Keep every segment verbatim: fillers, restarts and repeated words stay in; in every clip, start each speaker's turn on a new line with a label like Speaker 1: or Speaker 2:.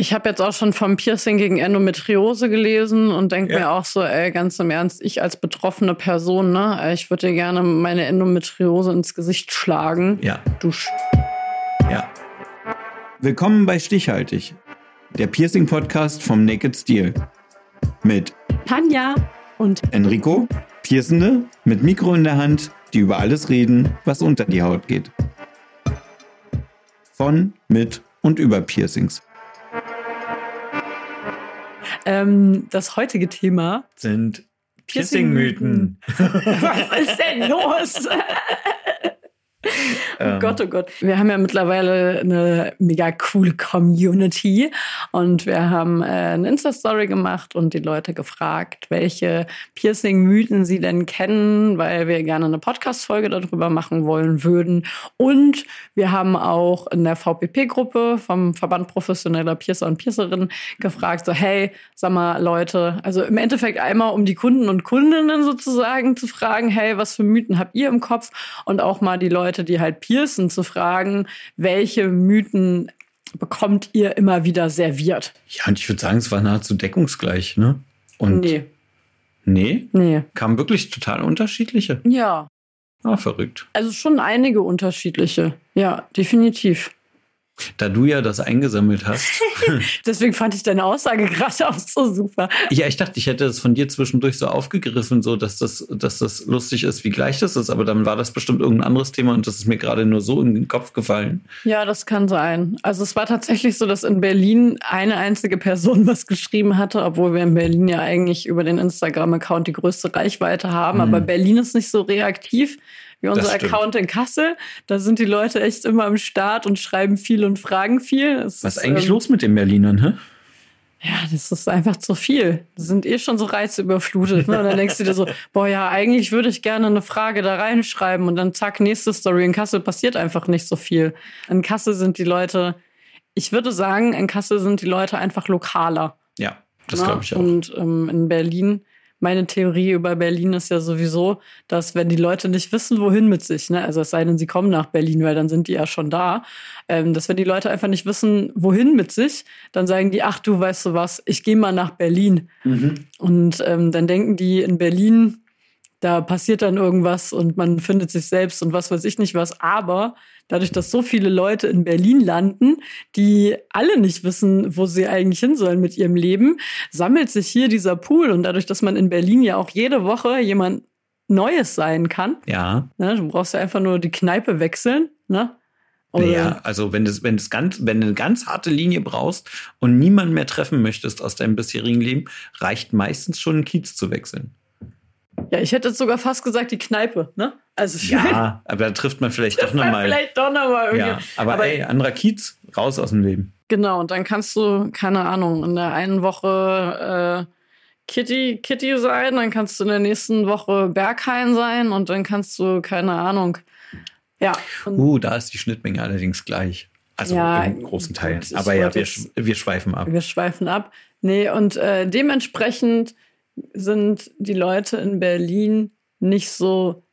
Speaker 1: Ich habe jetzt auch schon vom Piercing gegen Endometriose gelesen und denke ja. mir auch so, ey, ganz im Ernst, ich als betroffene Person, ne, ich würde dir gerne meine Endometriose ins Gesicht schlagen.
Speaker 2: Ja.
Speaker 1: Dusch.
Speaker 2: Ja. Willkommen bei Stichhaltig, der Piercing-Podcast vom Naked Steel. Mit
Speaker 1: Tanja und
Speaker 2: Enrico, Piercende mit Mikro in der Hand, die über alles reden, was unter die Haut geht. Von, mit und über Piercings.
Speaker 1: Ähm, das heutige Thema
Speaker 2: sind Piercing-Mythen.
Speaker 1: Was ist denn los? Oh
Speaker 2: ähm.
Speaker 1: Gott, oh Gott. Wir haben ja mittlerweile eine mega coole Community und wir haben äh, eine Insta-Story gemacht und die Leute gefragt, welche Piercing-Mythen sie denn kennen, weil wir gerne eine Podcast-Folge darüber machen wollen würden. Und wir haben auch in der V P P-Gruppe vom Verband Professioneller Piercer und Piercerinnen gefragt, so hey, sag mal Leute, also im Endeffekt einmal um die Kunden und Kundinnen sozusagen zu fragen, hey, was für Mythen habt ihr im Kopf? Und auch mal die Leute, die halt piercen, zu fragen, welche Mythen bekommt ihr immer wieder serviert?
Speaker 2: Ja, und ich würde sagen, es war nahezu deckungsgleich, ne? Und
Speaker 1: nee.
Speaker 2: Nee?
Speaker 1: Nee.
Speaker 2: Kamen wirklich total unterschiedliche?
Speaker 1: Ja.
Speaker 2: Ah, verrückt.
Speaker 1: Also schon einige unterschiedliche. Ja, definitiv.
Speaker 2: Da du ja das eingesammelt hast.
Speaker 1: Deswegen fand ich deine Aussage gerade auch so super.
Speaker 2: Ja, ich dachte, ich hätte es von dir zwischendurch so aufgegriffen, so dass das, dass das lustig ist, wie gleich das ist. Aber dann war das bestimmt irgendein anderes Thema und das ist mir gerade nur so in den Kopf gefallen.
Speaker 1: Ja, das kann sein. Also es war tatsächlich so, dass in Berlin eine einzige Person was geschrieben hatte, obwohl wir in Berlin ja eigentlich über den Instagram-Account die größte Reichweite haben. Mhm. Aber Berlin ist nicht so reaktiv wie unser Account in Kassel. Da sind die Leute echt immer am Start und schreiben viel und fragen viel. Es
Speaker 2: Was ist
Speaker 1: ist
Speaker 2: eigentlich
Speaker 1: ähm,
Speaker 2: los mit den Berlinern, hä?
Speaker 1: Ja, das ist einfach zu viel. Die sind eh schon so reizüberflutet. Ne? Und dann denkst du dir so, boah, ja, eigentlich würde ich gerne eine Frage da reinschreiben. Und dann zack, nächste Story. In Kassel passiert einfach nicht so viel. In Kassel sind die Leute, ich würde sagen, in Kassel sind die Leute einfach lokaler.
Speaker 2: Ja, das
Speaker 1: ne?
Speaker 2: glaube ich auch.
Speaker 1: Und ähm, in Berlin, meine Theorie über Berlin ist ja sowieso, dass wenn die Leute nicht wissen, wohin mit sich, ne, also es sei denn, sie kommen nach Berlin, weil dann sind die ja schon da, ähm, dass wenn die Leute einfach nicht wissen, wohin mit sich, dann sagen die, ach du, weißt du was, ich gehe mal nach Berlin. Mhm. Und ähm, dann denken die in Berlin, da passiert dann irgendwas und man findet sich selbst und was weiß ich nicht was. Aber dadurch, dass so viele Leute in Berlin landen, die alle nicht wissen, wo sie eigentlich hin sollen mit ihrem Leben, sammelt sich hier dieser Pool. Und dadurch, dass man in Berlin ja auch jede Woche jemand Neues sein kann,
Speaker 2: ja.
Speaker 1: ne, du brauchst ja einfach nur die Kneipe wechseln, ne? Oder
Speaker 2: ja, also wenn das, wenn das ganz, wenn du eine ganz harte Linie brauchst und niemanden mehr treffen möchtest aus deinem bisherigen Leben, reicht meistens schon einen Kiez zu wechseln.
Speaker 1: Ja, ich hätte jetzt sogar fast gesagt, die Kneipe, ne? Also
Speaker 2: ja, aber da trifft man vielleicht doch nochmal.
Speaker 1: Vielleicht doch nochmal irgendwie.
Speaker 2: Ja, aber, aber ey, anderer Kiez, raus aus dem Leben.
Speaker 1: Genau, und dann kannst du, keine Ahnung, in der einen Woche äh, Kitty, Kitty sein, dann kannst du in der nächsten Woche Berghain sein und dann kannst du, keine Ahnung, ja.
Speaker 2: Uh, da ist die Schnittmenge allerdings gleich. Also
Speaker 1: ja,
Speaker 2: im großen Teil. Aber ja, wir, wir schweifen ab.
Speaker 1: Wir schweifen ab. Nee, und äh, dementsprechend sind die Leute in Berlin nicht so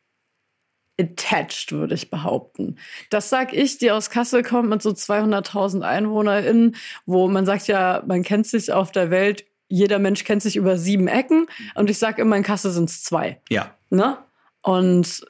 Speaker 1: attached, würde ich behaupten. Das sag ich, die aus Kassel kommt mit so zweihunderttausend EinwohnerInnen, wo man sagt ja, man kennt sich auf der Welt, jeder Mensch kennt sich über sieben Ecken und ich sag immer, in Kassel sind es zwei.
Speaker 2: Ja.
Speaker 1: Ne? Und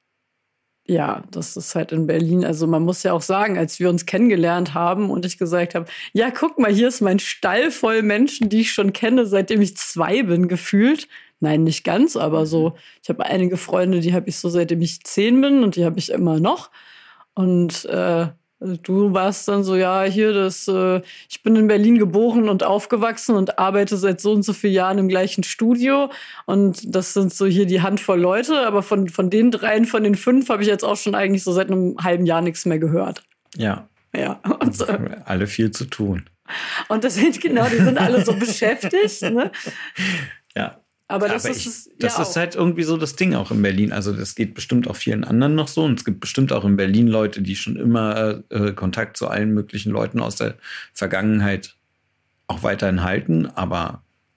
Speaker 1: ja, das ist halt in Berlin, also man muss ja auch sagen, als wir uns kennengelernt haben und ich gesagt habe, ja, guck mal, hier ist mein Stall voll Menschen, die ich schon kenne, seitdem ich zwei bin, gefühlt. Nein, nicht ganz, aber so, ich habe einige Freunde, die habe ich so, seitdem ich zehn bin und die habe ich immer noch. Und äh, du warst dann so, ja, hier, das, äh, ich bin in Berlin geboren und aufgewachsen und arbeite seit so und so vielen Jahren im gleichen Studio. Und das sind so hier die Handvoll Leute. Aber von, von den dreien, von den fünf habe ich jetzt auch schon eigentlich so seit einem halben Jahr nichts mehr gehört.
Speaker 2: Ja.
Speaker 1: Ja. Und so.
Speaker 2: Alle viel zu tun.
Speaker 1: Und das sind genau, die sind alle so beschäftigt, ne?
Speaker 2: Ja.
Speaker 1: Aber das,
Speaker 2: Aber
Speaker 1: ist,
Speaker 2: ich,
Speaker 1: es,
Speaker 2: das
Speaker 1: ja
Speaker 2: ist halt irgendwie so das Ding auch in Berlin. Also das geht bestimmt auch vielen anderen noch so. Und es gibt bestimmt auch in Berlin Leute, die schon immer äh, Kontakt zu allen möglichen Leuten aus der Vergangenheit auch weiterhin halten. Aber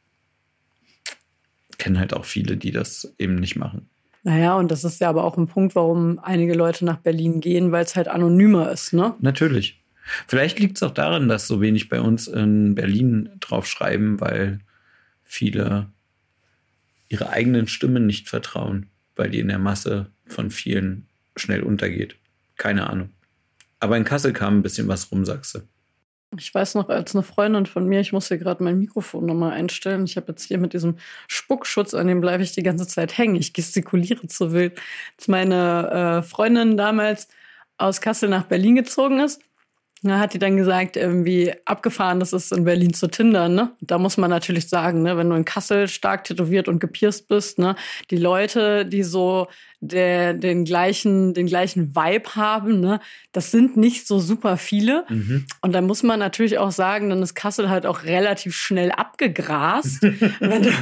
Speaker 2: kennen halt auch viele, die das eben nicht machen.
Speaker 1: Naja, und das ist ja aber auch ein Punkt, warum einige Leute nach Berlin gehen, weil es halt anonymer ist, ne?
Speaker 2: Natürlich. Vielleicht liegt es auch daran, dass so wenig bei uns in Berlin drauf schreiben, weil viele ihre eigenen Stimmen nicht vertrauen, weil die in der Masse von vielen schnell untergeht. Keine Ahnung. Aber in Kassel kam ein bisschen was rum, sagst du.
Speaker 1: Ich weiß noch, als eine Freundin von mir, ich muss hier gerade mein Mikrofon nochmal einstellen. Ich habe jetzt hier mit diesem Spuckschutz, an dem bleibe ich die ganze Zeit hängen. Ich gestikuliere zu wild. Als meine äh, Freundin damals aus Kassel nach Berlin gezogen ist, da hat die dann gesagt, irgendwie abgefahren, das ist in Berlin zu tindern, ne? Da muss man natürlich sagen, ne, wenn du in Kassel stark tätowiert und gepierst bist, ne, die Leute, die so der, den gleichen, den gleichen Vibe haben, ne, das sind nicht so super viele. Mhm. Und dann muss man natürlich auch sagen, dann ist Kassel halt auch relativ schnell abgegrast. wenn du,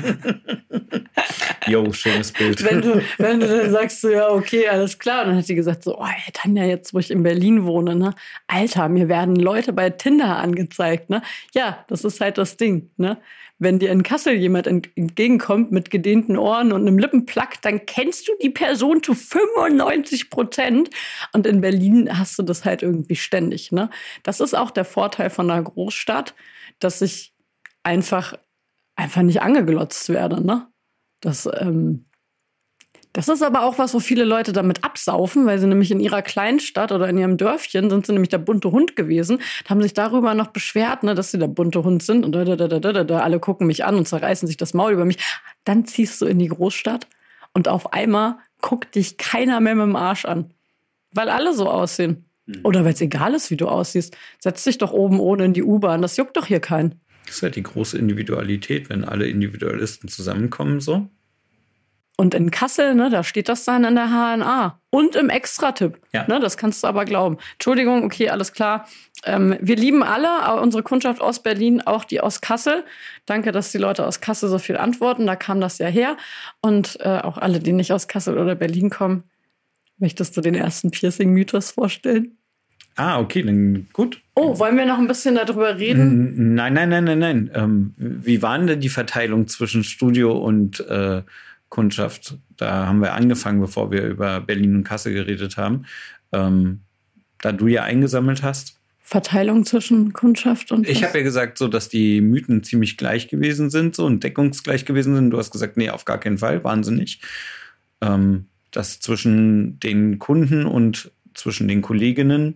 Speaker 2: Jo, schönes Bild.
Speaker 1: Wenn du, wenn du dann sagst, so, ja, okay, alles klar. Und dann hat die gesagt, so, oh, ey, Tanja, jetzt, wo ich in Berlin wohne, ne, Alter, mir werden Leute bei Tinder angezeigt, ne. Ja, das ist halt das Ding, ne. Wenn dir in Kassel jemand entgegenkommt mit gedehnten Ohren und einem Lippenplug, dann kennst du die Person zu fünfundneunzig Prozent. Und in Berlin hast du das halt irgendwie ständig, ne? Das ist auch der Vorteil von einer Großstadt, dass ich einfach, einfach nicht angeglotzt werde, ne? Das, ähm, das ist aber auch was, wo viele Leute damit absaufen, weil sie nämlich in ihrer Kleinstadt oder in ihrem Dörfchen sind sie nämlich der bunte Hund gewesen, haben sich darüber noch beschwert, ne, dass sie der bunte Hund sind und da, da, da, da, da, da, alle gucken mich an und zerreißen sich das Maul über mich. Dann ziehst du in die Großstadt und auf einmal guckt dich keiner mehr mit dem Arsch an, weil alle so aussehen. Mhm. Oder weil es egal ist, wie du aussiehst. Setz dich doch oben ohne in die U-Bahn, das juckt doch hier keinen.
Speaker 2: Das ist halt die große Individualität, wenn alle Individualisten zusammenkommen so.
Speaker 1: Und in Kassel, ne, da steht das dann in der H N A. Und im Extratipp. Ja. Ne, das kannst du aber glauben. Entschuldigung, okay, alles klar. Ähm, wir lieben alle, unsere Kundschaft aus Berlin, auch die aus Kassel. Danke, dass die Leute aus Kassel so viel antworten. Da kam das ja her. Und äh, auch alle, die nicht aus Kassel oder Berlin kommen. Möchtest du den ersten Piercing-Mythos vorstellen?
Speaker 2: Ah, okay, dann gut.
Speaker 1: Oh, wollen wir noch ein bisschen darüber reden?
Speaker 2: Nein, nein, nein, nein, nein. Ähm, wie war denn die Verteilung zwischen Studio und äh, Kundschaft? Da haben wir angefangen, bevor wir über Berlin und Kassel geredet haben. Ähm, da du ja eingesammelt hast.
Speaker 1: Verteilung zwischen Kundschaft und
Speaker 2: Ich habe ja gesagt, so, dass die Mythen ziemlich gleich gewesen sind so und deckungsgleich gewesen sind. Du hast gesagt, nee, auf gar keinen Fall, wahnsinnig. Ähm, dass zwischen den Kunden und zwischen den Kolleginnen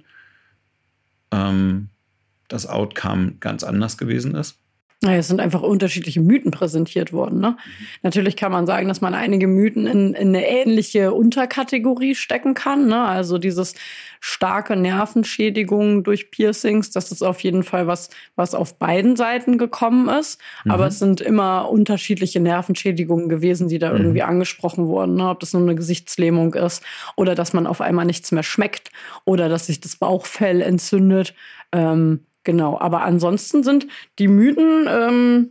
Speaker 2: ähm, das Outcome ganz anders gewesen ist.
Speaker 1: Naja, es sind einfach unterschiedliche Mythen präsentiert worden. Ne? Mhm. Natürlich kann man sagen, dass man einige Mythen in, in eine ähnliche Unterkategorie stecken kann. Ne? Also dieses starke Nervenschädigung durch Piercings, das ist auf jeden Fall was, was auf beiden Seiten gekommen ist. Mhm. Aber es sind immer unterschiedliche Nervenschädigungen gewesen, die da mhm. irgendwie angesprochen wurden. Ne? Ob das nur eine Gesichtslähmung ist oder dass man auf einmal nichts mehr schmeckt oder dass sich das Bauchfell entzündet. Ähm, Genau, aber ansonsten sind die Mythen, ähm,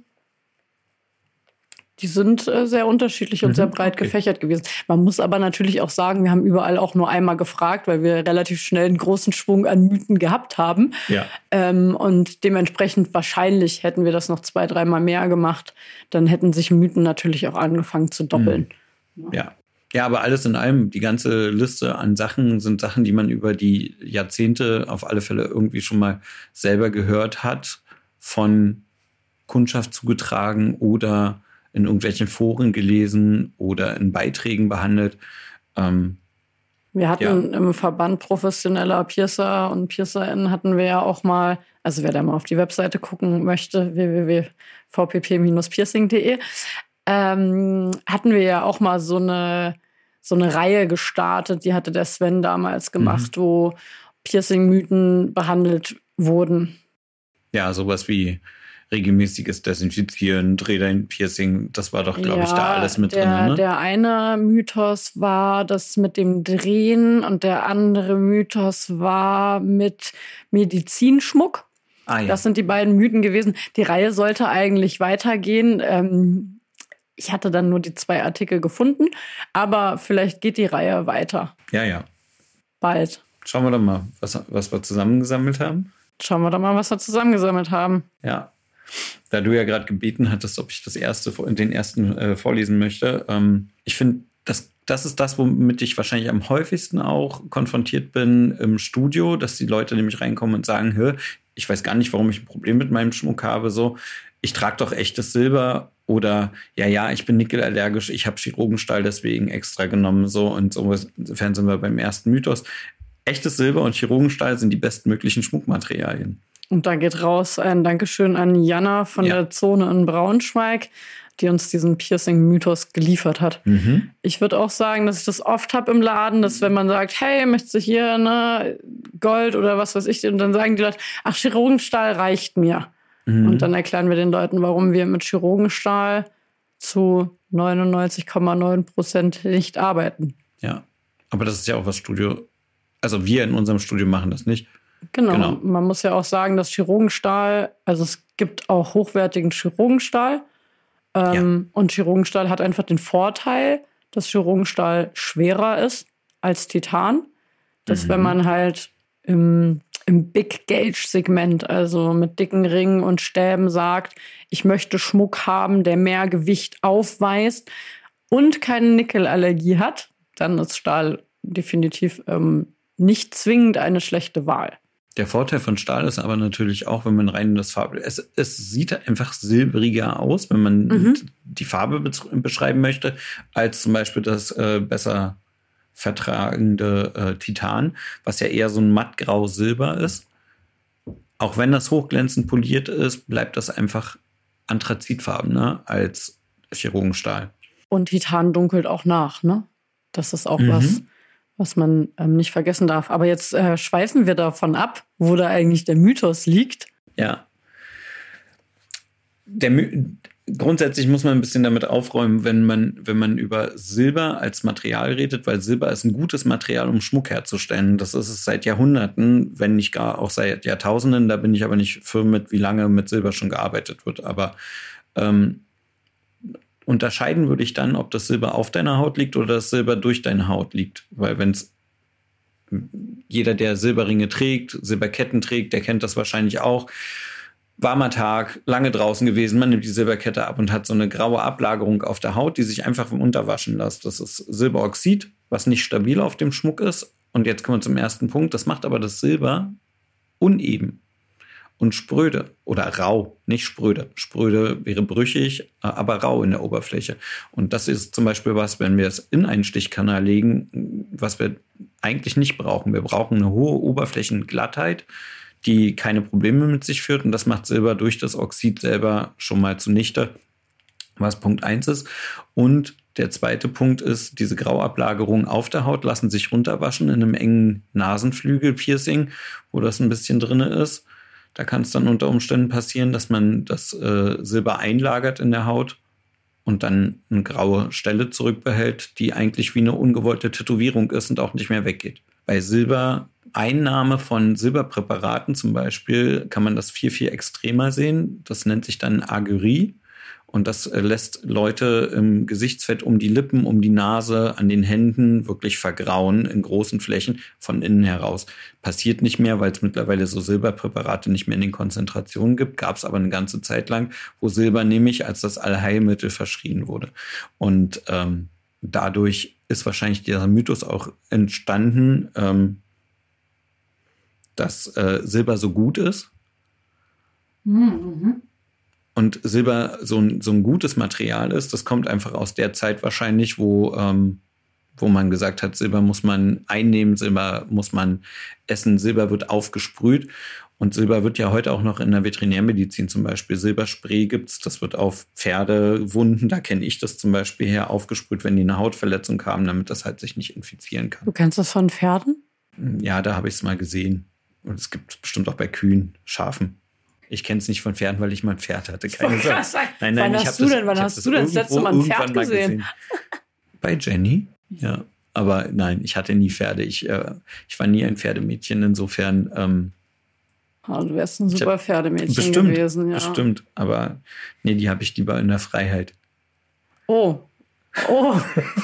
Speaker 1: die sind äh, sehr unterschiedlich und mhm, sehr breit okay. gefächert gewesen. Man muss aber natürlich auch sagen, wir haben überall auch nur einmal gefragt, weil wir relativ schnell einen großen Schwung an Mythen gehabt haben. Ja. Ähm, und dementsprechend wahrscheinlich hätten wir das noch zwei, dreimal mehr gemacht. Dann hätten sich Mythen natürlich auch angefangen zu doppeln.
Speaker 2: Mhm. Ja. Ja, aber alles in allem, die ganze Liste an Sachen sind Sachen, die man über die Jahrzehnte auf alle Fälle irgendwie schon mal selber gehört hat, von Kundschaft zugetragen oder in irgendwelchen Foren gelesen oder in Beiträgen behandelt. Ähm,
Speaker 1: wir hatten ja. im Verband professioneller Piercer und PiercerInnen hatten wir ja auch mal, also wer da mal auf die Webseite gucken möchte, w w w punkt v p p Bindestrich piercing punkt d e, ähm, hatten wir ja auch mal so eine, so eine Reihe gestartet, die hatte der Sven damals gemacht, mhm. wo Piercing-Mythen behandelt wurden.
Speaker 2: Ja, sowas wie regelmäßiges Desinfizieren, Dreh dein Piercing, das war doch, glaube ja, ich, da alles mit
Speaker 1: der,
Speaker 2: drin. Ne?
Speaker 1: Der eine Mythos war das mit dem Drehen und der andere Mythos war mit Medizinschmuck. Ah, ja. Das sind die beiden Mythen gewesen. Die Reihe sollte eigentlich weitergehen. Ähm, Ich hatte dann nur die zwei Artikel gefunden, aber vielleicht geht die Reihe weiter.
Speaker 2: Ja, ja.
Speaker 1: Bald.
Speaker 2: Schauen wir doch mal, was, was wir zusammengesammelt haben.
Speaker 1: Schauen wir doch mal, was wir zusammengesammelt haben.
Speaker 2: Ja. Da du ja gerade gebeten hattest, ob ich das erste, den ersten äh, vorlesen möchte. Ähm, ich finde, das das ist das, womit ich wahrscheinlich am häufigsten auch konfrontiert bin im Studio, dass die Leute nämlich reinkommen und sagen, hör, ich weiß gar nicht, warum ich ein Problem mit meinem Schmuck habe, so, ich trage doch echtes Silber oder ja, ja, ich bin nickelallergisch, ich habe Chirurgenstahl deswegen extra genommen, so, und so, insofern sind wir beim ersten Mythos. Echtes Silber und Chirurgenstahl sind die bestmöglichen Schmuckmaterialien.
Speaker 1: Und da geht raus ein Dankeschön an Jana von ja. der Zone in Braunschweig, die uns diesen Piercing-Mythos geliefert hat. Mhm. Ich würde auch sagen, dass ich das oft habe im Laden, dass wenn man sagt, hey, möchtest du hier ne, Gold oder was weiß ich, und dann sagen die Leute, ach, Chirurgenstahl reicht mir. Mhm. Und dann erklären wir den Leuten, warum wir mit Chirurgenstahl zu neunundneunzig Komma neun Prozent nicht arbeiten.
Speaker 2: Ja, aber das ist ja auch was Studio, also wir in unserem Studio machen das nicht.
Speaker 1: Genau. genau, man muss ja auch sagen, dass Chirurgenstahl, also es gibt auch hochwertigen Chirurgenstahl, ähm, ja. und Chirurgenstahl hat einfach den Vorteil, dass Chirurgenstahl schwerer ist als Titan. Dass mhm. wenn man halt im, im Big-Gauge-Segment, also mit dicken Ringen und Stäben sagt, ich möchte Schmuck haben, der mehr Gewicht aufweist und keine Nickelallergie hat, dann ist Stahl definitiv ähm, nicht zwingend eine schlechte Wahl.
Speaker 2: Der Vorteil von Stahl ist aber natürlich auch, wenn man rein in das Farbe... Es, es sieht einfach silbriger aus, wenn man mhm. die Farbe beschreiben möchte, als zum Beispiel das äh, besser vertragende äh, Titan, was ja eher so ein mattgrau-silber ist. Auch wenn das hochglänzend poliert ist, bleibt das einfach anthrazitfarbener als Chirurgenstahl.
Speaker 1: Und Titan dunkelt auch nach, ne? Das ist auch mhm. was... was man ähm, nicht vergessen darf. Aber jetzt äh, schweifen wir davon ab, wo da eigentlich der Mythos liegt.
Speaker 2: Ja. Der My- Grundsätzlich muss man ein bisschen damit aufräumen, wenn man, wenn man über Silber als Material redet, weil Silber ist ein gutes Material, um Schmuck herzustellen. Das ist es seit Jahrhunderten, wenn nicht gar auch seit Jahrtausenden. Da bin ich aber nicht firm mit, wie lange mit Silber schon gearbeitet wird. Aber ähm, unterscheiden würde ich dann, ob das Silber auf deiner Haut liegt oder das Silber durch deine Haut liegt. Weil wenn es jeder, der Silberringe trägt, Silberketten trägt, der kennt das wahrscheinlich auch. Warmer Tag, lange draußen gewesen, man nimmt die Silberkette ab und hat so eine graue Ablagerung auf der Haut, die sich einfach unterwaschen lässt. Das ist Silberoxid, was nicht stabil auf dem Schmuck ist. Und jetzt kommen wir zum ersten Punkt. Das macht aber das Silber uneben und spröde oder rau, nicht spröde. Spröde wäre brüchig, aber rau in der Oberfläche. Und das ist zum Beispiel was, wenn wir es in einen Stichkanal legen, was wir eigentlich nicht brauchen. Wir brauchen eine hohe Oberflächenglattheit, die keine Probleme mit sich führt. Und das macht Silber durch das Oxid selber schon mal zunichte, was Punkt eins ist. Und der zweite Punkt ist, diese Grauablagerungen auf der Haut lassen sich runterwaschen in einem engen Nasenflügel-Piercing, wo das ein bisschen drin ist. Da kann es dann unter Umständen passieren, dass man das äh, Silber einlagert in der Haut und dann eine graue Stelle zurückbehält, die eigentlich wie eine ungewollte Tätowierung ist und auch nicht mehr weggeht. Bei Silbereinnahme von Silberpräparaten zum Beispiel kann man das viel, viel extremer sehen. Das nennt sich dann Agurie. Und das lässt Leute im Gesichtsfett um die Lippen, um die Nase, an den Händen wirklich vergrauen in großen Flächen von innen heraus. Passiert nicht mehr, weil es mittlerweile so Silberpräparate nicht mehr in den Konzentrationen gibt. Gab es aber eine ganze Zeit lang, wo Silber nämlich als das Allheilmittel verschrien wurde. Und ähm, dadurch ist wahrscheinlich dieser Mythos auch entstanden, ähm, dass äh, Silber so gut ist. Mhm. Und Silber so ein, so ein gutes Material ist, das kommt einfach aus der Zeit wahrscheinlich, wo, ähm, wo man gesagt hat, Silber muss man einnehmen, Silber muss man essen, Silber wird aufgesprüht. Und Silber wird ja heute auch noch in der Veterinärmedizin zum Beispiel. Silberspray gibt's, das wird auf Pferdewunden, da kenne ich das zum Beispiel her, aufgesprüht, wenn die eine Hautverletzung haben, damit das halt sich nicht infizieren kann.
Speaker 1: Du kennst das von Pferden?
Speaker 2: Ja, da habe ich es mal gesehen. Und es gibt es bestimmt auch bei Kühen, Schafen. Ich kenne es nicht von Pferden, weil ich mal ein Pferd hatte. Keine Sorge. Nein, nein,
Speaker 1: wann
Speaker 2: ich
Speaker 1: hast du denn, wann hast du denn das letzte Mal ein Pferd gesehen?
Speaker 2: gesehen? Bei Jenny, ja. Aber nein, ich hatte nie Pferde. Ich, äh, ich war nie ein Pferdemädchen. Insofern. Ähm,
Speaker 1: oh, du wärst ein super hab, Pferdemädchen
Speaker 2: bestimmt,
Speaker 1: gewesen. Ja.
Speaker 2: Bestimmt, aber nee, die habe ich lieber in der Freiheit.
Speaker 1: Oh, Oh.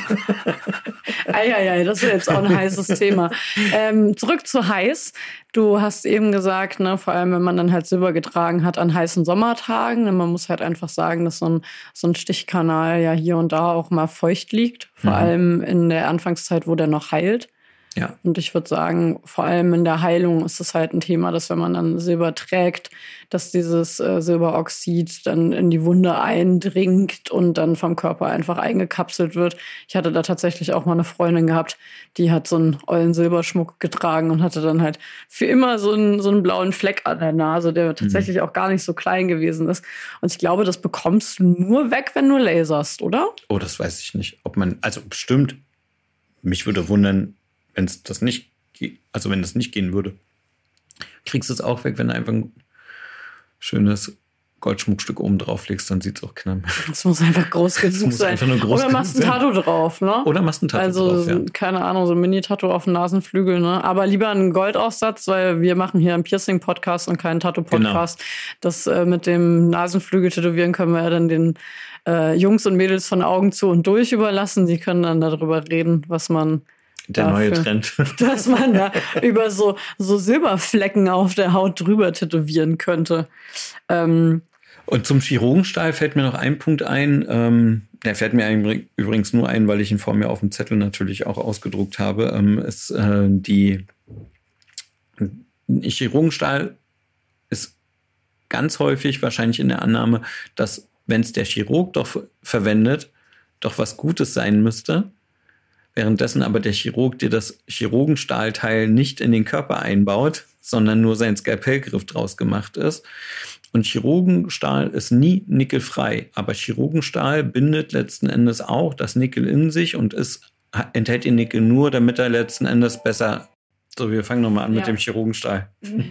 Speaker 1: Eieiei, das ist jetzt auch ein heißes Thema. Ähm, zurück zu heiß. Du hast eben gesagt, ne, vor allem wenn man dann halt Silber getragen hat an heißen Sommertagen, ne, man muss halt einfach sagen, dass so ein, so ein Stichkanal ja hier und da auch mal feucht liegt. Vor mhm. allem in der Anfangszeit, wo der noch heilt.
Speaker 2: Ja.
Speaker 1: Und ich würde sagen, vor allem in der Heilung ist es halt ein Thema, dass wenn man dann Silber trägt, dass dieses äh, Silberoxid dann in die Wunde eindringt und dann vom Körper einfach eingekapselt wird. Ich hatte da tatsächlich auch mal eine Freundin gehabt, die hat so einen ollen Silberschmuck getragen und hatte dann halt für immer so einen, so einen blauen Fleck an der Nase, der tatsächlich mhm. auch gar nicht so klein gewesen ist. Und ich glaube, das bekommst du nur weg, wenn du laserst, oder?
Speaker 2: Oh, das weiß ich nicht. Ob man, also bestimmt, mich würde wundern, wenn es das nicht, also wenn das nicht gehen würde, kriegst du es auch weg, wenn du einfach ein schönes Goldschmuckstück oben drauf legst, dann sieht es auch knapp.
Speaker 1: Das muss einfach groß genug sein.
Speaker 2: Groß
Speaker 1: Oder machst ein Tattoo drauf, ne?
Speaker 2: Oder machst ein Tattoo
Speaker 1: also,
Speaker 2: drauf, ja.
Speaker 1: Keine Ahnung, so ein Mini-Tattoo auf dem Nasenflügel, ne? Aber lieber einen Goldaufsatz, weil wir machen hier einen Piercing-Podcast und keinen Tattoo-Podcast. Genau. Das äh, mit dem Nasenflügel tätowieren können wir ja dann den äh, Jungs und Mädels von Augen zu und durch überlassen. Die können dann darüber reden, was man
Speaker 2: Der dafür, neue Trend.
Speaker 1: Dass man da über so, so Silberflecken auf der Haut drüber tätowieren könnte. Ähm,
Speaker 2: Und zum Chirurgenstahl fällt mir noch ein Punkt ein. Ähm, der fällt mir übrigens nur ein, weil ich ihn vor mir auf dem Zettel natürlich auch ausgedruckt habe. Ähm, ist, äh, die Chirurgenstahl ist ganz häufig wahrscheinlich in der Annahme, dass, wenn es der Chirurg doch verwendet, doch was Gutes sein müsste. Währenddessen aber der Chirurg dir das Chirurgenstahlteil nicht in den Körper einbaut, sondern nur sein Skalpellgriff draus gemacht ist. Und Chirurgenstahl ist nie nickelfrei. Aber Chirurgenstahl bindet letzten Endes auch das Nickel in sich und ist, enthält den Nickel nur, damit er letzten Endes besser... So, wir fangen nochmal an ja. mit dem Chirurgenstahl.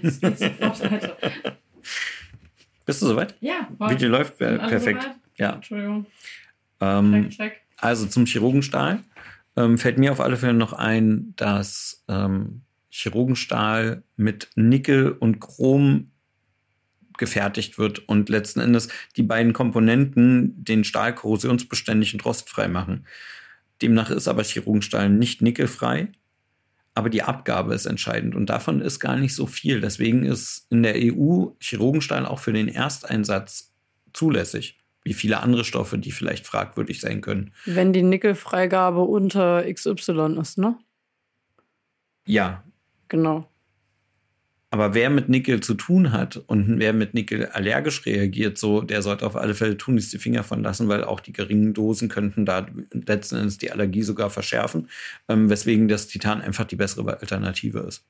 Speaker 2: Bist du soweit?
Speaker 1: Ja.
Speaker 2: Video läuft perfekt. Ja.
Speaker 1: Entschuldigung.
Speaker 2: Ähm,
Speaker 1: check, check.
Speaker 2: Also zum Chirurgenstahl. Ähm, fällt mir auf alle Fälle noch ein, dass ähm, Chirurgenstahl mit Nickel und Chrom gefertigt wird und letzten Endes die beiden Komponenten den Stahl korrosionsbeständig und rostfrei machen. Demnach ist aber Chirurgenstahl nicht nickelfrei, aber die Abgabe ist entscheidend und davon ist gar nicht so viel. Deswegen ist in der E U Chirurgenstahl auch für den Ersteinsatz zulässig. Wie viele andere Stoffe, die vielleicht fragwürdig sein können.
Speaker 1: Wenn die Nickelfreigabe unter X Y ist, ne?
Speaker 2: Ja.
Speaker 1: Genau.
Speaker 2: Aber wer mit Nickel zu tun hat und wer mit Nickel allergisch reagiert, so, der sollte auf alle Fälle tunlichst die Finger von lassen, weil auch die geringen Dosen könnten da letzten Endes die Allergie sogar verschärfen, ähm, weswegen das Titan einfach die bessere Alternative ist.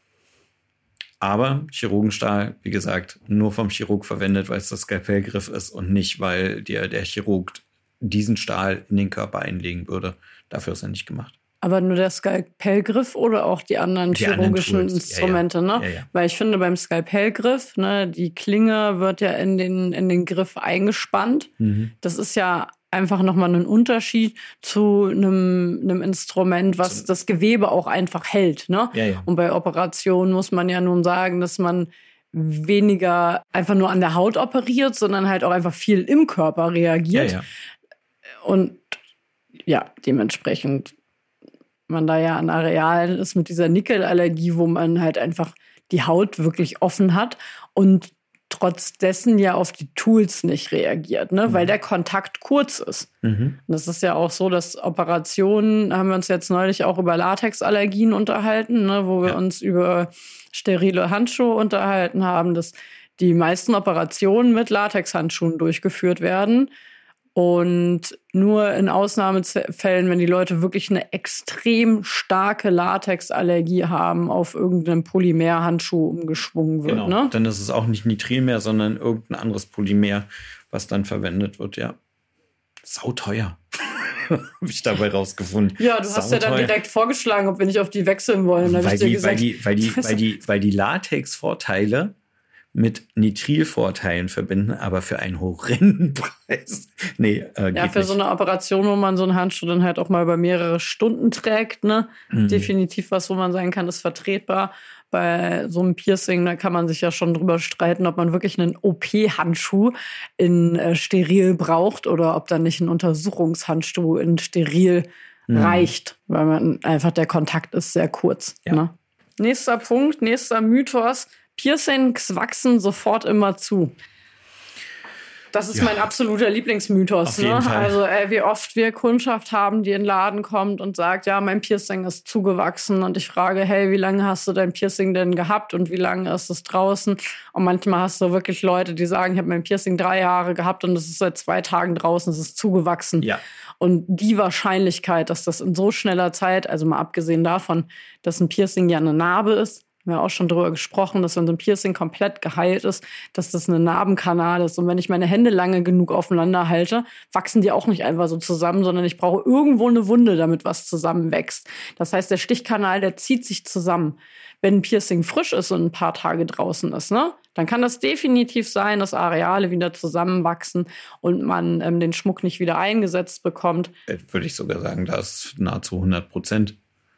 Speaker 2: Aber Chirurgenstahl, wie gesagt, nur vom Chirurg verwendet, weil es das Skalpellgriff ist und nicht, weil dir der Chirurg diesen Stahl in den Körper einlegen würde. Dafür ist er nicht gemacht.
Speaker 1: Aber nur der Skalpellgriff oder auch die anderen die chirurgischen anderen Instrumente, ja, ja. ne? Ja, ja. Weil ich finde, beim Skalpellgriff, ne, die Klinge wird ja in den, in den Griff eingespannt. Mhm. Das ist ja einfach nochmal ein Unterschied zu einem, einem Instrument, was das Gewebe auch einfach hält. Ne?
Speaker 2: Ja, ja.
Speaker 1: Und bei Operationen muss man ja nun sagen, dass man weniger einfach nur an der Haut operiert, sondern halt auch einfach viel im Körper reagiert.
Speaker 2: Ja, ja.
Speaker 1: Und ja, dementsprechend man da ja an Arealen ist mit dieser Nickelallergie, wo man halt einfach die Haut wirklich offen hat und trotz dessen ja auf die Tools nicht reagiert, ne? Mhm. Weil der Kontakt kurz ist. Mhm. Und das ist ja auch so, dass Operationen, haben wir uns jetzt neulich auch über Latexallergien unterhalten, ne? Wo wir ja. uns über sterile Handschuhe unterhalten haben, dass die meisten Operationen mit Latexhandschuhen durchgeführt werden. Und nur in Ausnahmefällen, wenn die Leute wirklich eine extrem starke Latexallergie haben, auf irgendeinen Polymerhandschuh umgeschwungen wird.
Speaker 2: Genau,
Speaker 1: ne?
Speaker 2: Dann ist es auch nicht Nitril mehr, sondern irgendein anderes Polymer, was dann verwendet wird, ja. Sauteuer. Habe ich dabei rausgefunden.
Speaker 1: Ja, du hast ja dann direkt vorgeschlagen, ob wir nicht auf die wechseln wollen.
Speaker 2: Weil die, weil, die, weil, die, weil, die, weil die Latex-Vorteile mit Nitrilvorteilen verbinden, aber für einen horrenden Preis. Nee, äh,
Speaker 1: ja,
Speaker 2: geht
Speaker 1: für
Speaker 2: nicht.
Speaker 1: So eine Operation, wo man so einen Handschuh dann halt auch mal über mehrere Stunden trägt, ne? Mhm. Definitiv was, wo man sagen kann, ist vertretbar. bei so einem Piercing, da kann man sich ja schon drüber streiten, ob man wirklich einen O P-Handschuh in äh, steril braucht oder ob da nicht ein Untersuchungshandschuh in steril mhm. reicht, weil man einfach der Kontakt ist sehr kurz.
Speaker 2: Ja.
Speaker 1: Ne? Nächster Punkt, nächster Mythos. Piercings wachsen sofort immer zu. Das ist ja. mein absoluter Lieblingsmythos.
Speaker 2: Auf jeden
Speaker 1: ne?
Speaker 2: Fall.
Speaker 1: Also ey, wie oft wir Kundschaft haben, die in den Laden kommt und sagt, ja, mein Piercing ist zugewachsen. Und ich frage, hey, wie lange hast du dein Piercing denn gehabt und wie lange ist es draußen? Und manchmal hast du wirklich Leute, die sagen, ich habe mein Piercing drei Jahre gehabt und es ist seit zwei Tagen draußen, es ist zugewachsen.
Speaker 2: Ja.
Speaker 1: Und die Wahrscheinlichkeit, dass das in so schneller Zeit, also mal abgesehen davon, dass ein Piercing ja eine Narbe ist, wir haben auch schon drüber gesprochen, dass wenn so ein Piercing komplett geheilt ist, dass das ein Narbenkanal ist. Und wenn ich meine Hände lange genug aufeinander halte, wachsen die auch nicht einfach so zusammen, sondern ich brauche irgendwo eine Wunde, damit was zusammenwächst. Das heißt, der Stichkanal, der zieht sich zusammen. Wenn ein Piercing frisch ist und ein paar Tage draußen ist, ne, dann kann das definitiv sein, dass Areale wieder zusammenwachsen und man ähm, den Schmuck nicht wieder eingesetzt bekommt.
Speaker 2: Würde ich sogar sagen, da ist nahezu hundert Prozent.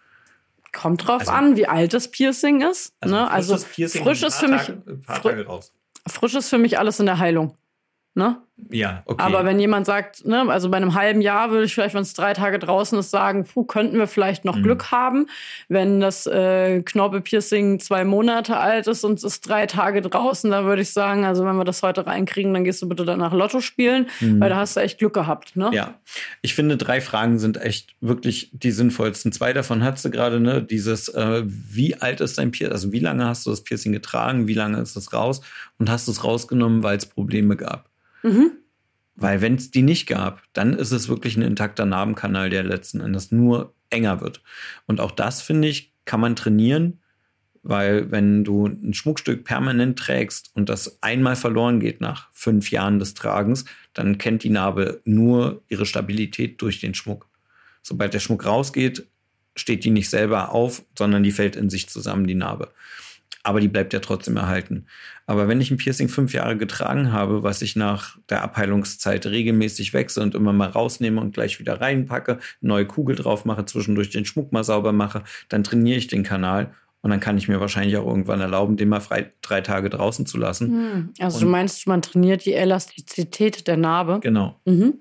Speaker 1: Kommt drauf
Speaker 2: also,
Speaker 1: an, wie alt das Piercing ist.
Speaker 2: Also,
Speaker 1: ne? also
Speaker 2: Piercing
Speaker 1: frisch ist für mich
Speaker 2: Tage, ein paar Tage raus.
Speaker 1: Frisch ist für mich alles in der Heilung. Ne?
Speaker 2: Ja, okay.
Speaker 1: Aber wenn jemand sagt, ne, also bei einem halben Jahr würde ich vielleicht, wenn es drei Tage draußen ist, sagen, puh, könnten wir vielleicht noch mhm. Glück haben. Wenn das äh, Knorpelpiercing zwei Monate alt ist und es ist drei Tage draußen, da würde ich sagen, also wenn wir das heute reinkriegen, dann gehst du bitte danach Lotto spielen, mhm. weil da hast du echt Glück gehabt. Ne?
Speaker 2: Ja, ich finde, drei Fragen sind echt wirklich die sinnvollsten. Zwei davon hast du gerade, ne, dieses, äh, wie alt ist dein Piercing, also wie lange hast du das Piercing getragen, wie lange ist es raus und hast du es rausgenommen, weil es Probleme gab.
Speaker 1: Mhm.
Speaker 2: Weil wenn es die nicht gab, dann ist es wirklich ein intakter Narbenkanal, der letzten Endes nur enger wird. Und auch das, finde ich, kann man trainieren, weil wenn du ein Schmuckstück permanent trägst und das einmal verloren geht nach fünf Jahren des Tragens, dann kennt die Narbe nur ihre Stabilität durch den Schmuck. Sobald der Schmuck rausgeht, steht die nicht selber auf, sondern die fällt in sich zusammen, die Narbe. Aber die bleibt ja trotzdem erhalten. Aber wenn ich ein Piercing fünf Jahre getragen habe, was ich nach der Abheilungszeit regelmäßig wechsle und immer mal rausnehme und gleich wieder reinpacke, neue Kugel drauf mache, zwischendurch den Schmuck mal sauber mache, dann trainiere ich den Kanal und dann kann ich mir wahrscheinlich auch irgendwann erlauben, den mal frei, drei Tage draußen zu lassen.
Speaker 1: Hm. Also
Speaker 2: und
Speaker 1: du meinst, man trainiert die Elastizität der Narbe?
Speaker 2: Genau.
Speaker 1: Mhm.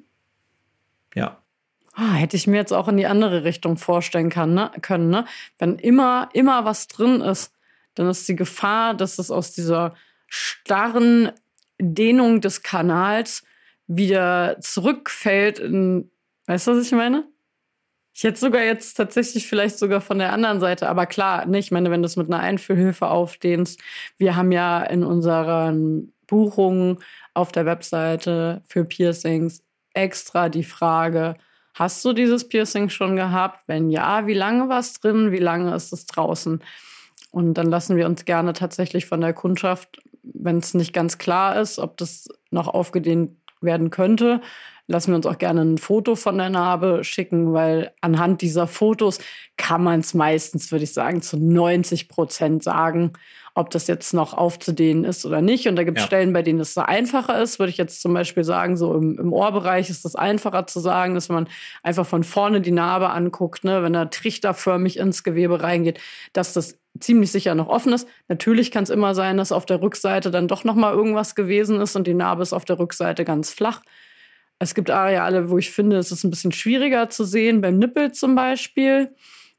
Speaker 2: Ja.
Speaker 1: Ah, hätte ich mir jetzt auch in die andere Richtung vorstellen kann, ne? können. Ne? Wenn immer, immer was drin ist, dann ist die Gefahr, dass es aus dieser starren Dehnung des Kanals wieder zurückfällt in, weißt du, was ich meine? Ich hätte sogar jetzt tatsächlich vielleicht sogar von der anderen Seite, aber klar, ne, ich meine, wenn du es mit einer Einführhilfe aufdehnst, wir haben ja in unseren Buchungen auf der Webseite für Piercings extra die Frage, hast du dieses Piercing schon gehabt? Wenn ja, wie lange war es drin? Wie lange ist es draußen? Und dann lassen wir uns gerne tatsächlich von der Kundschaft, wenn es nicht ganz klar ist, ob das noch aufgedehnt werden könnte, lassen wir uns auch gerne ein Foto von der Narbe schicken, weil anhand dieser Fotos kann man es meistens, würde ich sagen, zu neunzig Prozent sagen, ob das jetzt noch aufzudehnen ist oder nicht. Und da gibt es ja. Stellen, bei denen es so einfacher ist. Würde ich jetzt zum Beispiel sagen, so im, im Ohrbereich ist das einfacher zu sagen, dass man einfach von vorne die Narbe anguckt, ne, wenn er trichterförmig ins Gewebe reingeht, dass das ziemlich sicher noch offen ist. Natürlich kann es immer sein, dass auf der Rückseite dann doch noch mal irgendwas gewesen ist und die Narbe ist auf der Rückseite ganz flach. Es gibt Areale, wo ich finde, es ist ein bisschen schwieriger zu sehen, beim Nippel zum Beispiel.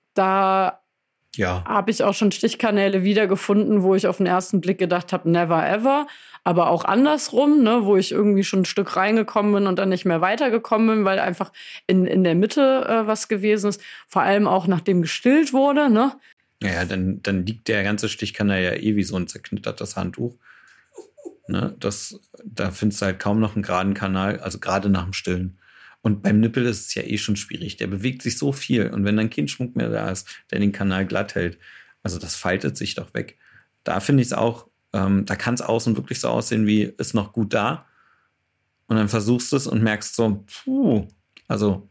Speaker 1: Da ja. habe ich auch schon Stichkanäle wiedergefunden, wo ich auf den ersten Blick gedacht habe, never ever. Aber auch andersrum, ne, wo ich irgendwie schon ein Stück reingekommen bin und dann nicht mehr weitergekommen bin, weil einfach in, in der Mitte äh, was gewesen ist. Vor allem auch, nachdem gestillt wurde, ne?
Speaker 2: Ja, ja, dann, dann liegt der ganze Stichkanal ja eh wie so ein zerknittertes Handtuch. Ne, das, da findest du halt kaum noch einen geraden Kanal, also gerade nach dem Stillen. Und beim Nippel ist es ja eh schon schwierig. Der bewegt sich so viel. Und wenn dann kein Schmuck mehr da ist, der den Kanal glatt hält, also das faltet sich doch weg. Da finde ich es auch, ähm, da kann es außen wirklich so aussehen wie, ist noch gut da. Und dann versuchst du es und merkst so, puh, also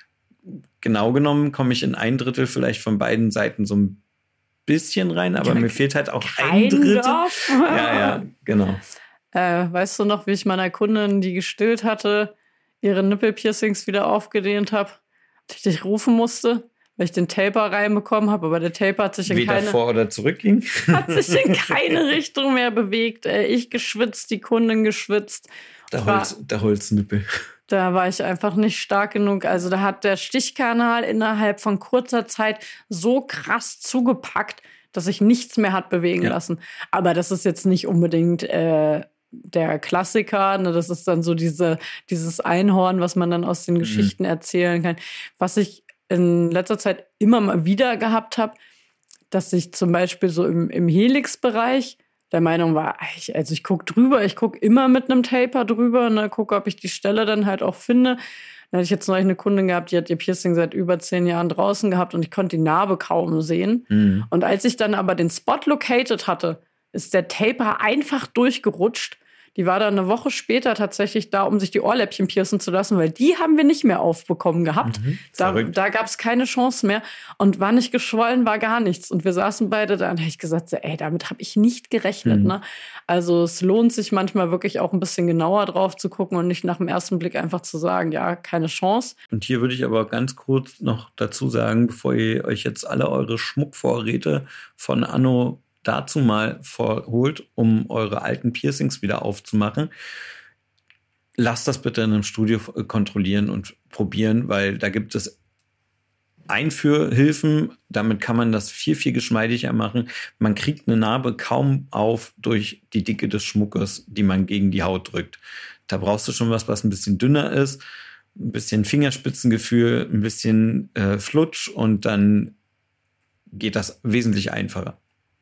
Speaker 2: genau genommen komme ich in ein Drittel vielleicht von beiden Seiten so ein bisschen rein, aber mir fehlt halt auch ein Drittel. Ja, ja, genau.
Speaker 1: Äh, weißt du noch, wie ich meiner Kundin, die gestillt hatte, ihre Nippelpiercings wieder aufgedehnt habe, dass ich dich rufen musste, weil ich den Taper reinbekommen habe, aber der Taper hat sich in
Speaker 2: Weder
Speaker 1: keine...
Speaker 2: vor- oder zurückging?
Speaker 1: Hat sich in keine Richtung mehr bewegt. Ey, ich geschwitzt, die Kundin geschwitzt.
Speaker 2: Der,
Speaker 1: War-
Speaker 2: Holz, der Holznippel.
Speaker 1: Da war ich einfach nicht stark genug. Also da hat der Stichkanal innerhalb von kurzer Zeit so krass zugepackt, dass sich nichts mehr hat bewegen
Speaker 2: Ja.
Speaker 1: lassen. Aber das ist jetzt nicht unbedingt äh, der Klassiker. Ne? Das ist dann so diese, dieses Einhorn, was man dann aus den Geschichten erzählen kann. Was ich in letzter Zeit immer mal wieder gehabt habe, dass ich zum Beispiel so im, im Helix-Bereich der Meinung war, ich, also ich gucke drüber, ich gucke immer mit einem Taper drüber, ne, gucke, ob ich die Stelle dann halt auch finde. Dann hatte ich jetzt neulich eine Kundin gehabt, die hat ihr Piercing seit über zehn Jahren draußen gehabt und ich konnte die Narbe kaum sehen.
Speaker 2: Mhm.
Speaker 1: Und als ich dann aber den Spot located hatte, ist der Taper einfach durchgerutscht. Die war dann eine Woche später tatsächlich da, um sich die Ohrläppchen piercen zu lassen, weil die haben wir nicht mehr aufbekommen gehabt.
Speaker 2: Mhm,
Speaker 1: da
Speaker 2: verrückt.
Speaker 1: da gab es keine Chance mehr und war nicht geschwollen, war gar nichts. Und wir saßen beide da und habe ich gesagt, so, ey, damit habe ich nicht gerechnet.
Speaker 2: Mhm.
Speaker 1: Ne? Also es lohnt sich manchmal wirklich auch ein bisschen genauer drauf zu gucken und nicht nach dem ersten Blick einfach zu sagen, ja, keine Chance.
Speaker 2: Und hier würde ich aber ganz kurz noch dazu sagen, bevor ihr euch jetzt alle eure Schmuckvorräte von Anno dazu mal vorholt, um eure alten Piercings wieder aufzumachen, lasst das bitte in einem Studio kontrollieren und probieren, weil da gibt es Einführhilfen, damit kann man das viel, viel geschmeidiger machen. Man kriegt eine Narbe kaum auf durch die Dicke des Schmuckes, die man gegen die Haut drückt. Da brauchst du schon was, was ein bisschen dünner ist, ein bisschen Fingerspitzengefühl, ein bisschen äh, Flutsch und dann geht das wesentlich einfacher.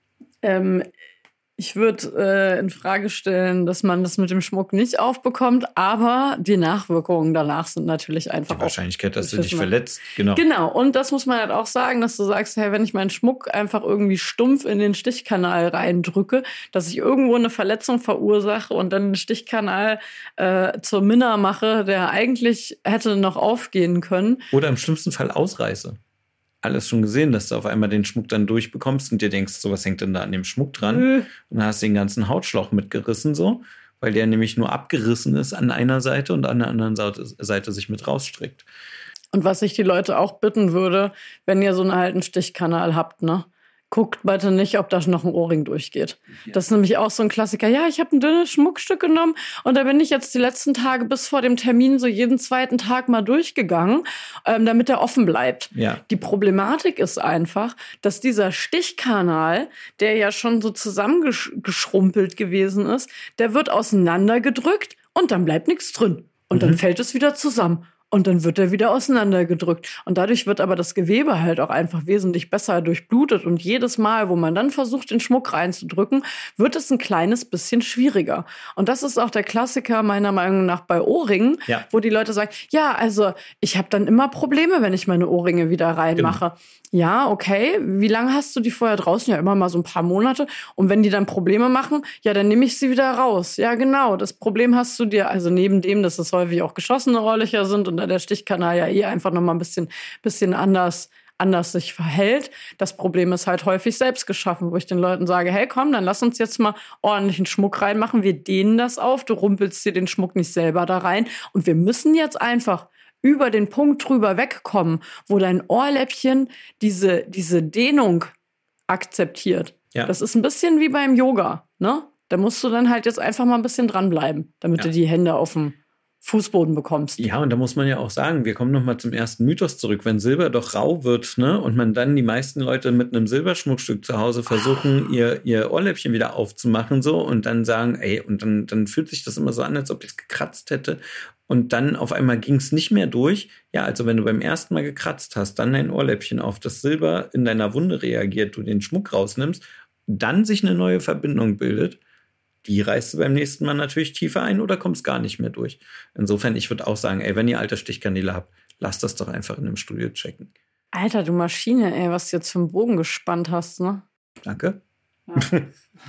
Speaker 1: Ähm, ich würde äh, in Frage stellen, dass man das mit dem Schmuck nicht aufbekommt, aber die Nachwirkungen danach sind natürlich einfach
Speaker 2: Die Wahrscheinlichkeit, dass du dich
Speaker 1: beschissen.
Speaker 2: verletzt, genau.
Speaker 1: Genau, und das muss man halt auch sagen, dass du sagst, hey, wenn ich meinen Schmuck einfach irgendwie stumpf in den Stichkanal reindrücke, dass ich irgendwo eine Verletzung verursache und dann den Stichkanal äh, zur Minna mache, der eigentlich hätte noch aufgehen können.
Speaker 2: Oder im schlimmsten Fall ausreiße. Alles schon gesehen, dass du auf einmal den Schmuck dann durchbekommst und dir denkst, so was hängt denn da an dem Schmuck dran?
Speaker 1: Nö.
Speaker 2: Und dann hast du den ganzen Hautschlauch mitgerissen, so, weil der nämlich nur abgerissen ist an einer Seite und an der anderen Seite, Seite sich mit rausstreckt.
Speaker 1: Und was ich die Leute auch bitten würde, wenn ihr so einen alten Stichkanal habt, ne? Guckt bitte nicht, ob da noch ein Ohrring durchgeht.
Speaker 2: Ja.
Speaker 1: Das ist nämlich auch so ein Klassiker. Ja, ich habe ein dünnes Schmuckstück genommen und da bin ich jetzt die letzten Tage bis vor dem Termin so jeden zweiten Tag mal durchgegangen, ähm, damit er offen bleibt.
Speaker 2: Ja.
Speaker 1: Die Problematik ist einfach, dass dieser Stichkanal, der ja schon so zusammengeschrumpelt gewesen ist, der wird auseinandergedrückt und dann bleibt nichts drin. Und
Speaker 2: Mhm.
Speaker 1: dann fällt es wieder zusammen. Und dann wird er wieder auseinandergedrückt. Und dadurch wird aber das Gewebe halt auch einfach wesentlich besser durchblutet. Und jedes Mal, wo man dann versucht, den Schmuck reinzudrücken, wird es ein kleines bisschen schwieriger. Und das ist auch der Klassiker meiner Meinung nach bei Ohrringen,
Speaker 2: Ja.
Speaker 1: wo die Leute sagen, ja, also ich habe dann immer Probleme, wenn ich meine Ohrringe wieder reinmache.
Speaker 2: Genau.
Speaker 1: Ja, okay. Wie lange hast du die vorher draußen? Ja, immer mal so ein paar Monate. Und wenn die dann Probleme machen, ja, dann nehme ich sie wieder raus. Ja, genau. Das Problem hast du dir, also neben dem, dass es häufig auch geschossene Rohrlöcher sind und da der Stichkanal ja eh einfach nochmal ein bisschen, bisschen anders, anders sich verhält. Das Problem ist halt häufig selbst geschaffen, wo ich den Leuten sage, hey, komm, dann lass uns jetzt mal ordentlichen Schmuck reinmachen. Wir dehnen das auf. Du rumpelst dir den Schmuck nicht selber da rein. Und wir müssen jetzt einfach über den Punkt drüber wegkommen, wo dein Ohrläppchen diese, diese Dehnung akzeptiert.
Speaker 2: Ja.
Speaker 1: Das ist ein bisschen wie beim Yoga, ne? Da musst du dann halt jetzt einfach mal ein bisschen dranbleiben, damit
Speaker 2: Ja.
Speaker 1: du die Hände auf dem Fußboden bekommst.
Speaker 2: Ja, und da muss man ja auch sagen, wir kommen nochmal zum ersten Mythos zurück. Wenn Silber doch rau wird, ne, und man dann die meisten Leute mit einem Silberschmuckstück zu Hause versuchen,
Speaker 1: Ah.
Speaker 2: ihr, ihr Ohrläppchen wieder aufzumachen, so, und dann sagen, ey, und dann, dann fühlt sich das immer so an, als ob ich es gekratzt hätte. Und dann auf einmal ging es nicht mehr durch. Ja, also wenn du beim ersten Mal gekratzt hast, dann dein Ohrläppchen auf das Silber in deiner Wunde reagiert, du den Schmuck rausnimmst, dann sich eine neue Verbindung bildet, die reißt du beim nächsten Mal natürlich tiefer ein oder kommst gar nicht mehr durch. Insofern, ich würde auch sagen, ey, wenn ihr alte Stichkanäle habt, lasst das doch einfach in einem Studio checken.
Speaker 1: Alter, du Maschine, ey, was du jetzt für einen Bogen gespannt hast, ne?
Speaker 2: Danke.
Speaker 1: Ja.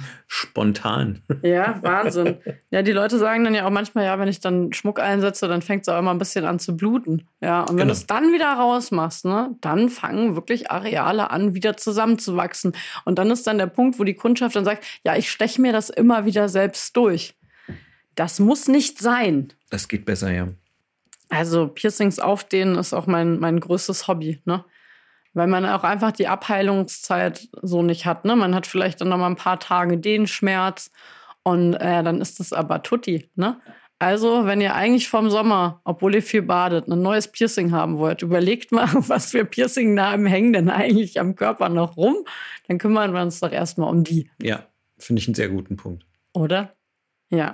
Speaker 2: Spontan.
Speaker 1: Ja, Wahnsinn. Ja, die Leute sagen dann ja auch manchmal, ja, wenn ich dann Schmuck einsetze, dann fängt es auch immer ein bisschen an zu bluten. Ja, und wenn
Speaker 2: Genau.
Speaker 1: du es dann wieder rausmachst, ne, dann fangen wirklich Areale an, wieder zusammenzuwachsen. Und dann ist dann der Punkt, wo die Kundschaft dann sagt, ja, ich steche mir das immer wieder selbst durch. Das muss nicht sein.
Speaker 2: Das geht besser, ja.
Speaker 1: Also Piercings aufdehnen ist auch mein, mein größtes Hobby, ne? Weil man auch einfach die Abheilungszeit so nicht hat. Ne? Man hat vielleicht dann noch mal ein paar Tage den Schmerz und äh, dann ist das aber tutti. Ne? Also, wenn ihr eigentlich vom Sommer, obwohl ihr viel badet, ein neues Piercing haben wollt, überlegt mal, was für Piercing-Namen hängen denn eigentlich am Körper noch rum. Dann kümmern wir uns doch erstmal um die.
Speaker 2: Ja, finde ich einen sehr guten Punkt.
Speaker 1: Oder? Ja.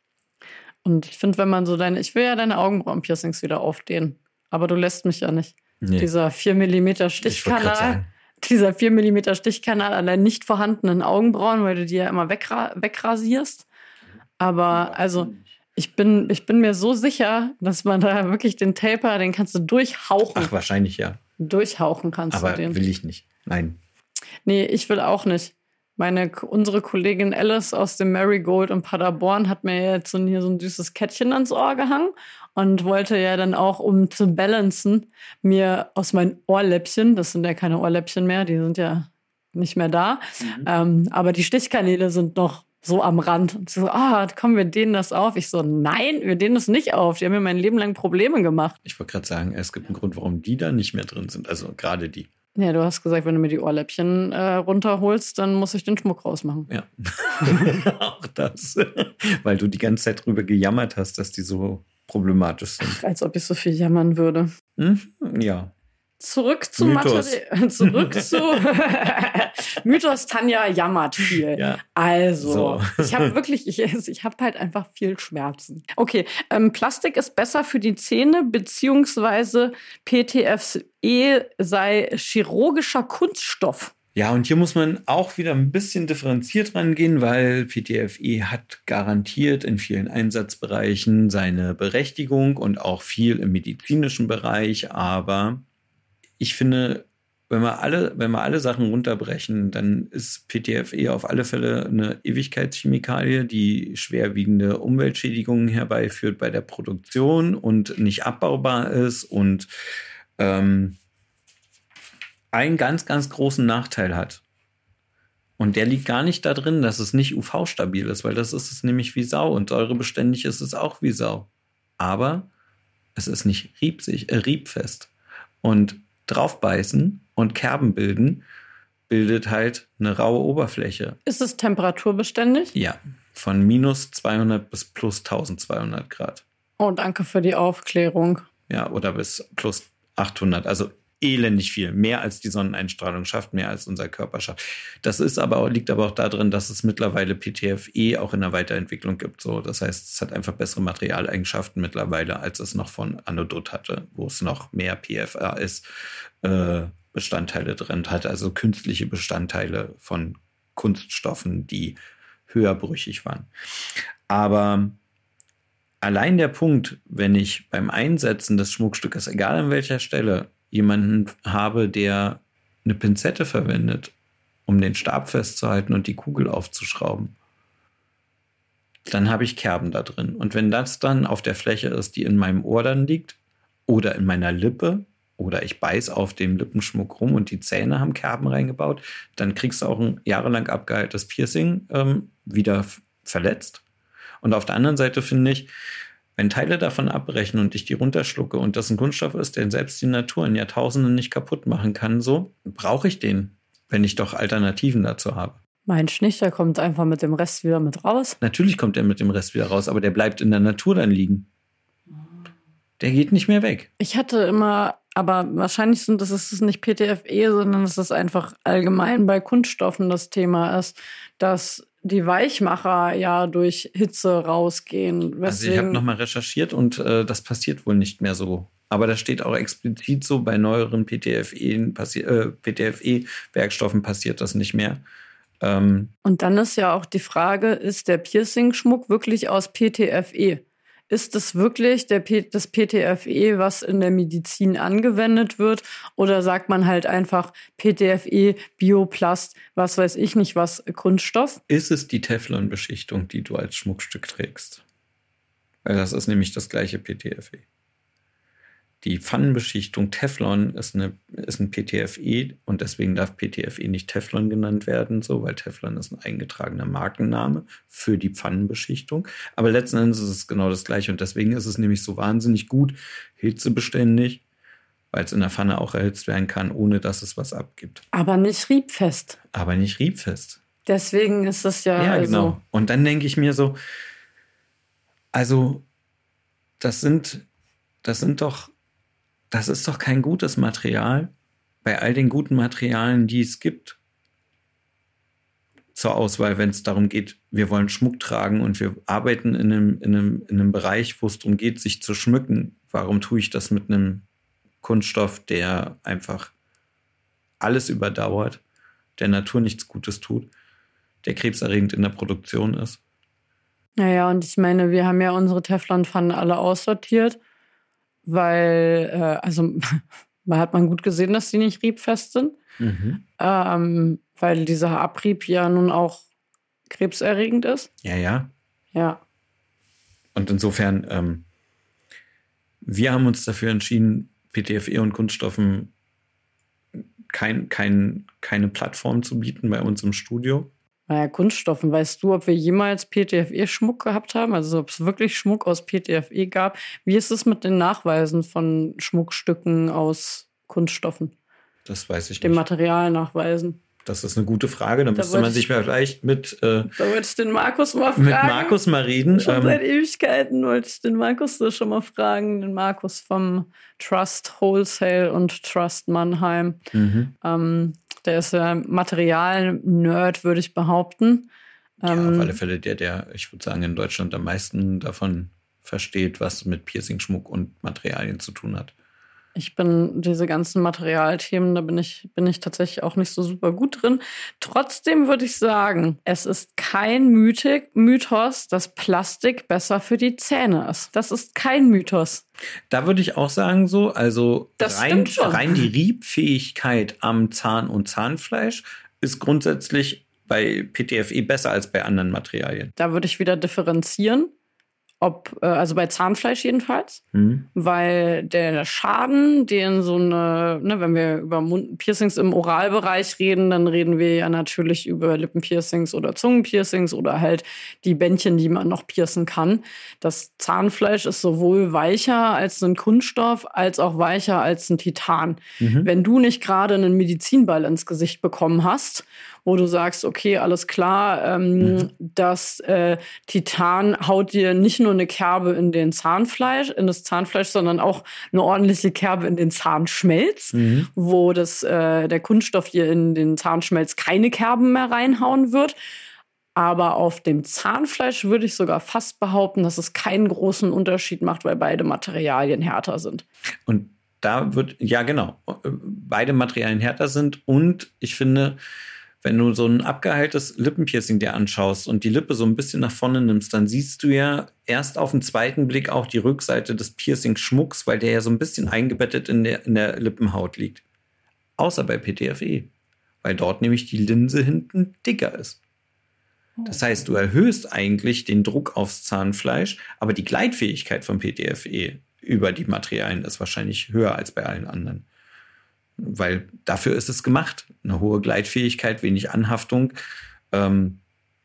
Speaker 1: Und ich finde, wenn man so deine, ich will ja deine Augenbrauen-Piercings wieder aufdehnen, aber du lässt mich ja nicht. Nee. Dieser vier Millimeter Stichkanal, dieser vier Millimeter Stichkanal an deinen nicht vorhandenen Augenbrauen, weil du die ja immer wegra- wegrasierst. Aber also, ich bin, ich bin mir so sicher, dass man da wirklich den Taper, den kannst du durchhauchen.
Speaker 2: Ach, wahrscheinlich ja.
Speaker 1: Durchhauchen kannst
Speaker 2: aber
Speaker 1: du den.
Speaker 2: Aber will ich nicht. Nein.
Speaker 1: Nee, ich will auch nicht. Meine, unsere Kollegin Alice aus dem Marigold in Paderborn hat mir jetzt so, hier so ein süßes Kettchen ans Ohr gehangen und wollte ja dann auch, um zu balancen, mir aus meinen Ohrläppchen, das sind ja keine Ohrläppchen mehr, die sind ja nicht mehr da, mhm. ähm, aber die Stichkanäle sind noch so am Rand. Und so, ah, komm, wir dehnen das auf. Ich so, nein, wir dehnen das nicht auf. Die haben mir mein Leben lang Probleme gemacht.
Speaker 2: Ich wollte gerade sagen, es gibt einen Grund, warum die da nicht mehr drin sind, also gerade die.
Speaker 1: Ja, du hast gesagt, wenn du mir die Ohrläppchen äh, runterholst, dann muss ich den Schmuck rausmachen.
Speaker 2: Ja, auch das. Weil du die ganze Zeit drüber gejammert hast, dass die so problematisch sind.
Speaker 1: Ach, als ob ich so viel jammern würde.
Speaker 2: Hm? Ja.
Speaker 1: Zurück zu Material. Zurück zu Mythos. Tanja jammert viel. Ja. Also, so. ich habe wirklich, ich, ich habe halt einfach viel Schmerzen. Okay, ähm, Plastik ist besser für die Zähne, beziehungsweise P T F E sei chirurgischer Kunststoff.
Speaker 2: Ja, und hier muss man auch wieder ein bisschen differenziert rangehen, weil P T F E hat garantiert in vielen Einsatzbereichen seine Berechtigung und auch viel im medizinischen Bereich, aber ich finde, wenn wir alle, wenn wir alle Sachen runterbrechen, dann ist P T F E auf alle Fälle eine Ewigkeitschemikalie, die schwerwiegende Umweltschädigungen herbeiführt bei der Produktion und nicht abbaubar ist und ähm, einen ganz, ganz großen Nachteil hat. Und der liegt gar nicht da drin, dass es nicht U V-stabil ist, weil das ist es nämlich wie Sau und säurebeständig ist es auch wie Sau. Aber es ist nicht riebsig, äh, riebfest. Und draufbeißen und Kerben bilden, bildet halt eine raue Oberfläche.
Speaker 1: Ist es temperaturbeständig?
Speaker 2: Ja, von minus zweihundert bis plus eintausendzweihundert Grad.
Speaker 1: Oh, danke für die Aufklärung.
Speaker 2: Ja, oder bis plus achthundert, also elendig viel. Mehr als die Sonneneinstrahlung schafft, mehr als unser Körper schafft. Das ist aber, liegt aber auch darin, dass es mittlerweile P T F E auch in der Weiterentwicklung gibt. So, das heißt, es hat einfach bessere Materialeigenschaften mittlerweile, als es noch von Anodot hatte, wo es noch mehr P F A S äh, Bestandteile drin hat, also künstliche Bestandteile von Kunststoffen, die höher brüchig waren. Aber allein der Punkt, wenn ich beim Einsetzen des Schmuckstückes, egal an welcher Stelle, jemanden habe, der eine Pinzette verwendet, um den Stab festzuhalten und die Kugel aufzuschrauben, dann habe ich Kerben da drin. Und wenn das dann auf der Fläche ist, die in meinem Ohr dann liegt oder in meiner Lippe oder ich beiß auf dem Lippenschmuck rum und die Zähne haben Kerben reingebaut, dann kriegst du auch ein jahrelang abgeheiltes Piercing ähm, wieder f- verletzt. Und auf der anderen Seite finde ich, wenn Teile davon abbrechen und ich die runterschlucke und das ein Kunststoff ist, der selbst die Natur in Jahrtausenden nicht kaputt machen kann, so brauche ich den, wenn ich doch Alternativen dazu habe.
Speaker 1: Meinst nicht, der kommt einfach mit dem Rest wieder mit raus?
Speaker 2: Natürlich kommt er mit dem Rest wieder raus, aber der bleibt in der Natur dann liegen. Der geht nicht mehr weg.
Speaker 1: Ich hatte immer, aber wahrscheinlich sind das ist es nicht P T F E, sondern es ist einfach allgemein bei Kunststoffen das Thema ist, dass die Weichmacher ja durch Hitze rausgehen. Weswegen
Speaker 2: also ich habe nochmal recherchiert und äh, das passiert wohl nicht mehr so. Aber da steht auch explizit so, bei neueren P T F E, passi- äh, P T F E-Werkstoffen passiert das nicht mehr. Ähm,
Speaker 1: und dann ist ja auch die Frage, ist der Piercing-Schmuck wirklich aus P T F E? Ist es wirklich der P- das P T F E, was in der Medizin angewendet wird? Oder sagt man halt einfach P T F E, Bioplast, was weiß ich nicht was, Kunststoff?
Speaker 2: Ist es die Teflon-Beschichtung, die du als Schmuckstück trägst? Weil das ist nämlich das gleiche P T F E. Die Pfannenbeschichtung Teflon ist, eine, ist ein P T F E und deswegen darf P T F E nicht Teflon genannt werden, so, weil Teflon ist ein eingetragener Markenname für die Pfannenbeschichtung. Aber letzten Endes ist es genau das Gleiche und deswegen ist es nämlich so wahnsinnig gut, hitzebeständig, weil es in der Pfanne auch erhitzt werden kann, ohne dass es was abgibt.
Speaker 1: Aber nicht riebfest.
Speaker 2: Aber nicht riebfest.
Speaker 1: Deswegen ist es ja.
Speaker 2: Ja,
Speaker 1: also
Speaker 2: genau. Und dann denke ich mir so, also das sind, das sind doch, das ist doch kein gutes Material bei all den guten Materialien, die es gibt zur Auswahl, wenn es darum geht, wir wollen Schmuck tragen und wir arbeiten in einem, in einem, in einem Bereich, wo es darum geht, sich zu schmücken. Warum tue ich das mit einem Kunststoff, der einfach alles überdauert, der Natur nichts Gutes tut, der krebserregend in der Produktion ist?
Speaker 1: Naja, und ich meine, wir haben ja unsere Teflonpfannen alle aussortiert, weil, äh, also man hat man gut gesehen, dass die nicht riebfest sind,
Speaker 2: Mhm.
Speaker 1: ähm, weil dieser Abrieb ja nun auch krebserregend ist.
Speaker 2: Ja, ja.
Speaker 1: Ja.
Speaker 2: Und insofern, ähm, wir haben uns dafür entschieden, P T F E und Kunststoffen kein, kein, keine Plattform zu bieten bei uns im Studio.
Speaker 1: Naja, Kunststoffen. Weißt du, ob wir jemals P T F E-Schmuck gehabt haben? Also ob es wirklich Schmuck aus P T F E gab? Wie ist es mit den Nachweisen von Schmuckstücken aus Kunststoffen?
Speaker 2: Das weiß ich
Speaker 1: Den
Speaker 2: nicht.
Speaker 1: Materialnachweisen.
Speaker 2: Das ist eine gute Frage. Da,
Speaker 1: Da
Speaker 2: müsste man
Speaker 1: wollte
Speaker 2: sich vielleicht mit, äh,
Speaker 1: Da wollte ich den Markus mal fragen.
Speaker 2: mit Markus mal reden.
Speaker 1: Schon
Speaker 2: Ähm,
Speaker 1: seit Ewigkeiten wollte ich den Markus so schon mal fragen. Den Markus vom Trust Wholesale und Trust Mannheim.
Speaker 2: mhm.
Speaker 1: Ähm, der ist ja Material-Nerd, würde ich behaupten.
Speaker 2: Ja,
Speaker 1: Ähm,
Speaker 2: auf alle Fälle der, der, ich würde sagen, in Deutschland am meisten davon versteht, was mit Piercing, Schmuck und Materialien zu tun hat.
Speaker 1: Ich bin diese ganzen Materialthemen, da bin ich, bin ich tatsächlich auch nicht so super gut drin. Trotzdem würde ich sagen, es ist kein Mythik, Mythos, dass Plastik besser für die Zähne ist. Das ist kein Mythos.
Speaker 2: Da würde ich auch sagen so, also
Speaker 1: Das
Speaker 2: rein,
Speaker 1: stimmt schon.
Speaker 2: rein die Riebfähigkeit am Zahn und Zahnfleisch ist grundsätzlich bei P T F E besser als bei anderen Materialien.
Speaker 1: Da würde ich wieder differenzieren. Ob, äh, also bei Zahnfleisch jedenfalls,
Speaker 2: Hm.
Speaker 1: weil der Schaden, den so eine, ne, wenn wir über Mundpiercings im Oralbereich reden, dann reden wir ja natürlich über Lippenpiercings oder Zungenpiercings oder halt die Bändchen, die man noch piercen kann. Das Zahnfleisch ist sowohl weicher als ein Kunststoff, als auch weicher als ein Titan.
Speaker 2: Mhm.
Speaker 1: Wenn du nicht gerade einen Medizinball ins Gesicht bekommen hast, wo du sagst, okay, alles klar, ähm, mhm. das äh, Titan haut dir nicht nur eine Kerbe in den Zahnfleisch, in das Zahnfleisch, sondern auch eine ordentliche Kerbe in den Zahnschmelz, mhm. wo das, äh, der Kunststoff dir in den Zahnschmelz keine Kerben mehr reinhauen wird. Aber auf dem Zahnfleisch würde ich sogar fast behaupten, dass es keinen großen Unterschied macht, weil beide Materialien härter sind.
Speaker 2: Und da wird, ja genau, beide Materialien härter sind und ich finde, wenn du so ein abgeheiltes Lippenpiercing dir anschaust und die Lippe so ein bisschen nach vorne nimmst, dann siehst du ja erst auf den zweiten Blick auch die Rückseite des Piercing-Schmucks, weil der ja so ein bisschen eingebettet in der, in der Lippenhaut liegt. Außer bei P T F E, weil dort nämlich die Linse hinten dicker ist. Das heißt, du erhöhst eigentlich den Druck aufs Zahnfleisch, aber die Gleitfähigkeit von P T F E über die Materialien ist wahrscheinlich höher als bei allen anderen. Weil dafür ist es gemacht. Eine hohe Gleitfähigkeit, wenig Anhaftung. Ähm,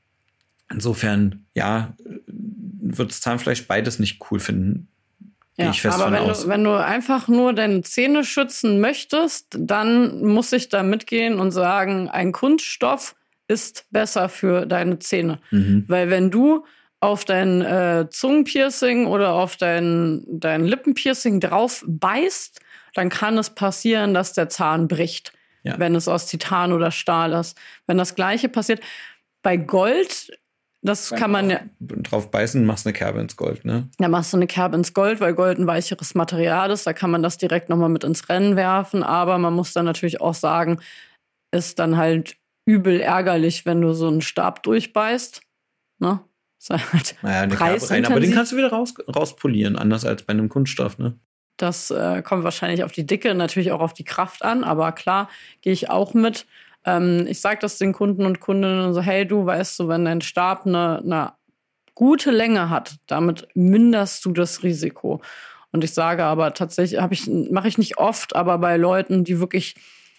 Speaker 2: insofern, ja, wird das Zahnfleisch beides nicht cool finden.
Speaker 1: Ja,
Speaker 2: ich fest
Speaker 1: aber
Speaker 2: von
Speaker 1: wenn
Speaker 2: aus.
Speaker 1: du, wenn du einfach nur deine Zähne schützen möchtest, dann muss ich da mitgehen und sagen, ein Kunststoff ist besser für deine Zähne. Mhm. Weil wenn du auf dein äh, Zungenpiercing oder auf dein, dein Lippenpiercing drauf beißt, dann kann es passieren, dass der Zahn bricht, ja. wenn es aus Titan oder Stahl ist. Wenn das Gleiche passiert, bei Gold, das Beim kann man ja...
Speaker 2: Drauf beißen, machst eine Kerbe ins Gold, ne?
Speaker 1: Ja, machst du eine Kerbe ins Gold, weil Gold ein weicheres Material ist. Da kann man das direkt nochmal mit ins Rennen werfen. Aber man muss dann natürlich auch sagen, ist dann halt übel ärgerlich, wenn du so einen Stab durchbeißt. Ne? Ist halt
Speaker 2: naja, eine Kerbe rein, aber den kannst du wieder raus, rauspolieren, anders als bei einem Kunststoff, ne?
Speaker 1: Das äh, kommt wahrscheinlich auf die Dicke, natürlich auch auf die Kraft an, aber klar, gehe ich auch mit. Ähm, ich sage das den Kunden und Kundinnen so, hey, du weißt so, wenn dein Stab eine, eine gute Länge hat, damit minderst du das Risiko. Und ich sage aber tatsächlich, habe ich, mache ich nicht oft, aber bei Leuten, die wirklich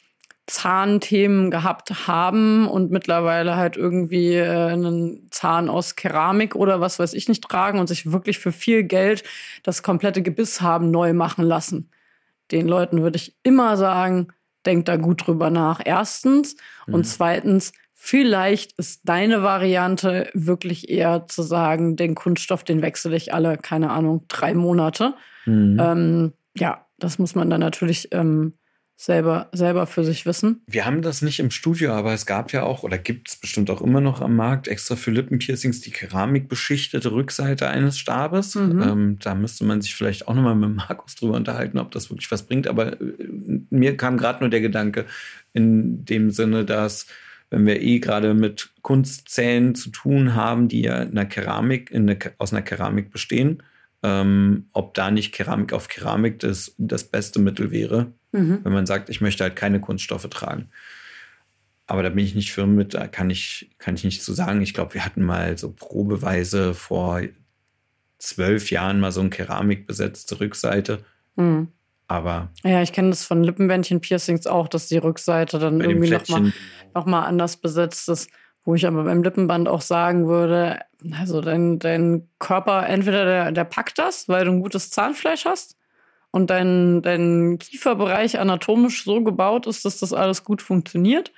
Speaker 1: Zahnthemen gehabt haben und mittlerweile halt irgendwie äh, einen Zahn aus Keramik oder was weiß ich nicht tragen und sich wirklich für viel Geld das komplette Gebiss haben neu machen lassen. den Leuten würde ich immer sagen, denk da gut drüber nach. Erstens. Mhm. Und zweitens, vielleicht ist deine Variante wirklich eher zu sagen, den Kunststoff, den wechsle ich alle, keine Ahnung, drei Monate. Mhm. Ähm, ja, das muss man dann natürlich ähm, selber, selber für sich wissen.
Speaker 2: Wir haben das nicht im Studio, aber es gab ja auch, oder gibt es bestimmt auch immer noch am Markt, extra für Lippenpiercings die keramikbeschichtete Rückseite eines Stabes. Mhm. Ähm, da müsste man sich vielleicht auch nochmal mit Markus drüber unterhalten, ob das wirklich was bringt. Aber äh, mir kam gerade nur der Gedanke in dem Sinne, dass wenn wir eh gerade mit Kunstzähnen zu tun haben, die ja in der Keramik, in eine, aus einer Keramik bestehen, ähm, ob da nicht Keramik auf Keramik das, das beste Mittel wäre, mhm. wenn man sagt, ich möchte halt keine Kunststoffe tragen. Aber da bin ich nicht firm mit, da kann ich, kann ich nicht zu sagen. Ich glaube, wir hatten mal so probeweise vor zwölf Jahren mal so eine keramikbesetzte Rückseite. Mhm. Aber
Speaker 1: ja, ich kenne das von Lippenbändchen-Piercings auch, dass die Rückseite dann irgendwie nochmal noch mal anders besetzt ist. Wo ich aber beim Lippenband auch sagen würde, also dein, dein Körper, entweder der, der packt das, weil du ein gutes Zahnfleisch hast und dein, dein Kieferbereich anatomisch so gebaut ist, dass das alles gut funktioniert.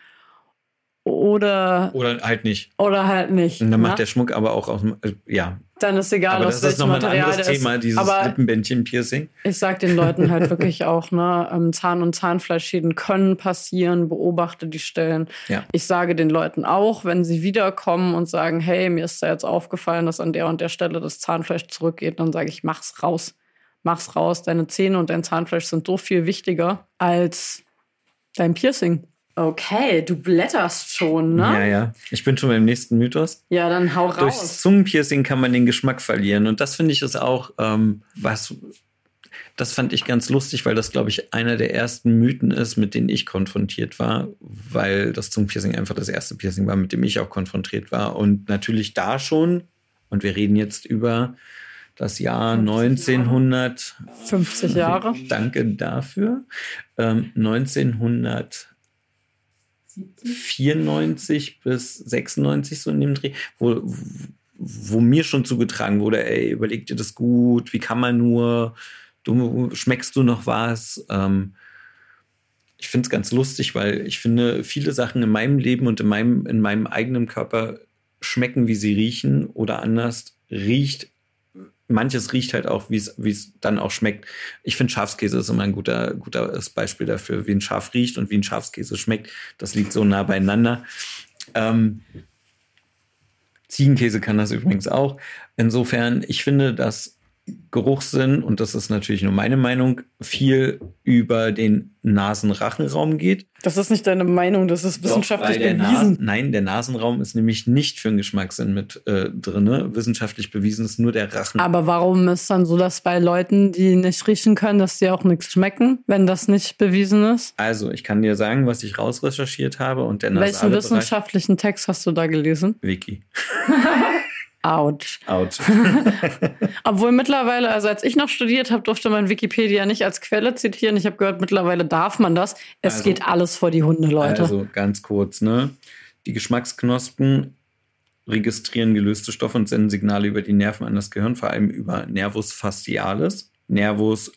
Speaker 1: Oder,
Speaker 2: oder halt nicht.
Speaker 1: Oder halt nicht.
Speaker 2: Und dann macht der Schmuck aber auch aus dem, äh, ja.
Speaker 1: Dann ist egal,
Speaker 2: aber das ist nochmal ein anderes Thema, dieses Lippenbändchen-Piercing.
Speaker 1: Ich sag den Leuten halt wirklich auch, ne, Zahn- und Zahnfleischschäden können passieren, beobachte die Stellen. Ja. Ich sage den Leuten auch, wenn sie wiederkommen und sagen, hey, mir ist da jetzt aufgefallen, dass an der und der Stelle das Zahnfleisch zurückgeht, dann sage ich, mach's raus. Mach's raus, deine Zähne und dein Zahnfleisch sind so viel wichtiger als dein Piercing. Okay, du blätterst schon, ne?
Speaker 2: Ja, ja. Ich bin schon beim nächsten Mythos.
Speaker 1: Ja, dann hau raus.
Speaker 2: Durch Zungenpiercing kann man den Geschmack verlieren. Und das finde ich ist auch, ähm, was, das fand ich ganz lustig, weil das, glaube ich, einer der ersten Mythen ist, mit denen ich konfrontiert war, weil das Zungenpiercing einfach das erste Piercing war, mit dem ich auch konfrontiert war. Und natürlich da schon, und wir reden jetzt über das Jahr neunzehnhundert.
Speaker 1: fünfzig Jahre.
Speaker 2: Danke dafür. Ähm, neunzehnhundert. vierundneunzig bis sechsundneunzig so in dem Dreh, wo, wo mir schon zugetragen wurde, ey, überleg dir das gut, wie kann man nur, du, schmeckst du noch was? Ähm, ich finde es ganz lustig, weil ich finde, viele Sachen in meinem Leben und in meinem, in meinem eigenen Körper schmecken, wie sie riechen oder anders riecht. Manches riecht halt auch, wie es dann auch schmeckt. Ich finde, Schafskäse ist immer ein guter, gutes Beispiel dafür, wie ein Schaf riecht und wie ein Schafskäse schmeckt. Das liegt so nah beieinander. Ähm, Ziegenkäse kann das übrigens auch. Insofern, ich finde, dass Geruchssinn, und das ist natürlich nur meine Meinung, viel über den Nasenrachenraum geht.
Speaker 1: Das ist nicht deine Meinung, das ist wissenschaftlich
Speaker 2: Doch,
Speaker 1: bewiesen.
Speaker 2: Nasen, nein, der Nasenraum ist nämlich nicht für den Geschmackssinn mit äh, drin. Wissenschaftlich bewiesen ist nur der Rachen.
Speaker 1: Aber warum ist dann so, dass bei Leuten, die nicht riechen können, dass die auch nichts schmecken, wenn das nicht bewiesen ist?
Speaker 2: Also, ich kann dir sagen, was ich rausrecherchiert habe. Und der nasale
Speaker 1: Welchen wissenschaftlichen Text hast du da gelesen?
Speaker 2: Wiki.
Speaker 1: Autsch.
Speaker 2: Autsch.
Speaker 1: Obwohl mittlerweile, also als ich noch studiert habe, durfte man Wikipedia nicht als Quelle zitieren. Ich habe gehört, mittlerweile darf man das. Es also, geht alles vor die Hunde, Leute.
Speaker 2: Also ganz kurz, ne? Die Geschmacksknospen registrieren gelöste Stoffe und senden Signale über die Nerven an das Gehirn, vor allem über Nervus facialis, Nervus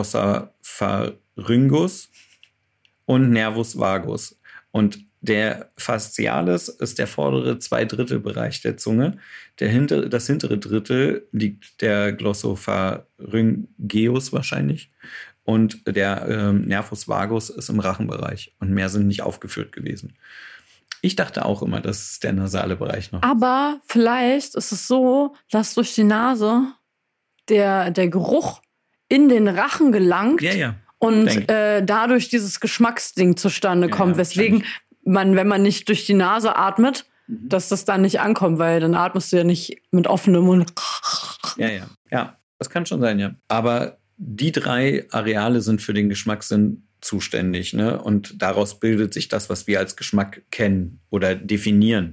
Speaker 2: glossopharyngus und Nervus vagus. Und der Facialis ist der vordere Zweidrittelbereich der Zunge. Der hintere, das hintere Drittel liegt der Glossopharyngeus wahrscheinlich. Und der ähm, Nervus vagus ist im Rachenbereich. Und mehr sind nicht aufgeführt gewesen. Ich dachte auch immer, das ist der nasale Bereich noch.
Speaker 1: Aber vielleicht ist es so, dass durch die Nase der, der Geruch in den Rachen gelangt.
Speaker 2: Ja, ja.
Speaker 1: Und äh, dadurch dieses Geschmacksding zustande ja, kommt. Ja, weswegen man, wenn man nicht durch die Nase atmet, mhm. dass das dann nicht ankommt, weil dann atmest du ja nicht mit offenem Mund.
Speaker 2: Ja, ja. Ja, das kann schon sein, ja. Aber die drei Areale sind für den Geschmackssinn zuständig, ne? Und daraus bildet sich das, was wir als Geschmack kennen oder definieren.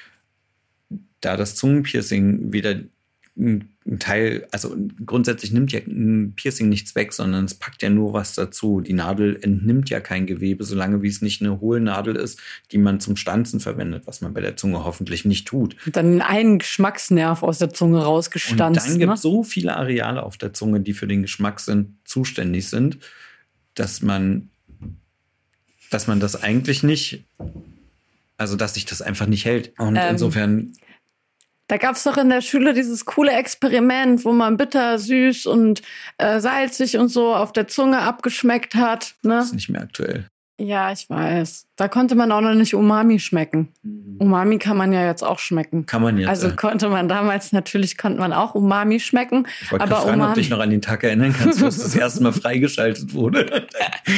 Speaker 2: Da das Zungenpiercing wieder ein Teil, also grundsätzlich nimmt ja ein Piercing nichts weg, sondern es packt ja nur was dazu. Die Nadel entnimmt ja kein Gewebe, solange wie es nicht eine hohle Nadel ist, die man zum Stanzen verwendet, was man bei der Zunge hoffentlich nicht tut.
Speaker 1: Und dann einen Geschmacksnerv aus der Zunge rausgestanzt.
Speaker 2: Und dann gibt es ne? so viele Areale auf der Zunge, die für den Geschmackssinn zuständig sind, dass man, dass man das eigentlich nicht, also dass sich das einfach nicht hält. Und ähm, insofern.
Speaker 1: Da gab es doch in der Schule dieses coole Experiment, wo man bitter, süß und äh, salzig und so auf der Zunge abgeschmeckt hat. Ne?
Speaker 2: Das ist nicht mehr aktuell.
Speaker 1: Ja, ich weiß. Da konnte man auch noch nicht Umami schmecken. Mhm. Umami kann man ja jetzt auch schmecken.
Speaker 2: Kann man jetzt.
Speaker 1: Also
Speaker 2: ja.
Speaker 1: konnte man damals, natürlich konnte man auch Umami schmecken.
Speaker 2: Ich wollte gerade fragen, Umami, ob du dich noch an den Tag erinnern kannst, wo es das erste Mal freigeschaltet wurde.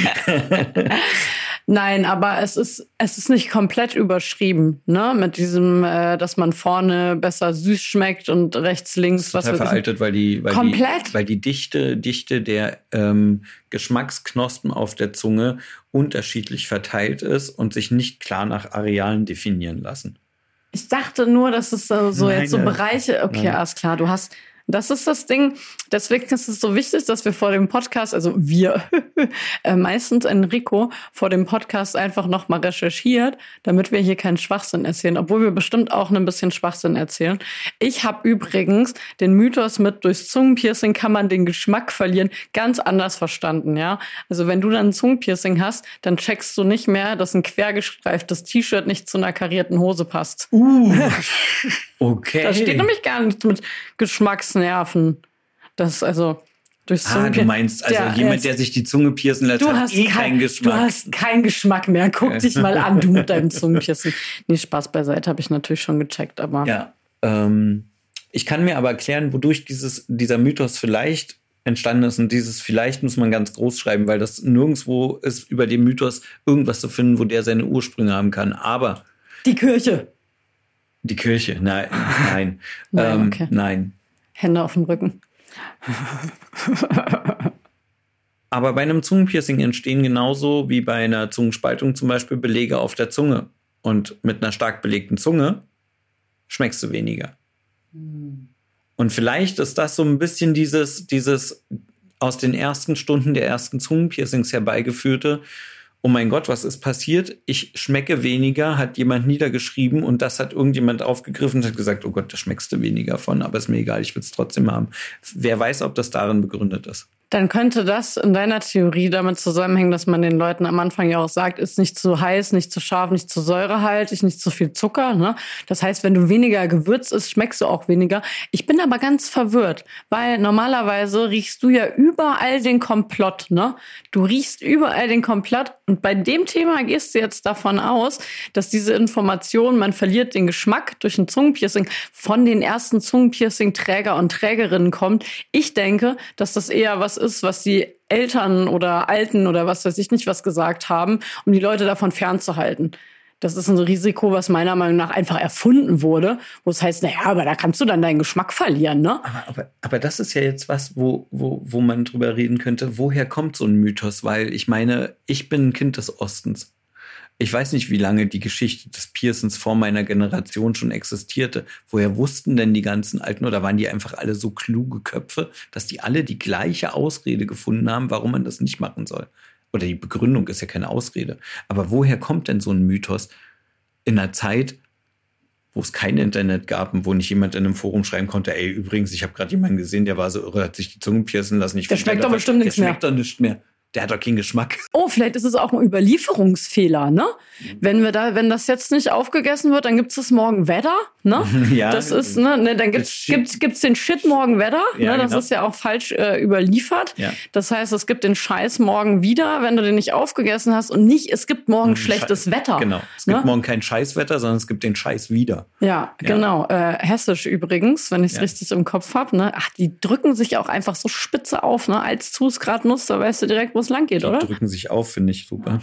Speaker 1: Nein, aber es ist, es ist nicht komplett überschrieben, ne? Mit diesem, äh, dass man vorne besser süß schmeckt und rechts, links.
Speaker 2: Das ist total veraltet, weil die, weil
Speaker 1: komplett?
Speaker 2: die, weil die Dichte, Dichte der ähm, Geschmacksknospen auf der Zunge unterschiedlich verteilt ist und sich nicht klar nach Arealen definieren lassen.
Speaker 1: Ich dachte nur, dass es so, so
Speaker 2: Nein,
Speaker 1: jetzt so Bereiche, okay, nein. Alles klar, du hast, das ist das Ding, deswegen ist es so wichtig, dass wir vor dem Podcast, also wir, äh, meistens Enrico, vor dem Podcast einfach nochmal recherchiert, damit wir hier keinen Schwachsinn erzählen, obwohl wir bestimmt auch ein bisschen Schwachsinn erzählen. Ich habe übrigens den Mythos mit, durchs Zungenpiercing kann man den Geschmack verlieren, ganz anders verstanden, ja. Also wenn du dann ein Zungenpiercing hast, dann checkst du nicht mehr, dass ein quergestreiftes T-Shirt nicht zu einer karierten Hose passt.
Speaker 2: Uh, okay.
Speaker 1: Da steht nämlich gar nichts mit Geschmacksnerven. Das also durchs
Speaker 2: Ah, du meinst also der, jemand, der sich die Zunge piercen lässt,
Speaker 1: du
Speaker 2: hat
Speaker 1: hast
Speaker 2: eh
Speaker 1: kein,
Speaker 2: keinen Geschmack.
Speaker 1: Du hast keinen Geschmack mehr. Guck dich mal an, du mit deinem Zungenpiercing. Nee, Spaß beiseite, habe ich natürlich schon gecheckt, aber
Speaker 2: ja, ähm, ich kann mir aber erklären, wodurch dieses, dieser Mythos vielleicht entstanden ist. Und dieses vielleicht muss man ganz groß schreiben, weil das nirgendwo ist über den Mythos irgendwas zu finden, wo der seine Ursprünge haben kann. Aber
Speaker 1: die Kirche.
Speaker 2: Die Kirche, nein, nein,
Speaker 1: nein,
Speaker 2: ähm,
Speaker 1: okay.
Speaker 2: nein.
Speaker 1: Hände auf dem Rücken.
Speaker 2: Aber bei einem Zungenpiercing entstehen genauso wie bei einer Zungenspaltung zum Beispiel Belege auf der Zunge. Und mit einer stark belegten Zunge schmeckst du weniger. Hm. Und vielleicht ist das so ein bisschen dieses, dieses aus den ersten Stunden der ersten Zungenpiercings herbeigeführte, oh mein Gott, was ist passiert? Ich schmecke weniger, hat jemand niedergeschrieben und das hat irgendjemand aufgegriffen und hat gesagt, oh Gott, da schmeckst du weniger von, aber ist mir egal, ich will es trotzdem haben. Wer weiß, ob das darin begründet ist.
Speaker 1: Dann könnte das in deiner Theorie damit zusammenhängen, dass man den Leuten am Anfang ja auch sagt, ist nicht zu heiß, nicht zu scharf, nicht zu säurehaltig, nicht zu viel Zucker. Ne? Das heißt, wenn du weniger Gewürz isst, schmeckst du auch weniger. Ich bin aber ganz verwirrt, weil normalerweise riechst du ja überall den Komplott. Ne? Du riechst überall den Komplott und bei dem Thema gehst du jetzt davon aus, dass diese Information, man verliert den Geschmack durch ein Zungenpiercing, von den ersten Zungenpiercing-Träger und Trägerinnen kommt. Ich denke, dass das eher was ist, was die Eltern oder Alten oder was weiß ich nicht was gesagt haben, um die Leute davon fernzuhalten. Das ist ein Risiko, was meiner Meinung nach einfach erfunden wurde, wo es heißt, naja, aber da kannst du dann deinen Geschmack verlieren, ne?
Speaker 2: Aber, aber, aber das ist ja jetzt was, wo, wo, wo man drüber reden könnte, woher kommt so ein Mythos? Weil ich meine, ich bin ein Kind des Ostens. Ich weiß nicht, wie lange die Geschichte des Piercings vor meiner Generation schon existierte. Woher wussten denn die ganzen Alten oder waren die einfach alle so kluge Köpfe, dass die alle die gleiche Ausrede gefunden haben, warum man das nicht machen soll? Oder die Begründung ist ja keine Ausrede. Aber woher kommt denn so ein Mythos in einer Zeit, wo es kein Internet gab und wo nicht jemand in einem Forum schreiben konnte, ey, übrigens, ich habe gerade jemanden gesehen, der war so irre, hat sich die Zunge piercen lassen. Ich
Speaker 1: der schmeckt doch bestimmt nichts mehr.
Speaker 2: Der schmeckt doch nichts mehr. Der hat doch keinen Geschmack.
Speaker 1: Oh, vielleicht ist es auch ein Überlieferungsfehler, ne? Wenn wir da, wenn das jetzt nicht aufgegessen wird, dann gibt's das morgen Wetter, ne?
Speaker 2: Ja.
Speaker 1: Das ist, ne, ne dann gibt's, gibt's, gibt's den Shit morgen Wetter, ja, ne? Das genau. Ist ja auch falsch äh, überliefert. Ja. Das heißt, es gibt den Scheiß morgen wieder, wenn du den nicht aufgegessen hast und nicht, es gibt morgen Sche- schlechtes Wetter.
Speaker 2: Genau. Es gibt
Speaker 1: ne?
Speaker 2: morgen kein Scheißwetter, sondern es gibt den Scheiß wieder.
Speaker 1: Ja, ja. genau. Äh, hessisch übrigens, wenn ich es ja. richtig im Kopf habe, ne? Ach, die drücken sich auch einfach so spitze auf, ne? Als du es gerade nutzt, da weißt du direkt, wo es lang geht,
Speaker 2: die
Speaker 1: oder?
Speaker 2: Drücken sich auf, finde ich super.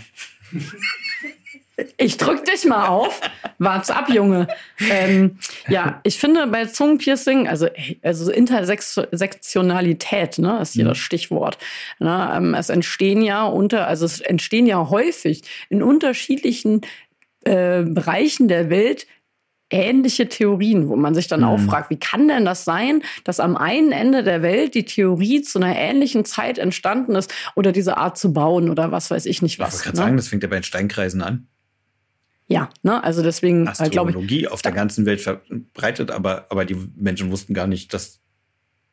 Speaker 1: Ich drück dich mal auf. Wart's ab, Junge. Ähm, ja, ich finde bei Zungenpiercing, also, also Intersektionalität, ne, ist hier mhm. das Stichwort. Ne, ähm, es entstehen ja unter, also es entstehen ja häufig in unterschiedlichen äh, Bereichen der Welt ähnliche Theorien, wo man sich dann mhm. auch fragt, wie kann denn das sein, dass am einen Ende der Welt die Theorie zu einer ähnlichen Zeit entstanden ist oder diese Art zu bauen oder was weiß ich nicht was.
Speaker 2: Ich wollte gerade
Speaker 1: ne?
Speaker 2: sagen, das fängt ja bei den Steinkreisen an.
Speaker 1: Ja, ne, also deswegen
Speaker 2: Astrologie
Speaker 1: glaube ich,
Speaker 2: auf der ganzen Welt verbreitet, aber, aber die Menschen wussten gar nicht, dass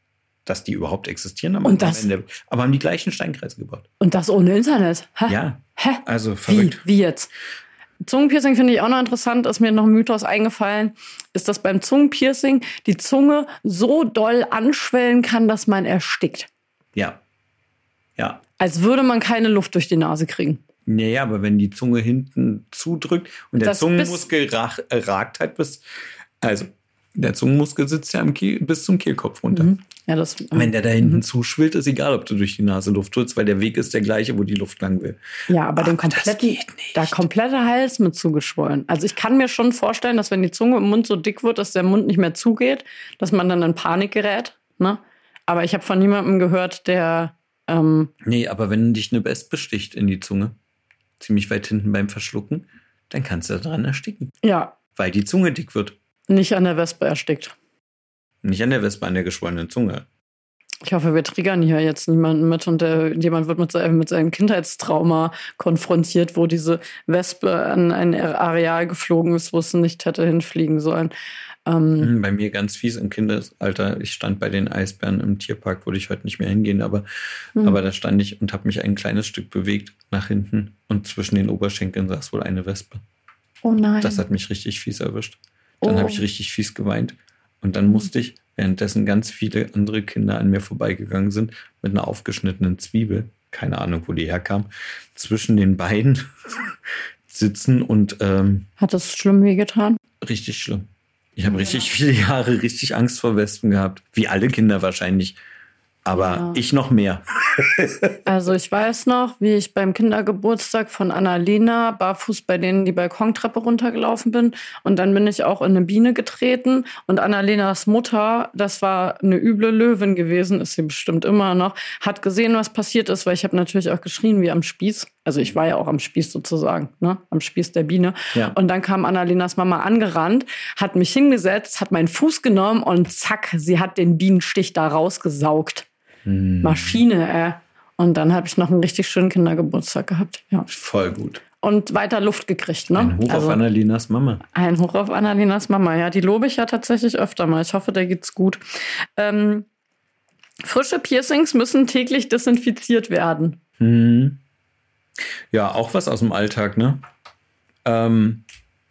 Speaker 2: dass die überhaupt existieren. Aber,
Speaker 1: und das,
Speaker 2: Ende, aber haben die gleichen Steinkreise gebaut.
Speaker 1: Und das ohne Internet. Hä?
Speaker 2: Ja,
Speaker 1: Hä?
Speaker 2: also verrückt.
Speaker 1: Wie, wie jetzt? Zungenpiercing finde ich auch noch interessant, ist mir noch ein Mythos eingefallen, ist, dass beim Zungenpiercing die Zunge so doll anschwellen kann, dass man erstickt.
Speaker 2: Ja, ja.
Speaker 1: Als würde man keine Luft durch die Nase kriegen.
Speaker 2: Naja, aber wenn die Zunge hinten zudrückt und der
Speaker 1: Das
Speaker 2: Zungenmuskel rach, äh, ragt halt bis, also der Zungenmuskel sitzt ja am Kiel, bis zum Kehlkopf runter.
Speaker 1: Mhm. Ja, das,
Speaker 2: wenn der da hinten
Speaker 1: mhm.
Speaker 2: zuschwillt, ist egal, ob du durch die Nase Luft holst, weil der Weg ist der gleiche, wo die Luft lang will.
Speaker 1: Ja, aber, aber den kompletten, der komplette Hals mit zugeschwollen. Also ich kann mir schon vorstellen, dass wenn die Zunge im Mund so dick wird, dass der Mund nicht mehr zugeht, dass man dann in Panik gerät. Ne? Aber ich habe von niemandem gehört, der... Ähm,
Speaker 2: nee, aber wenn dich eine Wespe sticht in die Zunge, ziemlich weit hinten beim Verschlucken, dann kannst du daran ersticken.
Speaker 1: Ja.
Speaker 2: Weil die Zunge dick wird.
Speaker 1: Nicht an der Wespe erstickt.
Speaker 2: Nicht an der Wespe, an der geschwollenen Zunge.
Speaker 1: Ich hoffe, wir triggern hier jetzt niemanden mit und der, jemand wird mit seinem, mit seinem Kindheitstrauma konfrontiert, wo diese Wespe an ein Areal geflogen ist, wo es nicht hätte hinfliegen sollen. Ähm,
Speaker 2: bei mir ganz fies im Kindesalter. Ich stand bei den Eisbären im Tierpark, würde ich heute nicht mehr hingehen, aber, mhm. aber da stand ich und habe mich ein kleines Stück bewegt nach hinten und zwischen den Oberschenkeln saß wohl eine Wespe.
Speaker 1: Oh nein.
Speaker 2: Das hat mich richtig fies erwischt. Dann
Speaker 1: oh.
Speaker 2: habe ich richtig fies geweint. Und dann musste ich, währenddessen ganz viele andere Kinder an mir vorbeigegangen sind, mit einer aufgeschnittenen Zwiebel, keine Ahnung, wo die herkam, zwischen den Beinen sitzen und... Ähm,
Speaker 1: hat das schlimm wehgetan?
Speaker 2: Richtig schlimm. Ich habe ja. richtig viele Jahre richtig Angst vor Wespen gehabt. Wie alle Kinder wahrscheinlich. Aber ja. ich noch mehr.
Speaker 1: Also ich weiß noch, wie ich beim Kindergeburtstag von Annalena barfuß bei denen die Balkontreppe runtergelaufen bin. Und dann bin ich auch in eine Biene getreten. Und Annalenas Mutter, das war eine üble Löwin gewesen, ist sie bestimmt immer noch, hat gesehen, was passiert ist, weil ich habe natürlich auch geschrien wie am Spieß. Also ich war ja auch am Spieß sozusagen, ne? Am Spieß der Biene. Ja. Und dann kam Annalenas Mama angerannt, hat mich hingesetzt, hat meinen Fuß genommen und zack, sie hat den Bienenstich da rausgesaugt. Hm. Maschine, ey. Und dann habe ich noch einen richtig schönen Kindergeburtstag gehabt. Ja.
Speaker 2: Voll gut.
Speaker 1: Und weiter Luft gekriegt, ne?
Speaker 2: Ein Hoch also, auf Annalenas Mama.
Speaker 1: Ein Hoch auf Annalenas Mama, ja. Die lobe ich ja tatsächlich öfter mal. Ich hoffe, der geht's gut. Ähm, frische Piercings müssen täglich desinfiziert werden.
Speaker 2: Hm. Ja, auch was aus dem Alltag, ne? Ähm,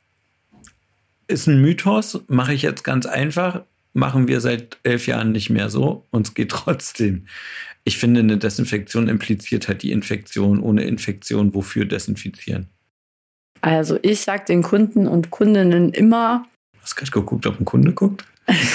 Speaker 2: ist ein Mythos, mache ich jetzt ganz einfach. Machen wir seit elf Jahren nicht mehr so. Und es geht trotzdem. Ich finde, eine Desinfektion impliziert halt die Infektion. Ohne Infektion, wofür desinfizieren?
Speaker 1: Also ich sage den Kunden und Kundinnen immer...
Speaker 2: Hast du gerade geguckt, ob ein Kunde guckt?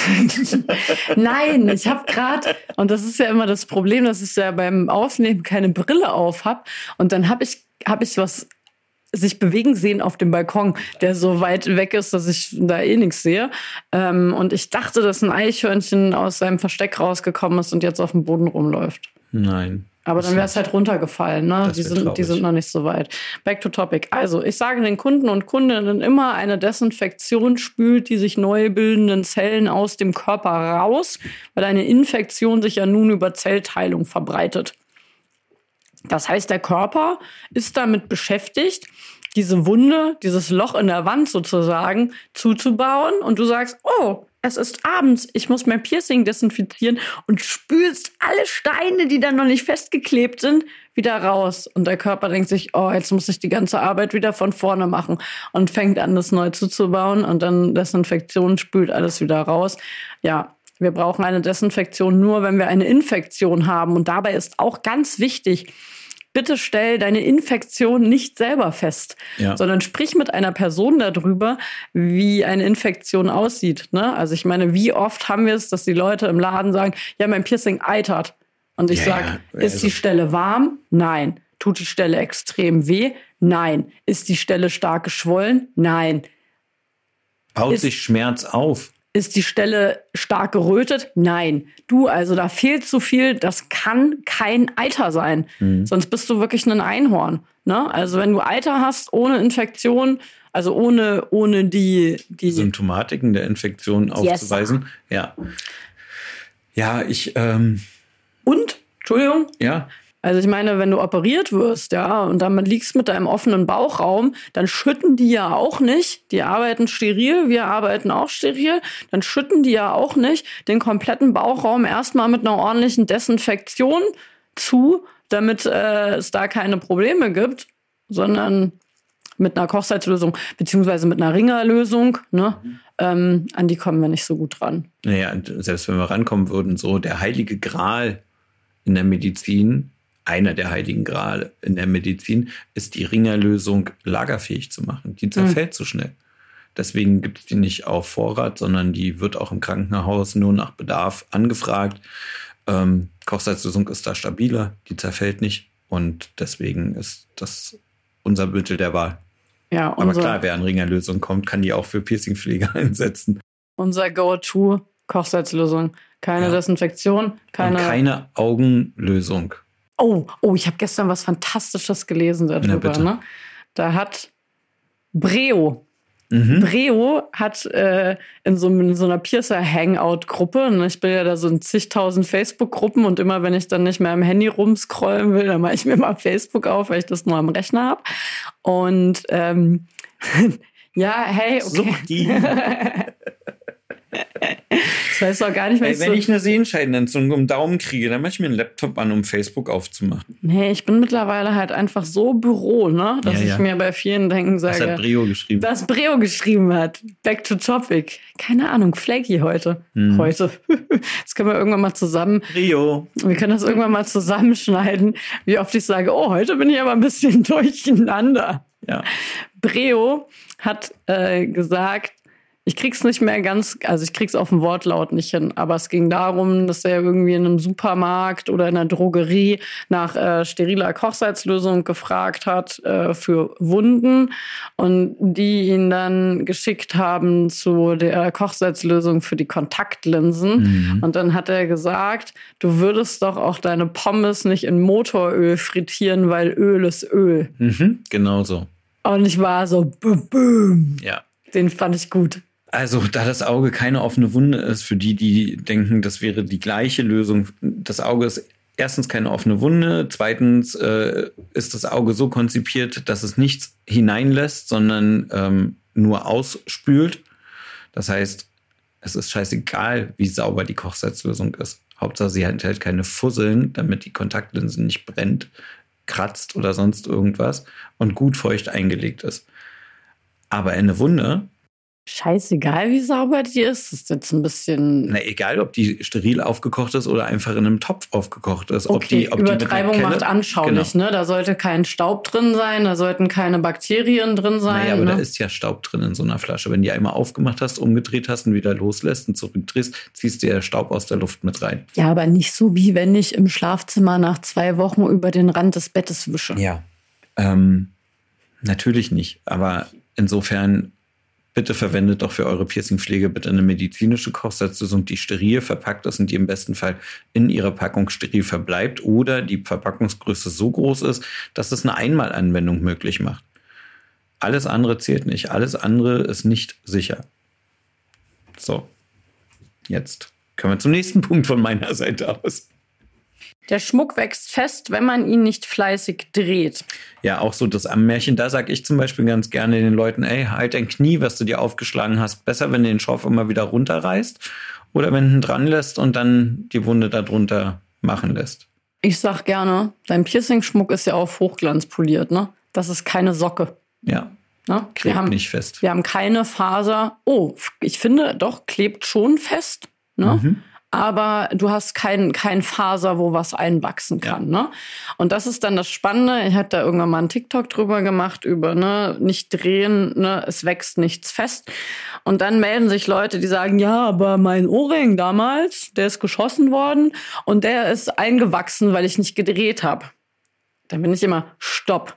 Speaker 1: Nein, ich habe gerade, und das ist ja immer das Problem, dass ich ja beim Aufnehmen keine Brille auf habe. Und dann habe ich, hab ich was... sich bewegen sehen auf dem Balkon, der so weit weg ist, dass ich da eh nichts sehe. Ähm, und ich dachte, dass ein Eichhörnchen aus seinem Versteck rausgekommen ist und jetzt auf dem Boden rumläuft.
Speaker 2: Nein.
Speaker 1: Aber dann wäre es halt runtergefallen. Ne? Die sind, die sind noch nicht so weit. Back to topic. Also, ich sage den Kunden und Kundinnen immer, eine Desinfektion spült die sich neu bildenden Zellen aus dem Körper raus, weil eine Infektion sich ja nun über Zellteilung verbreitet. Das heißt, der Körper ist damit beschäftigt, diese Wunde, dieses Loch in der Wand sozusagen zuzubauen. Und du sagst, oh, es ist abends, ich muss mein Piercing desinfizieren und spülst alle Steine, die dann noch nicht festgeklebt sind, wieder raus. Und der Körper denkt sich, oh, jetzt muss ich die ganze Arbeit wieder von vorne machen und fängt an, das neu zuzubauen. Und dann Desinfektion spült alles wieder raus. Ja. Wir brauchen eine Desinfektion nur, wenn wir eine Infektion haben. Und dabei ist auch ganz wichtig, bitte stell deine Infektion nicht selber fest, ja. sondern sprich mit einer Person darüber, wie eine Infektion aussieht. Ne? Also ich meine, wie oft haben wir es, dass die Leute im Laden sagen, ja, mein Piercing eitert. Und ich yeah, sage, ist also die Stelle warm? Nein. Tut die Stelle extrem weh? Nein. Ist die Stelle stark geschwollen? Nein.
Speaker 2: Baut
Speaker 1: ist,
Speaker 2: sich Schmerz auf?
Speaker 1: Ist die Stelle stark gerötet? Nein. Du, also da fehlt zu viel, das kann kein Eiter sein. Mhm. Sonst bist du wirklich ein Einhorn. Ne? Also wenn du Eiter hast, ohne Infektion, also ohne, ohne die, die
Speaker 2: Symptomatiken der Infektion aufzuweisen. Yes. Ja. Ja, ich... Ähm
Speaker 1: Und, Entschuldigung?
Speaker 2: Ja.
Speaker 1: Also ich meine, wenn du operiert wirst, ja, und dann liegst mit deinem offenen Bauchraum, dann schütten die ja auch nicht, die arbeiten steril, wir arbeiten auch steril, dann schütten die ja auch nicht den kompletten Bauchraum erstmal mit einer ordentlichen Desinfektion zu, damit äh, es da keine Probleme gibt, sondern mit einer Kochsalzlösung, beziehungsweise mit einer Ringerlösung, ne, mhm. ähm, an die kommen wir nicht so gut ran.
Speaker 2: Naja, und selbst wenn wir rankommen würden, so der heilige Gral in der Medizin, einer der heiligen Gral in der Medizin, ist die Ringerlösung lagerfähig zu machen. Die zerfällt mhm. so schnell. Deswegen gibt es die nicht auf Vorrat, sondern die wird auch im Krankenhaus nur nach Bedarf angefragt. Ähm, Kochsalzlösung ist da stabiler, die zerfällt nicht. Und deswegen ist das unser Mittel der Wahl.
Speaker 1: Ja,
Speaker 2: aber klar, wer an Ringerlösung kommt, kann die auch für Piercingpflege einsetzen.
Speaker 1: Unser Go-To-Kochsalzlösung. Keine ja. Desinfektion, keine...
Speaker 2: Und keine Augenlösung.
Speaker 1: Oh, oh, ich habe gestern was Fantastisches gelesen darüber. Ne? Da hat Breo, mhm. Breo hat äh, in, so, in so einer Piercer-Hangout-Gruppe, ne? Ich bin ja da so in zigtausend Facebook-Gruppen und immer, wenn ich dann nicht mehr am Handy rumscrollen will, dann mache ich mir mal Facebook auf, weil ich das nur am Rechner habe. Und ähm, ja, hey, okay. Ich weiß auch gar nicht,
Speaker 2: Ey, wenn so ich eine Sehenscheidenentzündung im Daumen kriege, dann mache ich mir einen Laptop an, um Facebook aufzumachen.
Speaker 1: Nee, ich bin mittlerweile halt einfach so Büro, ne, dass ja, ja. ich mir bei vielen Denken sage...
Speaker 2: Was hat Breo geschrieben?
Speaker 1: Was Breo geschrieben hat. Back to topic. Keine Ahnung, flaky heute. Hm. Heute. Das können wir irgendwann mal zusammen...
Speaker 2: Breo.
Speaker 1: Wir können das irgendwann mal zusammenschneiden, wie oft ich sage, oh, heute bin ich aber ein bisschen durcheinander.
Speaker 2: Ja.
Speaker 1: Breo hat äh, gesagt, ich krieg's nicht mehr ganz, also ich krieg's auf den Wortlaut nicht hin, aber es ging darum, dass er irgendwie in einem Supermarkt oder in einer Drogerie nach äh, steriler Kochsalzlösung gefragt hat äh, für Wunden und die ihn dann geschickt haben zu der Kochsalzlösung für die Kontaktlinsen. Mhm. Und dann hat er gesagt, du würdest doch auch deine Pommes nicht in Motoröl frittieren, weil Öl ist Öl.
Speaker 2: Mhm, genau so.
Speaker 1: Und ich war so, büm, büm.
Speaker 2: Ja.
Speaker 1: Den fand ich gut.
Speaker 2: Also, da das Auge keine offene Wunde ist, für die, die denken, das wäre die gleiche Lösung. Das Auge ist erstens keine offene Wunde. Zweitens äh, ist das Auge so konzipiert, dass es nichts hineinlässt, sondern ähm, nur ausspült. Das heißt, es ist scheißegal, wie sauber die Kochsalzlösung ist. Hauptsache, sie enthält keine Fusseln, damit die Kontaktlinse nicht brennt, kratzt oder sonst irgendwas und gut feucht eingelegt ist. Aber eine Wunde...
Speaker 1: Scheißegal, wie sauber die ist. Das ist jetzt ein bisschen...
Speaker 2: Na, egal, ob die steril aufgekocht ist oder einfach in einem Topf aufgekocht ist.
Speaker 1: Okay,
Speaker 2: ob die, ob
Speaker 1: Übertreibung
Speaker 2: die
Speaker 1: macht anschaulich. Genau. Ne? Da sollte kein Staub drin sein, da sollten keine Bakterien drin sein.
Speaker 2: Naja, aber
Speaker 1: ne?
Speaker 2: da ist ja Staub drin in so einer Flasche. Wenn die einmal aufgemacht hast, umgedreht hast und wieder loslässt und zurückdrehst, ziehst du ja Staub aus der Luft mit rein.
Speaker 1: Ja, aber nicht so, wie wenn ich im Schlafzimmer nach zwei Wochen über den Rand des Bettes wische.
Speaker 2: Ja, ähm, natürlich nicht. Aber insofern... Bitte verwendet doch für eure Piercingpflege bitte eine medizinische Kochsalzlösung, die steril verpackt ist und die im besten Fall in ihrer Packung steril verbleibt oder die Verpackungsgröße so groß ist, dass es eine Einmalanwendung möglich macht. Alles andere zählt nicht. Alles andere ist nicht sicher. So, jetzt können wir zum nächsten Punkt von meiner Seite aus.
Speaker 1: Der Schmuck wächst fest, wenn man ihn nicht fleißig dreht.
Speaker 2: Ja, auch so das Ammärchen. Da sage ich zum Beispiel ganz gerne den Leuten, ey, halt dein Knie, was du dir aufgeschlagen hast, besser, wenn du den Schorf immer wieder runterreißt oder wenn du ihn dran lässt und dann die Wunde darunter machen lässt.
Speaker 1: Ich sag gerne, dein Piercing-Schmuck ist ja auf Hochglanz poliert, ne? Das ist keine Socke.
Speaker 2: Ja,
Speaker 1: ne?
Speaker 2: klebt
Speaker 1: wir haben,
Speaker 2: nicht fest.
Speaker 1: Wir haben keine Faser. Oh, ich finde, doch, klebt schon fest, ne? Mhm. Aber du hast kein, kein Faser, wo was einwachsen kann. Ja. Ne? Und das ist dann das Spannende. Ich hatte da irgendwann mal einen TikTok drüber gemacht, über ne, nicht drehen, ne, es wächst nichts fest. Und dann melden sich Leute, die sagen, ja, aber mein Ohrring damals, der ist geschossen worden und der ist eingewachsen, weil ich nicht gedreht habe. Dann bin ich immer, stopp.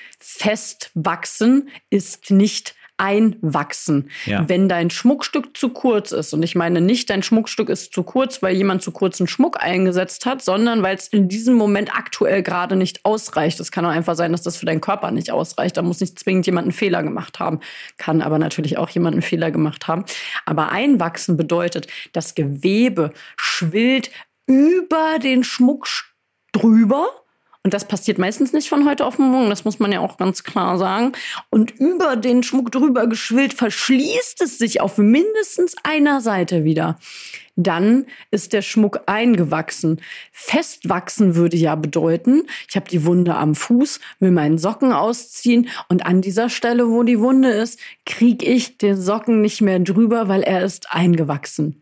Speaker 1: Festwachsen ist nicht einwachsen. Ja. Wenn dein Schmuckstück zu kurz ist, und ich meine nicht, dein Schmuckstück ist zu kurz, weil jemand zu kurzen Schmuck eingesetzt hat, sondern weil es in diesem Moment aktuell gerade nicht ausreicht. Es kann auch einfach sein, dass das für deinen Körper nicht ausreicht. Da muss nicht zwingend jemand einen Fehler gemacht haben. Kann aber natürlich auch jemand einen Fehler gemacht haben. Aber einwachsen bedeutet, das Gewebe schwillt über den Schmuck drüber. Und das passiert meistens nicht von heute auf morgen, das muss man ja auch ganz klar sagen. Und über den Schmuck drüber geschwillt verschließt es sich auf mindestens einer Seite wieder. Dann ist der Schmuck eingewachsen. Festwachsen würde ja bedeuten, ich habe die Wunde am Fuß, will meinen Socken ausziehen und an dieser Stelle, wo die Wunde ist, kriege ich den Socken nicht mehr drüber, weil er ist eingewachsen.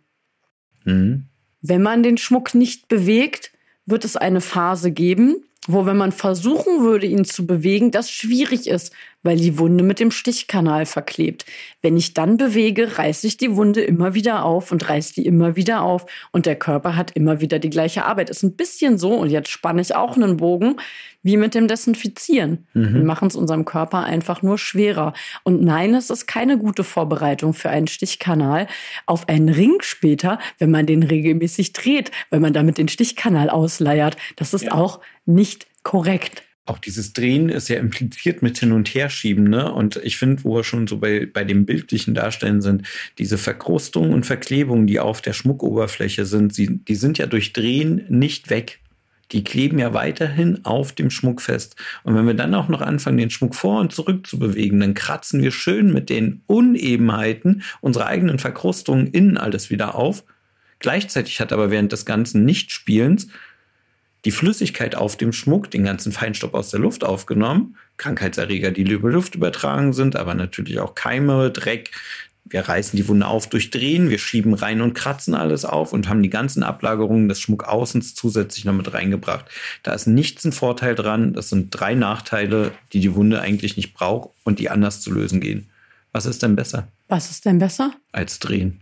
Speaker 2: Mhm.
Speaker 1: Wenn man den Schmuck nicht bewegt, wird es eine Phase geben, wo, wenn man versuchen würde, ihn zu bewegen, das schwierig ist, weil die Wunde mit dem Stichkanal verklebt. Wenn ich dann bewege, reiße ich die Wunde immer wieder auf und reiße die immer wieder auf. Und der Körper hat immer wieder die gleiche Arbeit. Ist ein bisschen so, und jetzt spanne ich auch einen Bogen, wie mit dem Desinfizieren. Mhm. Wir machen es unserem Körper einfach nur schwerer. Und nein, es ist keine gute Vorbereitung für einen Stichkanal auf einen Ring später, wenn man den regelmäßig dreht, weil man damit den Stichkanal ausleiert. Das ist ja auch nicht korrekt.
Speaker 2: Auch dieses Drehen ist ja impliziert mit Hin- und Herschieben, ne? Und ich finde, wo wir schon so bei, bei dem bildlichen Darstellen sind, diese Verkrustungen und Verklebungen, die auf der Schmuckoberfläche sind, sie, die sind ja durch Drehen nicht weg. Die kleben ja weiterhin auf dem Schmuck fest. Und wenn wir dann auch noch anfangen, den Schmuck vor und zurück zu bewegen, dann kratzen wir schön mit den Unebenheiten unserer eigenen Verkrustungen innen alles wieder auf. Gleichzeitig hat aber während des ganzen Nichtspielens die Flüssigkeit auf dem Schmuck den ganzen Feinstaub aus der Luft aufgenommen. Krankheitserreger, die über Luft übertragen sind, aber natürlich auch Keime, Dreck. Wir reißen die Wunde auf durch Drehen, wir schieben rein und kratzen alles auf und haben die ganzen Ablagerungen des Schmuckaußens zusätzlich noch mit reingebracht. Da ist nichts ein Vorteil dran. Das sind drei Nachteile, die die Wunde eigentlich nicht braucht und die anders zu lösen gehen. Was ist denn besser?
Speaker 1: Was ist denn besser?
Speaker 2: Als Drehen.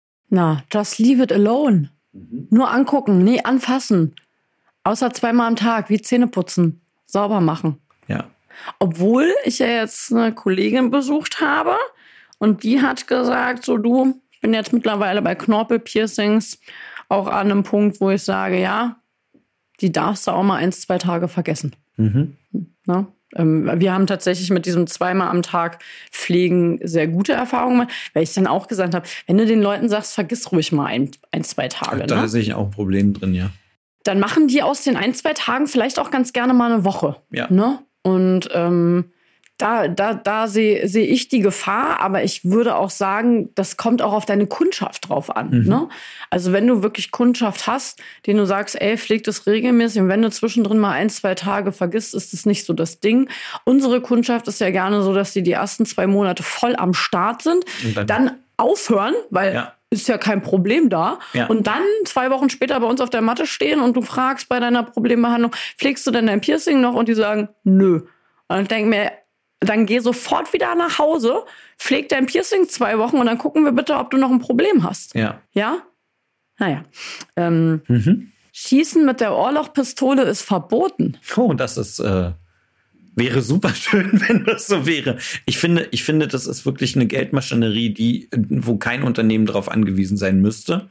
Speaker 1: Na, just leave it alone. Mhm. Nur angucken, nie anfassen. Außer zweimal am Tag, wie Zähne putzen, sauber machen.
Speaker 2: Ja.
Speaker 1: Obwohl ich ja jetzt eine Kollegin besucht habe und die hat gesagt, so du, ich bin jetzt mittlerweile bei Knorpelpiercings auch an einem Punkt, wo ich sage, ja, die darfst du auch mal eins, zwei Tage vergessen. Mhm. Na? Ähm, wir haben tatsächlich mit diesem zweimal am Tag Pflegen sehr gute Erfahrungen gemacht, weil ich dann auch gesagt habe, wenn du den Leuten sagst, vergiss ruhig mal ein, ein zwei Tage.
Speaker 2: Da
Speaker 1: ne?
Speaker 2: sehe ich auch ein Problem drin, ja.
Speaker 1: Dann machen die aus den ein, zwei Tagen vielleicht auch ganz gerne mal eine Woche.
Speaker 2: Ja.
Speaker 1: Ne? Und ähm, da, da, da sehe seh ich die Gefahr, aber ich würde auch sagen, das kommt auch auf deine Kundschaft drauf an. Mhm. Ne? Also wenn du wirklich Kundschaft hast, denen du sagst, ey, pfleg das regelmäßig und wenn du zwischendrin mal ein, zwei Tage vergisst, ist das nicht so das Ding. Unsere Kundschaft ist ja gerne so, dass die die ersten zwei Monate voll am Start sind, dann, dann aufhören, weil... Ja. Ist ja kein Problem da. Ja. Und dann zwei Wochen später bei uns auf der Matte stehen und du fragst bei deiner Problembehandlung, pflegst du denn dein Piercing noch? Und die sagen, nö. Und ich denke mir, dann geh sofort wieder nach Hause, pfleg dein Piercing zwei Wochen und dann gucken wir bitte, ob du noch ein Problem hast.
Speaker 2: Ja.
Speaker 1: Ja? Naja. Ähm, mhm. Schießen mit der Ohrlochpistole ist verboten.
Speaker 2: Oh, das ist... Äh Wäre super schön, wenn das so wäre. Ich finde, ich finde, das ist wirklich eine Geldmaschinerie, die, wo kein Unternehmen darauf angewiesen sein müsste.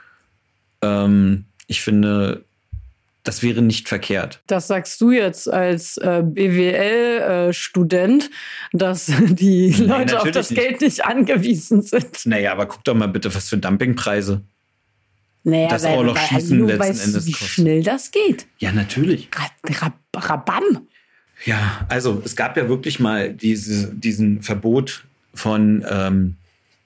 Speaker 2: Ähm, ich finde, das wäre nicht verkehrt.
Speaker 1: Das sagst du jetzt als äh, B W L-Student, äh, dass die nee, Leute auf das nicht. Geld nicht angewiesen sind.
Speaker 2: Naja, aber guck doch mal bitte, was für Dumpingpreise
Speaker 1: naja,
Speaker 2: das
Speaker 1: weil,
Speaker 2: Ohrlochschießen
Speaker 1: weil,
Speaker 2: letzten
Speaker 1: weißt,
Speaker 2: Endes
Speaker 1: wie
Speaker 2: kostet.
Speaker 1: Schnell das geht.
Speaker 2: Ja, natürlich.
Speaker 1: Rab, rab, rabam.
Speaker 2: Ja, also es gab ja wirklich mal diese, diesen Verbot von, ähm,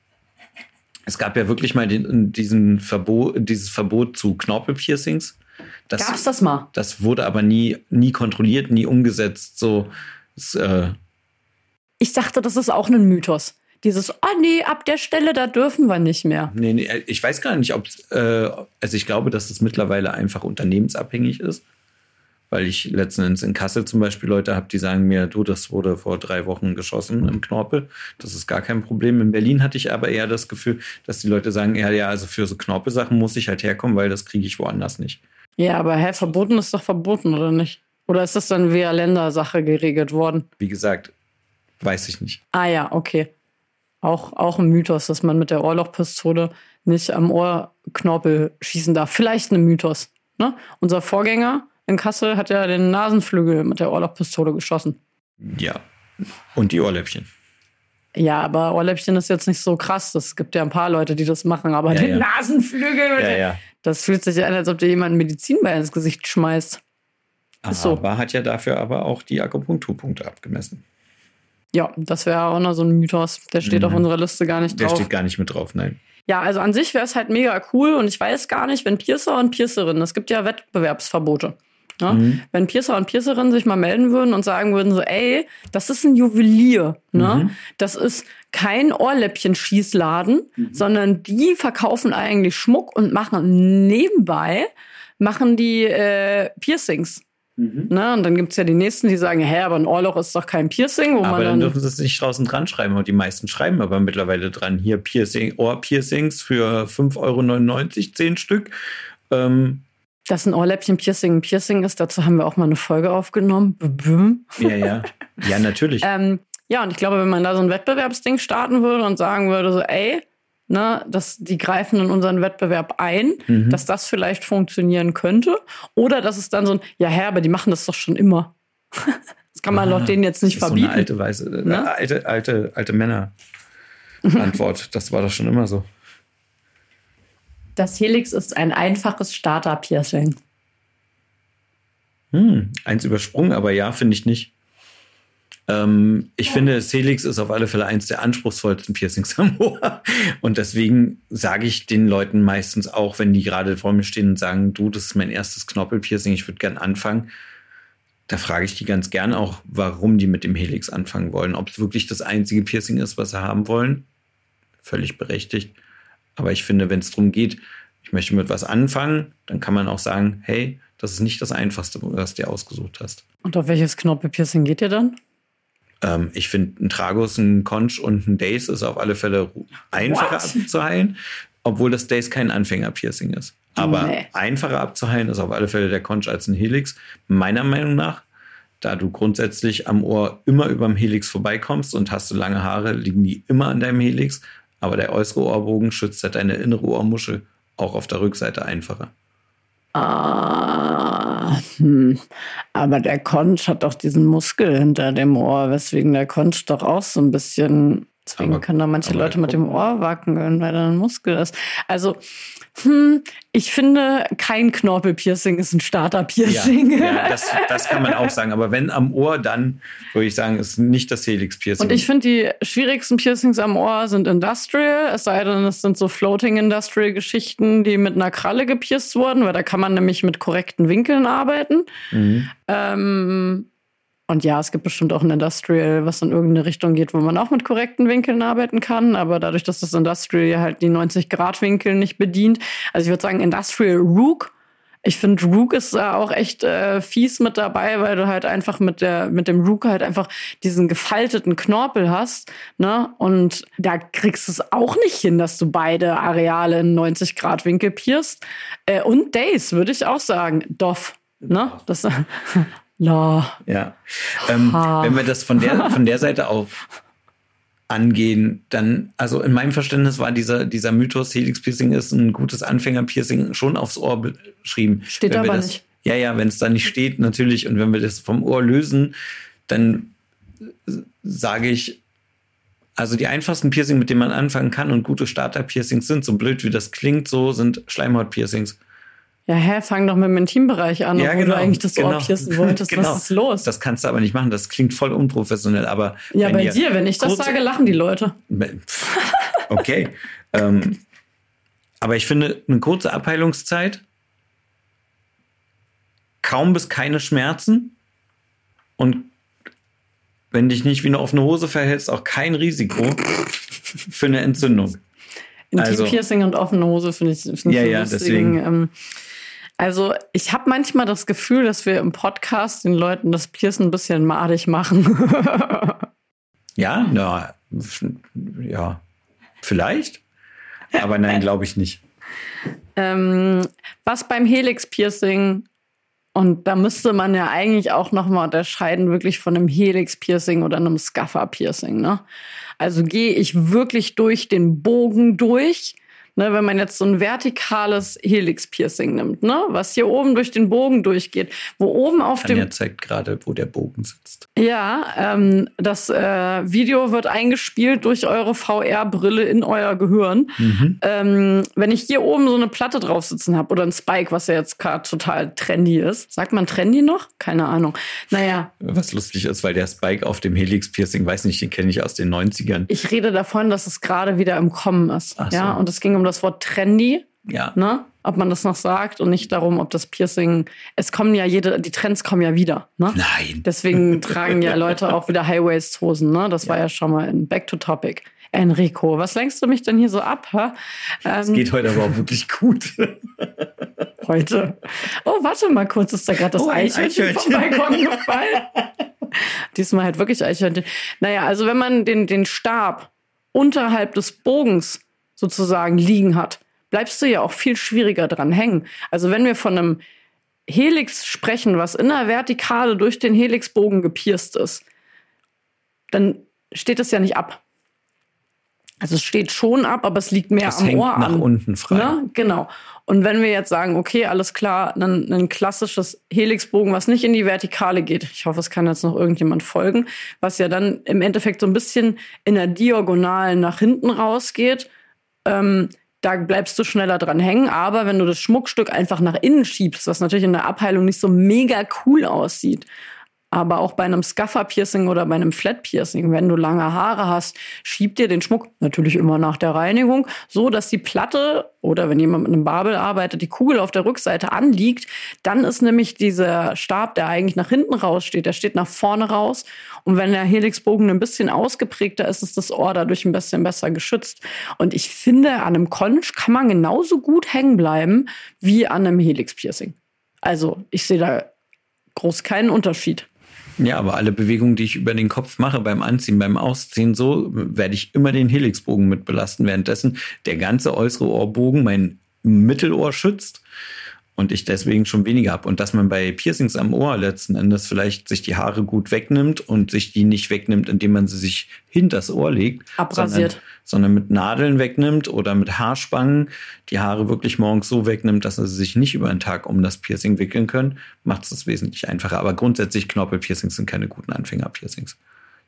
Speaker 2: es gab ja wirklich mal den, diesen Verbot, dieses Verbot zu Knorpelpiercings. Das,
Speaker 1: Gab's das mal?
Speaker 2: Das wurde aber nie, nie kontrolliert, nie umgesetzt. So, das, äh
Speaker 1: ich dachte, das ist auch ein Mythos. Dieses, oh nee, ab der Stelle, da dürfen wir nicht mehr.
Speaker 2: Nee, nee, ich weiß gar nicht, ob, äh, also ich glaube, dass es mittlerweile einfach unternehmensabhängig ist. Weil ich letzten Endes in Kassel zum Beispiel Leute habe, die sagen mir, du, das wurde vor drei Wochen geschossen im Knorpel. Das ist gar kein Problem. In Berlin hatte ich aber eher das Gefühl, dass die Leute sagen, ja, ja, also für so Knorpelsachen muss ich halt herkommen, weil das kriege ich woanders nicht.
Speaker 1: Ja, aber hä, verboten ist doch verboten, oder nicht? Oder ist das dann via Ländersache geregelt worden?
Speaker 2: Wie gesagt, weiß ich nicht.
Speaker 1: Ah ja, okay. Auch, auch ein Mythos, dass man mit der Ohrlochpistole nicht am Ohrknorpel schießen darf. Vielleicht ein Mythos. Ne? Unser Vorgänger in Kassel hat ja den Nasenflügel mit der Ohrlochpistole geschossen.
Speaker 2: Ja, und die Ohrläppchen.
Speaker 1: Ja, aber Ohrläppchen ist jetzt nicht so krass. Es gibt ja ein paar Leute, die das machen. Aber ja, den ja. Nasenflügel,
Speaker 2: ja, ja.
Speaker 1: das fühlt sich an, als ob dir jemand einen Medizinball ins Gesicht schmeißt. Ist so.
Speaker 2: Aber hat ja dafür aber auch die Akupunkturpunkte abgemessen.
Speaker 1: Ja, das wäre auch noch so ein Mythos. Der steht mhm. auf unserer Liste gar nicht drauf.
Speaker 2: Der steht gar nicht mit drauf, nein.
Speaker 1: Ja, also an sich wäre es halt mega cool und ich weiß gar nicht, wenn Piercer und Piercerinnen, es gibt ja Wettbewerbsverbote, ja? Mhm. Wenn Piercer und Piercerinnen sich mal melden würden und sagen würden so, ey, das ist ein Juwelier, ne? Mhm. Das ist kein Ohrläppchen-Schießladen, mhm. sondern die verkaufen eigentlich Schmuck und machen nebenbei, machen die äh, Piercings. Mhm. Ne? Und dann gibt es ja die Nächsten, die sagen, hä, aber ein Ohrloch ist doch kein Piercing. Wo
Speaker 2: aber
Speaker 1: man
Speaker 2: dann,
Speaker 1: dann
Speaker 2: dürfen sie es nicht draußen dran schreiben. Und die meisten schreiben aber mittlerweile dran, hier Piercing, Ohrpiercings für fünf Euro neunundneunzig, zehn Stück. Ähm,
Speaker 1: Dass ein Ohrläppchen-Piercing ein Piercing ist, dazu haben wir auch mal eine Folge aufgenommen.
Speaker 2: Ja, ja. Ja, natürlich.
Speaker 1: ähm, ja, und ich glaube, wenn man da so ein Wettbewerbsding starten würde und sagen würde, so, ey, ne, dass die greifen in unseren Wettbewerb ein, mhm. dass das vielleicht funktionieren könnte. Oder dass es dann so ein, ja, Herr, aber die machen das doch schon immer. Das kann man ah, doch denen jetzt nicht
Speaker 2: das ist
Speaker 1: verbieten.
Speaker 2: So eine alte, weiße, ne? äh, alte, alte, alte Männer-Antwort. Das war doch schon immer so.
Speaker 1: Das Helix ist ein einfaches Starter-Piercing.
Speaker 2: Hm, eins übersprungen, aber ja, finde ich nicht. Ähm, ich finde, das Helix ist auf alle Fälle eins der anspruchsvollsten Piercings am Ohr. Und deswegen sage ich den Leuten meistens auch, wenn die gerade vor mir stehen und sagen, du, das ist mein erstes Knorpelpiercing, ich würde gern anfangen. Da frage ich die ganz gern auch, warum die mit dem Helix anfangen wollen. Ob es wirklich das einzige Piercing ist, was sie haben wollen. Völlig berechtigt. Aber ich finde, wenn es darum geht, ich möchte mit was anfangen, dann kann man auch sagen, hey, das ist nicht das Einfachste, was du dir ausgesucht hast.
Speaker 1: Und auf welches Knorpelpiercing geht ihr dann?
Speaker 2: Ähm, ich finde, ein Tragus, ein Conch und ein Dace ist auf alle Fälle einfacher What? abzuheilen, obwohl das Dace kein Anfänger-Piercing ist. Aber nee. einfacher abzuheilen ist auf alle Fälle der Conch als ein Helix, meiner Meinung nach. Da du grundsätzlich am Ohr immer über dem Helix vorbeikommst und hast du lange Haare, liegen die immer an deinem Helix. Aber der äußere Ohrbogen schützt halt deine innere Ohrmuschel auch auf der Rückseite einfacher.
Speaker 1: Ah, hm. Aber der Conch hat doch diesen Muskel hinter dem Ohr, weswegen der Conch doch auch so ein bisschen, deswegen aber, können da manche Leute mit dem Ohr wackeln, weil da ein Muskel ist. Also, hm, ich finde, kein Knorpelpiercing ist ein Starter-Piercing.
Speaker 2: Ja, ja das, das kann man auch sagen. Aber wenn am Ohr, dann würde ich sagen, ist nicht das Helix-Piercing.
Speaker 1: Und ich finde, die schwierigsten Piercings am Ohr sind Industrial. Es sei denn, es sind so Floating-Industrial-Geschichten, die mit einer Kralle gepierst wurden, weil da kann man nämlich mit korrekten Winkeln arbeiten. Mhm. Ähm, Und ja, es gibt bestimmt auch ein Industrial, was in irgendeine Richtung geht, wo man auch mit korrekten Winkeln arbeiten kann. Aber dadurch, dass das Industrial halt die neunzig-Grad-Winkel nicht bedient. Also ich würde sagen, Industrial Rook. Ich finde, Rook ist da auch echt äh, fies mit dabei, weil du halt einfach mit der mit dem Rook halt einfach diesen gefalteten Knorpel hast. Ne? Und da kriegst du es auch nicht hin, dass du beide Areale in neunzig-Grad-Winkel pierst. Äh, und Dace, würde ich auch sagen. Doff. Ne? Das La.
Speaker 2: Ja. Ähm, wenn wir das von der, von der Seite auf angehen, dann, also in meinem Verständnis war dieser, dieser Mythos, Helix-Piercing ist ein gutes Anfänger-Piercing, schon aufs Ohr beschrieben.
Speaker 1: Steht
Speaker 2: wenn
Speaker 1: aber
Speaker 2: das,
Speaker 1: nicht.
Speaker 2: Ja, ja, wenn es da nicht steht, natürlich. Und wenn wir das vom Ohr lösen, dann sage ich, also die einfachsten Piercing, mit denen man anfangen kann und gute Starter-Piercings sind, so blöd wie das klingt, so sind Schleimhaut-Piercings.
Speaker 1: Ja, hä, fang doch mit dem Intimbereich an,
Speaker 2: ja,
Speaker 1: obwohl
Speaker 2: genau,
Speaker 1: du eigentlich das
Speaker 2: genau.
Speaker 1: Ohr piercen wolltest.
Speaker 2: Genau.
Speaker 1: Was ist los?
Speaker 2: Das kannst du aber nicht machen. Das klingt voll unprofessionell. Aber
Speaker 1: ja, bei dir, wenn ich das sage, lachen die Leute.
Speaker 2: Okay. ähm, aber ich finde, eine kurze Abheilungszeit, kaum bis keine Schmerzen und wenn dich nicht wie eine offene Hose verhältst, auch kein Risiko für eine Entzündung.
Speaker 1: Intimpiercing also, und offene Hose finde ich, find ich
Speaker 2: ja,
Speaker 1: so
Speaker 2: ja,
Speaker 1: lustig.
Speaker 2: deswegen.
Speaker 1: Ähm, Also ich habe manchmal das Gefühl, dass wir im Podcast den Leuten das Piercen ein bisschen madig machen.
Speaker 2: Ja, na, ja, vielleicht. Aber nein, glaube ich nicht.
Speaker 1: ähm, was beim Helix-Piercing, und da müsste man ja eigentlich auch nochmal unterscheiden, wirklich von einem Helix-Piercing oder einem Scuffer-Piercing. Ne? Also gehe ich wirklich durch den Bogen durch, ne, wenn man jetzt so ein vertikales Helix-Piercing nimmt, ne, was hier oben durch den Bogen durchgeht, wo oben auf
Speaker 2: Tanja
Speaker 1: dem...
Speaker 2: zeigt gerade, wo der Bogen sitzt.
Speaker 1: Ja, ähm, das äh, Video wird eingespielt durch eure V R-Brille in euer Gehirn.
Speaker 2: Mhm.
Speaker 1: Ähm, wenn ich hier oben so eine Platte drauf sitzen habe oder ein Spike, was ja jetzt gerade total trendy ist. Sagt man trendy noch? Keine Ahnung. Naja.
Speaker 2: Was lustig ist, weil der Spike auf dem Helix-Piercing, weiß nicht, den kenne ich aus den neunzigern.
Speaker 1: Ich rede davon, dass es gerade wieder im Kommen ist.
Speaker 2: Ach so.
Speaker 1: Ja, und es ging um das Wort trendy.
Speaker 2: Ja.
Speaker 1: Ne? Ob man das noch sagt und nicht darum, ob das Piercing, es kommen ja jede, die Trends kommen ja wieder. Ne?
Speaker 2: Nein.
Speaker 1: Deswegen tragen ja Leute auch wieder High-Waist-Hosen. Ne? Das ja. war ja schon mal in Back to Topic. Enrico, was lenkst du mich denn hier so ab? Es
Speaker 2: ähm, geht heute aber auch wirklich gut.
Speaker 1: Heute. Oh, warte mal kurz, ist da gerade das oh, Eichhörnchen vom Balkon gefallen? Diesmal halt wirklich Eichhörnchen. Naja, also wenn man den, den Stab unterhalb des Bogens sozusagen liegen hat, bleibst du ja auch viel schwieriger dran hängen. Also wenn wir von einem Helix sprechen, was in der Vertikale durch den Helixbogen gepierst ist, dann steht es ja nicht ab. Also es steht schon ab, aber es liegt mehr
Speaker 2: das
Speaker 1: am
Speaker 2: hängt
Speaker 1: Ohr
Speaker 2: nach
Speaker 1: an.
Speaker 2: unten frei.
Speaker 1: Ne? Genau. Und wenn wir jetzt sagen, okay, alles klar, ein, ein klassisches Helixbogen, was nicht in die Vertikale geht, ich hoffe, es kann jetzt noch irgendjemand folgen, was ja dann im Endeffekt so ein bisschen in der Diagonalen nach hinten rausgeht, ähm, da bleibst du schneller dran hängen. Aber wenn du das Schmuckstück einfach nach innen schiebst, was natürlich in der Abheilung nicht so mega cool aussieht, aber auch bei einem Scuffer-Piercing oder bei einem Flat-Piercing, wenn du lange Haare hast, schieb dir den Schmuck natürlich immer nach der Reinigung, so dass die Platte oder wenn jemand mit einem Babel arbeitet, die Kugel auf der Rückseite anliegt. Dann ist nämlich dieser Stab, der eigentlich nach hinten raussteht, der steht nach vorne raus. Und wenn der Helixbogen ein bisschen ausgeprägter ist, ist das Ohr dadurch ein bisschen besser geschützt. Und ich finde, an einem Conch kann man genauso gut hängen bleiben wie an einem Helix-Piercing. Also ich sehe da groß keinen Unterschied.
Speaker 2: Ja, aber alle Bewegungen, die ich über den Kopf mache, beim Anziehen, beim Ausziehen, so, werde ich immer den Helixbogen mit belasten, währenddessen der ganze äußere Ohrbogen mein Mittelohr schützt und ich deswegen schon weniger habe. Und dass man bei Piercings am Ohr letzten Endes vielleicht sich die Haare gut wegnimmt und sich die nicht wegnimmt, indem man sie sich hinters Ohr legt,
Speaker 1: abrasiert,
Speaker 2: sondern, sondern mit Nadeln wegnimmt oder mit Haarspangen die Haare wirklich morgens so wegnimmt, dass sie sich nicht über den Tag um das Piercing wickeln können, macht es das wesentlich einfacher. Aber grundsätzlich Knorpelpiercings sind keine guten Anfängerpiercings.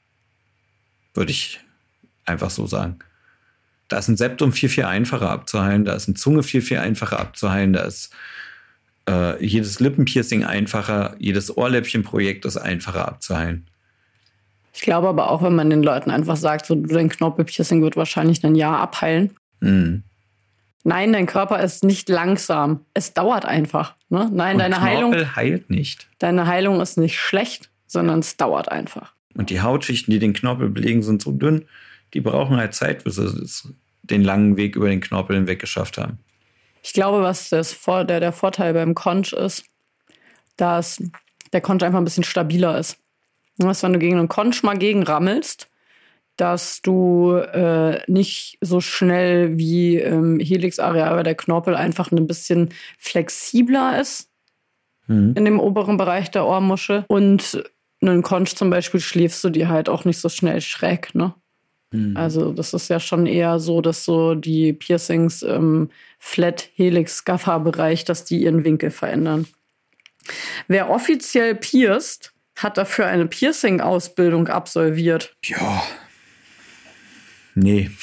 Speaker 2: Würde ich einfach so sagen. Da ist ein Septum viel, viel einfacher abzuheilen, da ist eine Zunge viel, viel einfacher abzuheilen, da ist äh, jedes Lippenpiercing einfacher, jedes Ohrläppchenprojekt ist einfacher abzuheilen.
Speaker 1: Ich glaube aber auch, wenn man den Leuten einfach sagt, so dein Knorpelpiercing wird wahrscheinlich ein Jahr abheilen.
Speaker 2: Mhm.
Speaker 1: Nein, dein Körper ist nicht langsam. Es dauert einfach. Ne? Nein,
Speaker 2: Und
Speaker 1: deine
Speaker 2: Knorpel
Speaker 1: Heilung
Speaker 2: heilt nicht.
Speaker 1: Deine Heilung ist nicht schlecht, sondern es dauert einfach.
Speaker 2: Und die Hautschichten, die den Knorpel belegen, sind so dünn, die brauchen halt Zeit, bis sie den langen Weg über den Knorpel hinweg geschafft haben.
Speaker 1: Ich glaube, was das Vor- der, der Vorteil beim Conch ist, dass der Conch einfach ein bisschen stabiler ist. Was, wenn du gegen einen Conch mal gegenrammelst, dass du äh, nicht so schnell wie im Helix-Areal der Knorpel einfach ein bisschen flexibler ist mhm. in dem oberen Bereich der Ohrmuschel. Und einen Conch zum Beispiel schläfst du dir halt auch nicht so schnell schräg, ne? Mhm. Also das ist ja schon eher so, dass so die Piercings im Flat-Helix-Scuffer-Bereich, dass die ihren Winkel verändern. Wer offiziell pierst, hat dafür eine Piercing-Ausbildung absolviert.
Speaker 2: Ja. Nee.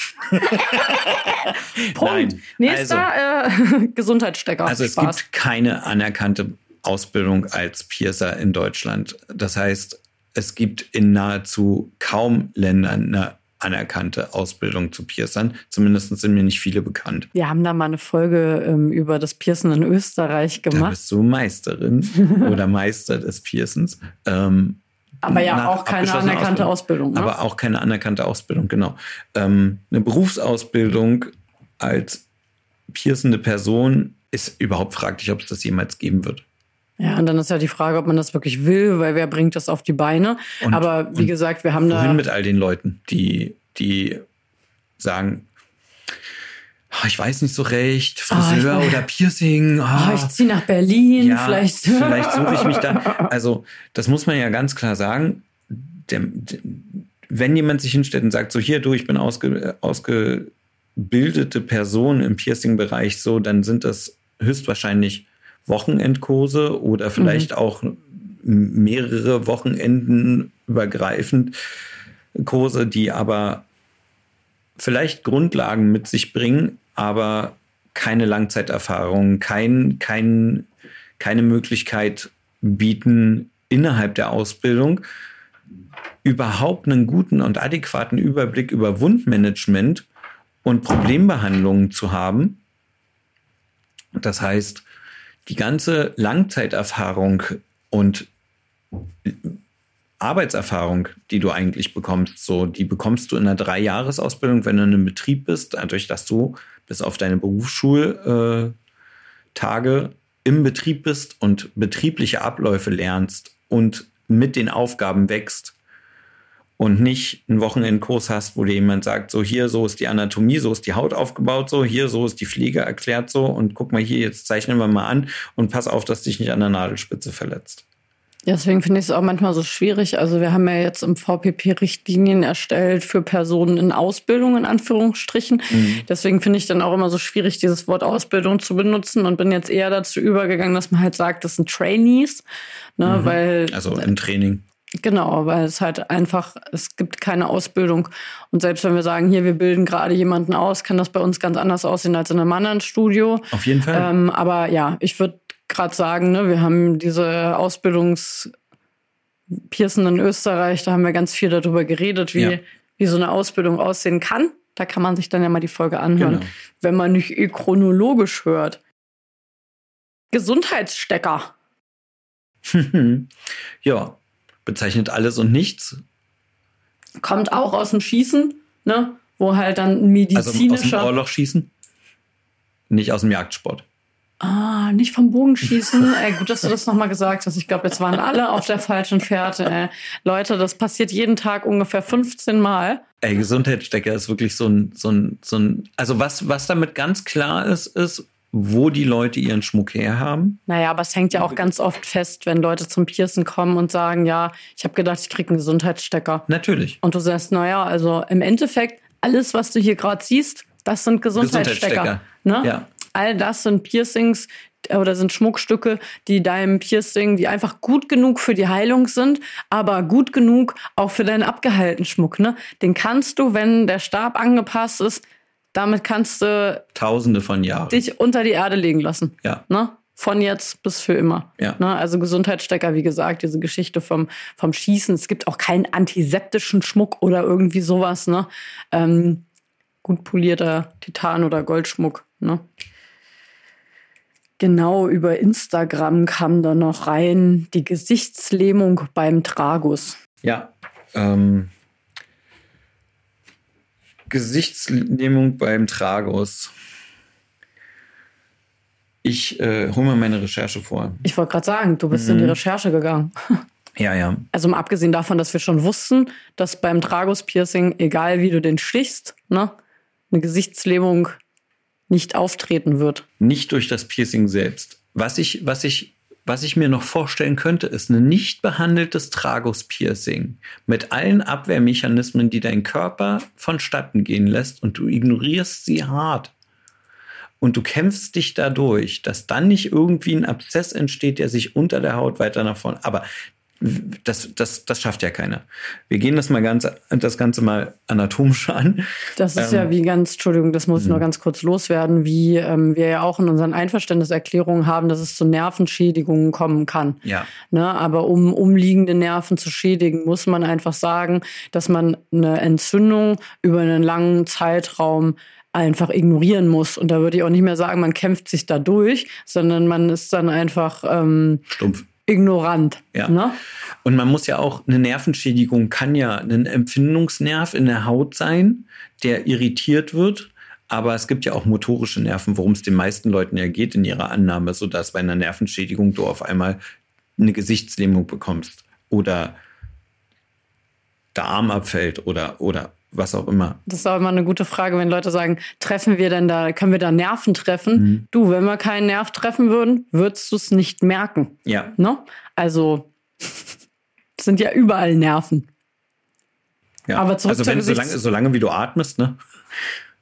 Speaker 1: Punkt.
Speaker 2: Nein.
Speaker 1: Nächster
Speaker 2: also,
Speaker 1: äh, Gesundheitsstecker.
Speaker 2: Also es
Speaker 1: Spaß.
Speaker 2: gibt keine anerkannte Ausbildung als Piercer in Deutschland. Das heißt, es gibt in nahezu kaum Ländern eine anerkannte Ausbildung zu Piercern. Zumindest sind mir nicht viele bekannt.
Speaker 1: Wir haben da mal eine Folge ähm, über das Piercen in Österreich gemacht.
Speaker 2: Da bist du Meisterin oder Meister des Piercens. Ähm,
Speaker 1: Aber ja, auch keine anerkannte Ausbildung. Ausbildung ne?
Speaker 2: Aber auch keine anerkannte Ausbildung, genau. Ähm, eine Berufsausbildung als piercende Person ist überhaupt fraglich, ob es das jemals geben wird.
Speaker 1: Ja, und dann ist ja die Frage, ob man das wirklich will, weil wer bringt das auf die Beine? Und, aber wie gesagt, wir haben da...
Speaker 2: Wohin mit all den Leuten, die, die sagen, oh, ich weiß nicht so recht, Friseur oh, oder Piercing. Oh,
Speaker 1: oh, ich ziehe nach Berlin,
Speaker 2: ja,
Speaker 1: vielleicht.
Speaker 2: Vielleicht suche ich mich da. Also das muss man ja ganz klar sagen. Der, der, wenn jemand sich hinstellt und sagt, so hier, du, ich bin ausge, ausgebildet ausgebildete Person im Piercing-Bereich so, dann sind das höchstwahrscheinlich Wochenendkurse oder vielleicht mhm. auch mehrere Wochenenden übergreifend Kurse, die aber vielleicht Grundlagen mit sich bringen, aber keine Langzeiterfahrung, kein, kein, keine Möglichkeit bieten, innerhalb der Ausbildung überhaupt einen guten und adäquaten Überblick über Wundmanagement und Problembehandlungen zu haben. Das heißt, die ganze Langzeiterfahrung und Arbeitserfahrung, die du eigentlich bekommst, so, die bekommst du in einer Drei-Jahres-Ausbildung, wenn du in einem Betrieb bist, dadurch, dass du bis auf deine Berufsschultage im Betrieb bist und betriebliche Abläufe lernst und mit den Aufgaben wächst und nicht einen Wochenendkurs hast, wo dir jemand sagt, so hier, so ist die Anatomie, so ist die Haut aufgebaut, so hier, so ist die Pflege erklärt, so und guck mal hier, jetzt zeichnen wir mal an und pass auf, dass dich nicht an der Nadelspitze verletzt.
Speaker 1: Ja, deswegen finde ich es auch manchmal so schwierig. Also wir haben ja jetzt im V P P Richtlinien erstellt für Personen in Ausbildung, in Anführungsstrichen. Mhm. Deswegen finde ich dann auch immer so schwierig, dieses Wort Ausbildung zu benutzen und bin jetzt eher dazu übergegangen, dass man halt sagt, das sind Trainees. Ne,
Speaker 2: mhm.
Speaker 1: weil,
Speaker 2: also im Training.
Speaker 1: Genau, weil es halt einfach, es gibt keine Ausbildung. Und selbst wenn wir sagen, hier, wir bilden gerade jemanden aus, kann das bei uns ganz anders aussehen als in einem anderen Studio.
Speaker 2: Auf jeden Fall.
Speaker 1: Ähm, aber ja, ich würde gerade sagen, ne, wir haben diese Ausbildungspiercen in Österreich, da haben wir ganz viel darüber geredet, wie, ja. wie so eine Ausbildung aussehen kann. Da kann man sich dann ja mal die Folge anhören, genau. Wenn man nicht eh chronologisch hört. Gesundheitsstecker.
Speaker 2: Ja, bezeichnet alles und nichts.
Speaker 1: Kommt auch aus dem Schießen, ne, wo halt dann ein medizinischer...
Speaker 2: Also aus dem Ohrlochschießen? Nicht aus dem Jagdsport.
Speaker 1: Ah, nicht vom Bogenschießen. Ey, gut, dass du das nochmal gesagt hast. Ich glaube, jetzt waren alle auf der falschen Fährte. Ey. Leute, das passiert jeden Tag ungefähr fünfzehn Mal.
Speaker 2: Ey, Gesundheitsstecker ist wirklich so ein, so ein, so ein, also was, was damit ganz klar ist, ist, wo die Leute ihren Schmuck herhaben.
Speaker 1: Naja, aber es hängt ja auch ganz oft fest, wenn Leute zum Piercen kommen und sagen, ja, ich habe gedacht, ich kriege einen Gesundheitsstecker.
Speaker 2: Natürlich.
Speaker 1: Und du sagst, naja, also im Endeffekt, alles, was du hier gerade siehst, das sind Gesundheitsstecker.
Speaker 2: Gesundheitsstecker.
Speaker 1: Ne?
Speaker 2: Ja.
Speaker 1: All das sind Piercings oder sind Schmuckstücke, die deinem Piercing, die einfach gut genug für die Heilung sind, aber gut genug auch für deinen abgeheilten Schmuck. Ne? Den kannst du, wenn der Stab angepasst ist, damit kannst du
Speaker 2: Tausende von Jahren
Speaker 1: dich unter die Erde legen lassen.
Speaker 2: Ja.
Speaker 1: Ne? Von jetzt bis für immer.
Speaker 2: Ja.
Speaker 1: Ne? Also Gesundheitsstecker, wie gesagt, diese Geschichte vom, vom Schießen. Es gibt auch keinen antiseptischen Schmuck oder irgendwie sowas. Ne? Ähm, gut polierter Titan- oder Goldschmuck. Ne? Genau, über Instagram kam da noch rein die Gesichtslähmung beim Tragus.
Speaker 2: Ja, ähm, Gesichtslähmung beim Tragus. Ich äh, hole mal meine Recherche vor.
Speaker 1: Ich wollte gerade sagen, du bist mhm. in die Recherche gegangen.
Speaker 2: Ja, ja.
Speaker 1: Also mal abgesehen davon, dass wir schon wussten, dass beim Tragus-Piercing, egal wie du den stichst, ne, eine Gesichtslähmung nicht auftreten wird.
Speaker 2: Nicht durch das Piercing selbst. Was ich, was ich, was ich mir noch vorstellen könnte, ist ein nicht behandeltes Tragus-Piercing mit allen Abwehrmechanismen, die dein Körper vonstatten gehen lässt und du ignorierst sie hart. Und du kämpfst dich dadurch, dass dann nicht irgendwie ein Abszess entsteht, der sich unter der Haut weiter nach vorne... Aber Das, das, das schafft ja keiner. Wir gehen das mal ganz, das Ganze mal anatomisch an.
Speaker 1: Das ist
Speaker 2: ähm,
Speaker 1: ja wie ganz, Entschuldigung, das muss ich nur ganz kurz loswerden, wie ähm, wir ja auch in unseren Einverständniserklärungen haben, dass es zu Nervenschädigungen kommen kann.
Speaker 2: Ja.
Speaker 1: Ne, aber um umliegende Nerven zu schädigen, muss man einfach sagen, dass man eine Entzündung über einen langen Zeitraum einfach ignorieren muss. Und da würde ich auch nicht mehr sagen, man kämpft sich da durch, sondern man ist dann einfach ähm,
Speaker 2: stumpf.
Speaker 1: Ignorant.
Speaker 2: Ja.
Speaker 1: Ne?
Speaker 2: Und man muss ja auch, eine Nervenschädigung kann ja ein Empfindungsnerv in der Haut sein, der irritiert wird. Aber es gibt ja auch motorische Nerven, worum es den meisten Leuten ja geht in ihrer Annahme, sodass bei einer Nervenschädigung du auf einmal eine Gesichtslähmung bekommst oder der Arm abfällt oder, oder was auch immer.
Speaker 1: Das ist auch immer eine gute Frage, wenn Leute sagen, treffen wir denn da, können wir da Nerven treffen? Mhm. Du, wenn wir keinen Nerv treffen würden, würdest du es nicht merken.
Speaker 2: Ja.
Speaker 1: Ne? Also, es sind ja überall Nerven.
Speaker 2: Ja.
Speaker 1: Aber zurück
Speaker 2: also wenn,
Speaker 1: zur
Speaker 2: solange, solange wie du atmest, ne?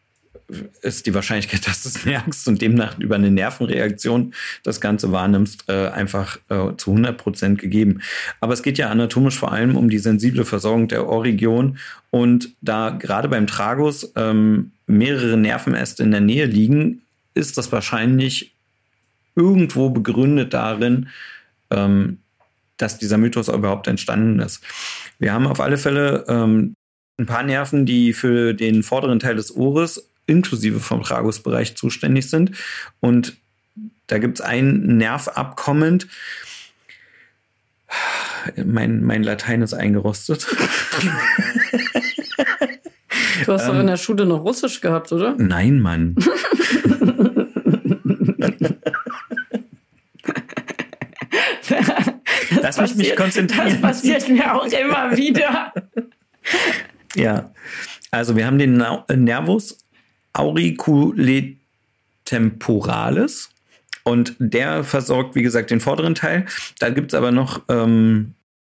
Speaker 2: ist die Wahrscheinlichkeit, dass du es merkst und demnach über eine Nervenreaktion das Ganze wahrnimmst, äh, einfach äh, zu hundert Prozent gegeben. Aber es geht ja anatomisch vor allem um die sensible Versorgung der Ohrregion. Und da gerade beim Tragus ähm, mehrere Nervenäste in der Nähe liegen, ist das wahrscheinlich irgendwo begründet darin, ähm, dass dieser Mythos überhaupt entstanden ist. Wir haben auf alle Fälle ähm, ein paar Nerven, die für den vorderen Teil des Ohres inklusive vom Tragusbereich zuständig sind. Und da gibt es ein Nerv abkommend. Mein, mein Latein ist eingerostet.
Speaker 1: Du hast ähm, doch in der Schule noch Russisch gehabt, oder?
Speaker 2: Nein, Mann. Lass mich nicht konzentrieren.
Speaker 1: Das passiert mir auch immer wieder.
Speaker 2: Ja, also wir haben den Nervus auriculotemporalis und der versorgt, wie gesagt, den vorderen Teil. Da gibt es aber noch ähm,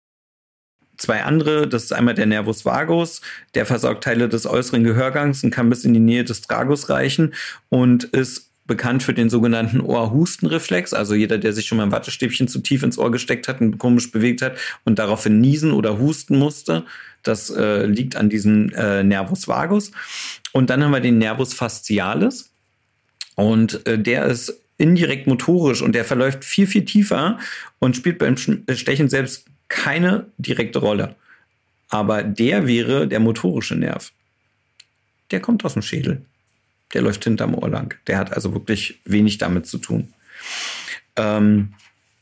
Speaker 2: zwei andere. Das ist einmal der Nervus vagus, der versorgt Teile des äußeren Gehörgangs und kann bis in die Nähe des Tragus reichen und ist bekannt für den sogenannten Ohrhustenreflex. Also jeder, der sich schon mal ein Wattestäbchen zu tief ins Ohr gesteckt hat und komisch bewegt hat und daraufhin niesen oder husten musste, das äh, liegt an diesem äh, Nervus vagus. Und dann haben wir den Nervus fascialis. Und äh, der ist indirekt motorisch und der verläuft viel, viel tiefer und spielt beim Stechen selbst keine direkte Rolle. Aber der wäre der motorische Nerv. Der kommt aus dem Schädel. Der läuft hinterm Ohr lang. Der hat also wirklich wenig damit zu tun. Ähm,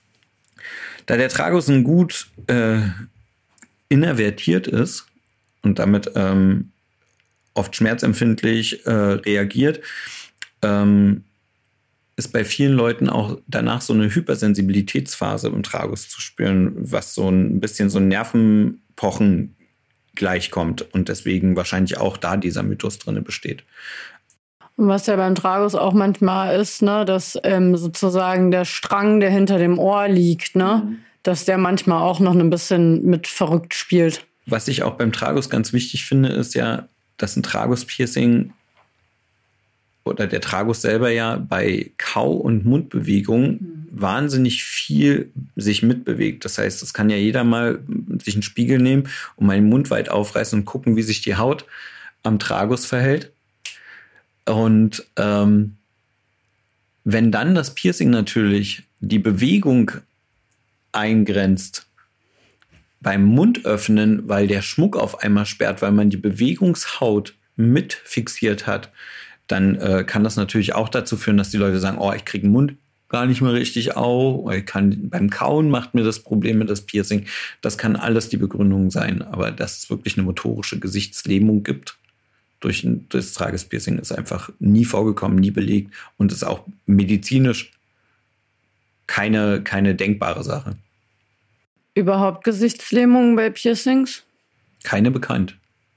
Speaker 2: da der Tragus ein gut äh, innervertiert ist und damit ähm, oft schmerzempfindlich äh, reagiert, ähm, ist bei vielen Leuten auch danach so eine Hypersensibilitätsphase im Tragus zu spüren, was so ein bisschen so ein Nervenpochen gleichkommt und deswegen wahrscheinlich auch da dieser Mythos drin besteht.
Speaker 1: Und was ja beim Tragus auch manchmal ist, ne, dass ähm, sozusagen der Strang, der hinter dem Ohr liegt, ne, mhm. dass der manchmal auch noch ein bisschen mit verrückt spielt.
Speaker 2: Was ich auch beim Tragus ganz wichtig finde, ist ja, dass ein Tragus-Piercing oder der Tragus selber ja bei Kau- und Mundbewegungen mhm. wahnsinnig viel sich mitbewegt. Das heißt, es kann ja jeder mal sich einen Spiegel nehmen und mal den Mund weit aufreißen und gucken, wie sich die Haut am Tragus verhält. Und ähm, wenn dann das Piercing natürlich die Bewegung eingrenzt beim Mundöffnen, weil der Schmuck auf einmal sperrt, weil man die Bewegungshaut mit fixiert hat, dann äh, kann das natürlich auch dazu führen, dass die Leute sagen, oh, ich kriege den Mund gar nicht mehr richtig auf, oder ich kann, beim Kauen macht mir das Problem mit das Piercing. Das kann alles die Begründung sein, aber dass es wirklich eine motorische Gesichtslähmung gibt durch das Tragus-Piercing ist einfach nie vorgekommen, nie belegt und ist auch medizinisch keine, keine denkbare Sache.
Speaker 1: Überhaupt Gesichtslähmungen bei Piercings?
Speaker 2: Keine bekannt.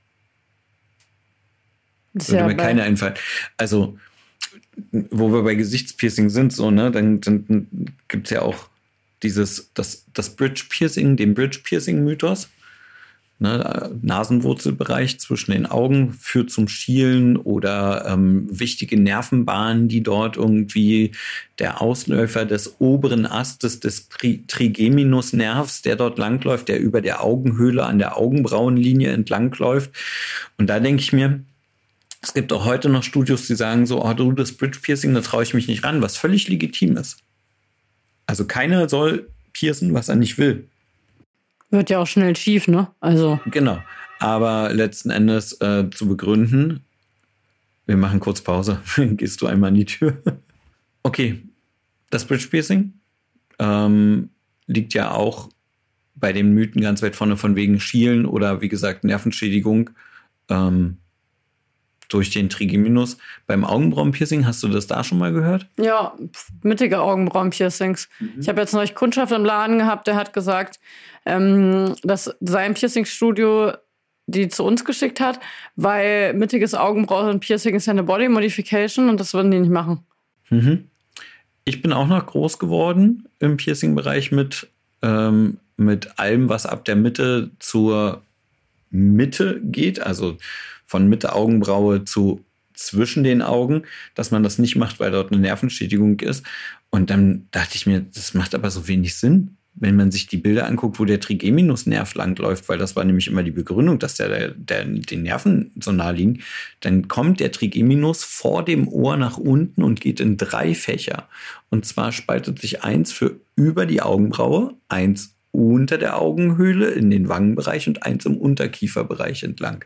Speaker 2: Das würde ja mir keine einfallen. Also, wo wir bei Gesichtspiercing sind, so, ne, dann, dann gibt es ja auch dieses, das, das Bridge-Piercing, den Bridge-Piercing-Mythos. Ne, Nasenwurzelbereich zwischen den Augen führt zum Schielen oder ähm, wichtige Nervenbahnen, die dort irgendwie der Ausläufer des oberen Astes des Tri- Trigeminusnervs, der dort langläuft, der über der Augenhöhle an der Augenbrauenlinie entlangläuft. Und da denke ich mir, es gibt auch heute noch Studios, die sagen so, oh du, das Bridge-Piercing, da traue ich mich nicht ran, was völlig legitim ist. Also keiner soll piercen, was er nicht will.
Speaker 1: Wird ja auch schnell schief, ne? Also.
Speaker 2: Genau. Aber letzten Endes äh, zu begründen, wir machen kurz Pause. Gehst du einmal an die Tür? Okay. Das Bridge Piercing ähm, liegt ja auch bei den Mythen ganz weit vorne von wegen Schielen oder wie gesagt Nervenschädigung ähm, durch den Trigeminus. Beim Augenbrauenpiercing, hast du das da schon mal gehört?
Speaker 1: Ja, mittige Augenbrauenpiercings. Mhm. Ich habe jetzt neulich Kundschaft im Laden gehabt, der hat gesagt, ähm, dass sein Piercingstudio die zu uns geschickt hat, weil mittiges Augenbrauenpiercing ist ja eine Body Modification und das würden die nicht machen.
Speaker 2: Mhm. Ich bin auch noch groß geworden im Piercing-Bereich mit, ähm, mit allem, was ab der Mitte zur Mitte geht, also von Mitte Augenbraue zu zwischen den Augen, dass man das nicht macht, weil dort eine Nervenschädigung ist. Und dann dachte ich mir, das macht aber so wenig Sinn, wenn man sich die Bilder anguckt, wo der Trigeminusnerv langläuft, weil das war nämlich immer die Begründung, dass der, der, der den Nerven so nah liegen, dann kommt der Trigeminus vor dem Ohr nach unten und geht in drei Fächer. Und zwar spaltet sich eins für über die Augenbraue, eins unter der Augenhöhle in den Wangenbereich und eins im Unterkieferbereich entlang.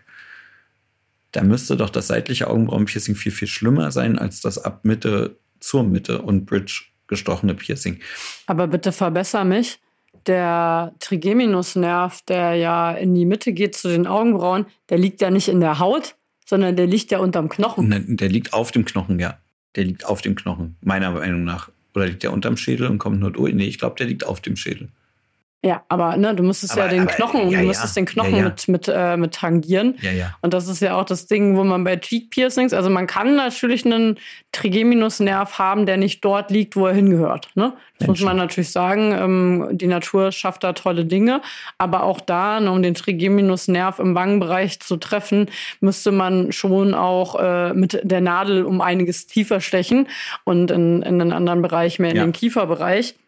Speaker 2: Da müsste doch das seitliche Augenbrauenpiercing viel, viel schlimmer sein als das ab Mitte zur Mitte und Bridge gestochene Piercing.
Speaker 1: Aber bitte verbessere mich. Der Trigeminusnerv, der ja in die Mitte geht zu den Augenbrauen, der liegt ja nicht in der Haut, sondern der liegt ja unterm Knochen.
Speaker 2: Der liegt auf dem Knochen, ja. Der liegt auf dem Knochen, meiner Meinung nach. Oder liegt der unterm Schädel und kommt nur durch? Nee, ich glaube, der liegt auf dem Schädel.
Speaker 1: Ja, aber ne, du müsstest aber, ja den aber, Knochen, ja, du müsstest ja, den Knochen ja, ja. mit mit äh, mit tangieren.
Speaker 2: Ja, ja.
Speaker 1: Und das ist ja auch das Ding, wo man bei Cheek Piercings, also man kann natürlich einen Trigeminusnerv haben, der nicht dort liegt, wo er hingehört. Ne? Das Menschen. Muss man natürlich sagen. Ähm, die Natur schafft da tolle Dinge, aber auch da, ne, um den Trigeminusnerv im Wangenbereich zu treffen, müsste man schon auch äh, mit der Nadel um einiges tiefer stechen und in, in einen anderen Bereich mehr in ja. den Kieferbereich.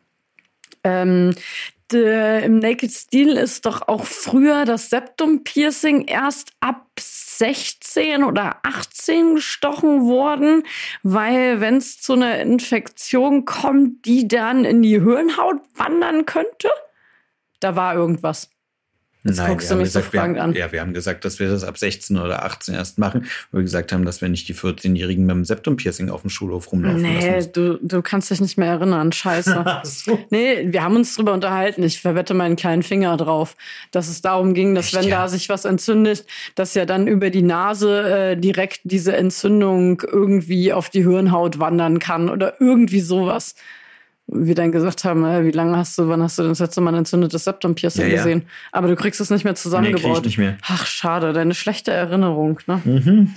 Speaker 1: Ähm, de, Im Naked Steel ist doch auch früher das Septum-Piercing erst ab sechzehn oder achtzehn gestochen worden, weil wenn es zu einer Infektion kommt, die dann in die Hirnhaut wandern könnte, da war irgendwas. Jetzt
Speaker 2: Nein,
Speaker 1: guckst du mich so fragend an.
Speaker 2: Ja, wir haben gesagt, dass wir das ab sechzehn oder achtzehn erst machen, weil wir gesagt haben, dass wir nicht die vierzehnjährigen mit dem Septum-Piercing auf dem Schulhof rumlaufen
Speaker 1: nee,
Speaker 2: lassen.
Speaker 1: Nee, du, du kannst dich nicht mehr erinnern. Scheiße. so. Nee, wir haben uns drüber unterhalten. Ich verwette meinen kleinen Finger drauf, dass es darum ging, dass Echt, wenn ja? da sich was entzündet, dass ja dann über die Nase äh, direkt diese Entzündung irgendwie auf die Hirnhaut wandern kann oder irgendwie sowas. Wir dann gesagt haben, äh, wie lange hast du, wann hast du denn das letzte Mal ein entzündetes Septum-Piercing ja, ja. gesehen? Aber du kriegst es nicht mehr zusammengebaut. Nee, krieg ich
Speaker 2: nicht mehr.
Speaker 1: Ach, schade, deine schlechte Erinnerung, ne?
Speaker 2: Mhm.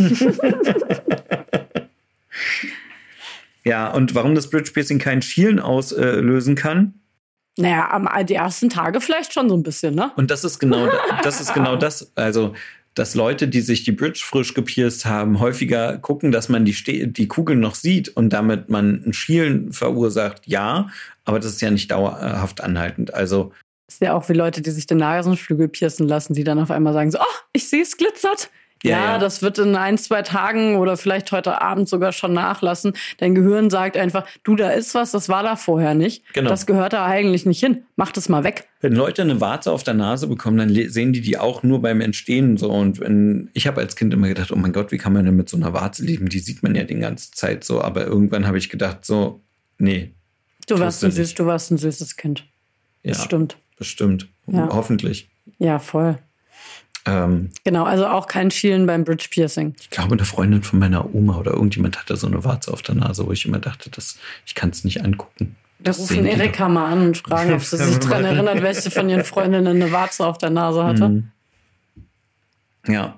Speaker 2: Ja, und warum das Bridge-Piercing kein Schielen auslösen kann?
Speaker 1: Naja, am, die ersten Tage vielleicht schon so ein bisschen, ne?
Speaker 2: Und das ist genau das, ist genau das. Also, dass Leute, die sich die Bridge frisch gepierst haben, häufiger gucken, dass man die, Ste- die Kugeln noch sieht und damit man ein Schielen verursacht, ja, aber das ist ja nicht dauerhaft anhaltend. Also
Speaker 1: das ist ja auch wie Leute, die sich den Nasenflügel piercen lassen, die dann auf einmal sagen so, oh, ich sehe es glitzert. Ja, ja, ja, das wird in ein, zwei Tagen oder vielleicht heute Abend sogar schon nachlassen. Dein Gehirn sagt einfach, du, da ist was, das war da vorher nicht.
Speaker 2: Genau.
Speaker 1: Das gehört da eigentlich nicht hin. Mach das mal weg.
Speaker 2: Wenn Leute eine Warze auf der Nase bekommen, dann le- sehen die die auch nur beim Entstehen so. Und wenn, ich habe als Kind immer gedacht, oh mein Gott, wie kann man denn mit so einer Warze leben? Die sieht man ja die ganze Zeit so. Aber irgendwann habe ich gedacht so, nee.
Speaker 1: Du warst ein, süß, du warst ein süßes Kind.
Speaker 2: Ja,
Speaker 1: bestimmt.
Speaker 2: Bestimmt. Ja. Hoffentlich.
Speaker 1: Ja, voll.
Speaker 2: Ähm,
Speaker 1: genau, also auch kein Schielen beim Bridge Piercing.
Speaker 2: Ich glaube, eine Freundin von meiner Oma oder irgendjemand hatte so eine Warze auf der Nase, wo ich immer dachte, das, ich kann es nicht angucken.
Speaker 1: Wir rufen Erika mal an und fragen, ob sie sich daran erinnert, welche von ihren Freundinnen eine Warze auf der Nase hatte.
Speaker 2: Mhm. Ja.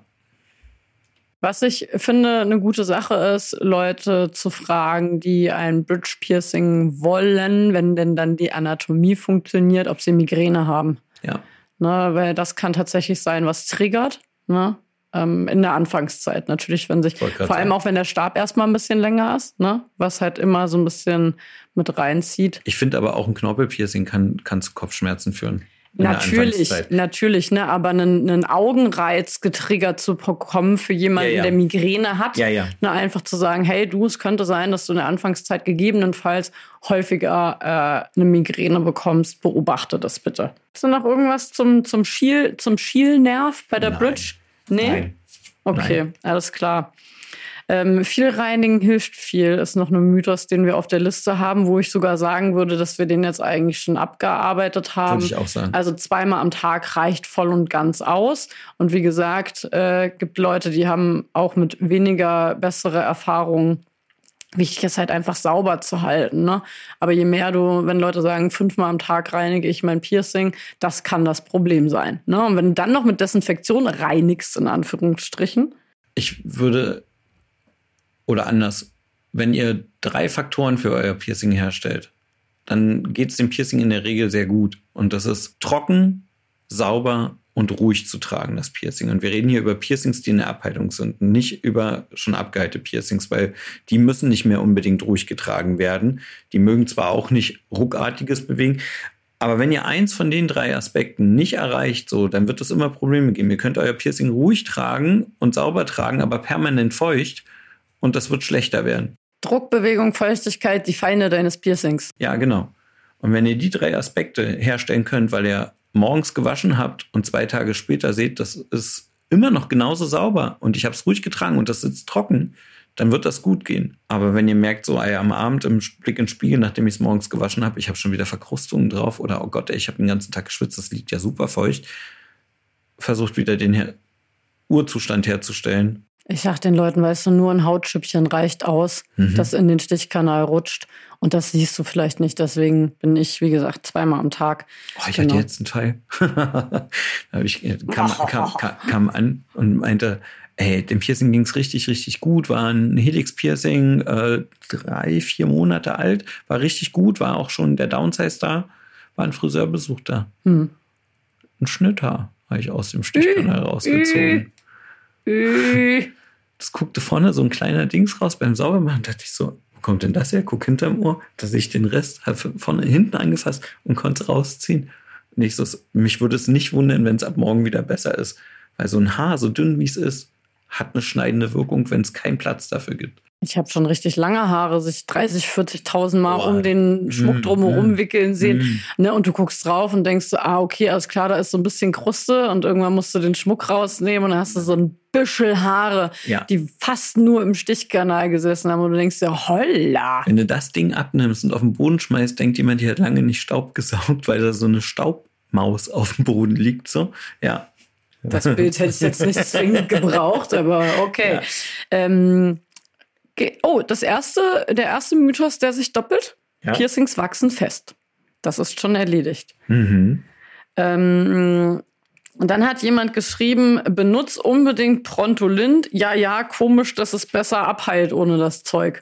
Speaker 1: Was ich finde, eine gute Sache ist, Leute zu fragen, die ein Bridge Piercing wollen, wenn denn dann die Anatomie funktioniert, ob sie Migräne haben.
Speaker 2: Ja.
Speaker 1: Ne, weil das kann tatsächlich sein, was triggert, ne? Ähm, in der Anfangszeit natürlich, wenn sich, vor allem sein. Auch wenn der Stab erstmal ein bisschen länger ist, ne? Was halt immer so ein bisschen mit reinzieht.
Speaker 2: Ich finde aber auch ein Knorpelpiercing kann, kann zu Kopfschmerzen führen.
Speaker 1: Natürlich, natürlich, ne, aber einen, einen Augenreiz getriggert zu bekommen für jemanden, ja, ja. der Migräne hat,
Speaker 2: ja, ja.
Speaker 1: Ne, einfach zu sagen, hey, du, es könnte sein, dass du in der Anfangszeit gegebenenfalls häufiger äh, eine Migräne bekommst, beobachte das bitte. Hast du noch irgendwas zum, zum, Schiel, zum Schielnerv bei der
Speaker 2: Nein.
Speaker 1: Bridge? Nee?
Speaker 2: Nein.
Speaker 1: Okay,
Speaker 2: Nein.
Speaker 1: Alles klar. Ähm, viel reinigen hilft viel, ist noch ein Mythos, den wir auf der Liste haben, wo ich sogar sagen würde, dass wir den jetzt eigentlich schon abgearbeitet haben.
Speaker 2: Würde ich auch sagen.
Speaker 1: Also zweimal am Tag reicht voll und ganz aus. Und wie gesagt, äh, gibt Leute, die haben auch mit weniger bessere Erfahrungen. Wichtig ist halt einfach sauber zu halten, ne? Aber je mehr du, wenn Leute sagen, fünfmal am Tag reinige ich mein Piercing, das kann das Problem sein, ne? Und wenn du dann noch mit Desinfektion reinigst, in Anführungsstrichen.
Speaker 2: Ich würde, oder anders, wenn ihr drei Faktoren für euer Piercing herstellt, dann geht es dem Piercing in der Regel sehr gut. Und das ist trocken, sauber, und ruhig zu tragen, das Piercing. Und wir reden hier über Piercings, die in der Abheilung sind, nicht über schon abgeheilte Piercings, weil die müssen nicht mehr unbedingt ruhig getragen werden. Die mögen zwar auch nicht ruckartiges bewegen, aber wenn ihr eins von den drei Aspekten nicht erreicht, so, dann wird es immer Probleme geben. Ihr könnt euer Piercing ruhig tragen und sauber tragen, aber permanent feucht und das wird schlechter werden.
Speaker 1: Druck, Bewegung, Feuchtigkeit, die Feinde deines Piercings.
Speaker 2: Ja, genau. Und wenn ihr die drei Aspekte herstellen könnt, weil ihr morgens gewaschen habt und zwei Tage später seht, das ist immer noch genauso sauber und ich habe es ruhig getragen und das sitzt trocken, dann wird das gut gehen. Aber wenn ihr merkt, so ey, am Abend im Blick in den Spiegel, nachdem ich es morgens gewaschen habe, ich habe schon wieder Verkrustungen drauf oder oh Gott, ey, ich habe den ganzen Tag geschwitzt, das liegt ja super feucht, versucht wieder den Her- Urzustand herzustellen.
Speaker 1: Ich sag den Leuten, weißt du, nur ein Hautschüppchen reicht aus, mhm. das in den Stichkanal rutscht. Und das siehst du vielleicht nicht. Deswegen bin ich, wie gesagt, zweimal am Tag.
Speaker 2: Oh, ich genau. hatte jetzt einen Fall. da hab ich, kam, kam, kam, kam an und meinte, ey, dem Piercing ging es richtig, richtig gut. War ein Helix-Piercing, äh, drei, vier Monate alt. War richtig gut, war auch schon der Downsize da. War ein Friseurbesuch da. Hm. Ein Schnitthaar habe ich aus dem Stichkanal äh, rausgezogen. Äh, äh. Das guckte vorne so ein kleiner Dings raus beim Saubermachen. Da dachte ich so, wo kommt denn das her? Guck hinterm Ohr. Da sehe ich den Rest, habe vorne hinten angefasst und konnte es rausziehen. Und ich so, mich würde es nicht wundern, wenn es ab morgen wieder besser ist. Weil so ein Haar, so dünn wie es ist, hat eine schneidende Wirkung, wenn es keinen Platz dafür gibt.
Speaker 1: Ich habe schon richtig lange Haare, sich dreißig, vierzigtausend Mal Boah. um den Schmuck drumherum mm, wickeln sehen. Mm. Ne? Und du guckst drauf und denkst so, ah, okay, alles klar, da ist so ein bisschen Kruste. Und irgendwann musst du den Schmuck rausnehmen und dann hast du so ein Büschel Haare, ja. die fast nur im Stichkanal gesessen haben. Und du denkst dir, holla.
Speaker 2: Wenn du das Ding abnimmst und auf den Boden schmeißt, denkt jemand, die hat lange nicht Staub gesaugt, weil da so eine Staubmaus auf dem Boden liegt. So, ja.
Speaker 1: Das Bild hätte ich jetzt nicht zwingend gebraucht, aber okay. Ja. Ähm, Oh, das erste, der erste Mythos, der sich doppelt. Ja. Piercings wachsen fest. Das ist schon erledigt. Mhm. Ähm, und dann hat jemand geschrieben, benutz unbedingt Prontolint. Ja, ja, komisch, dass es besser abheilt ohne das Zeug.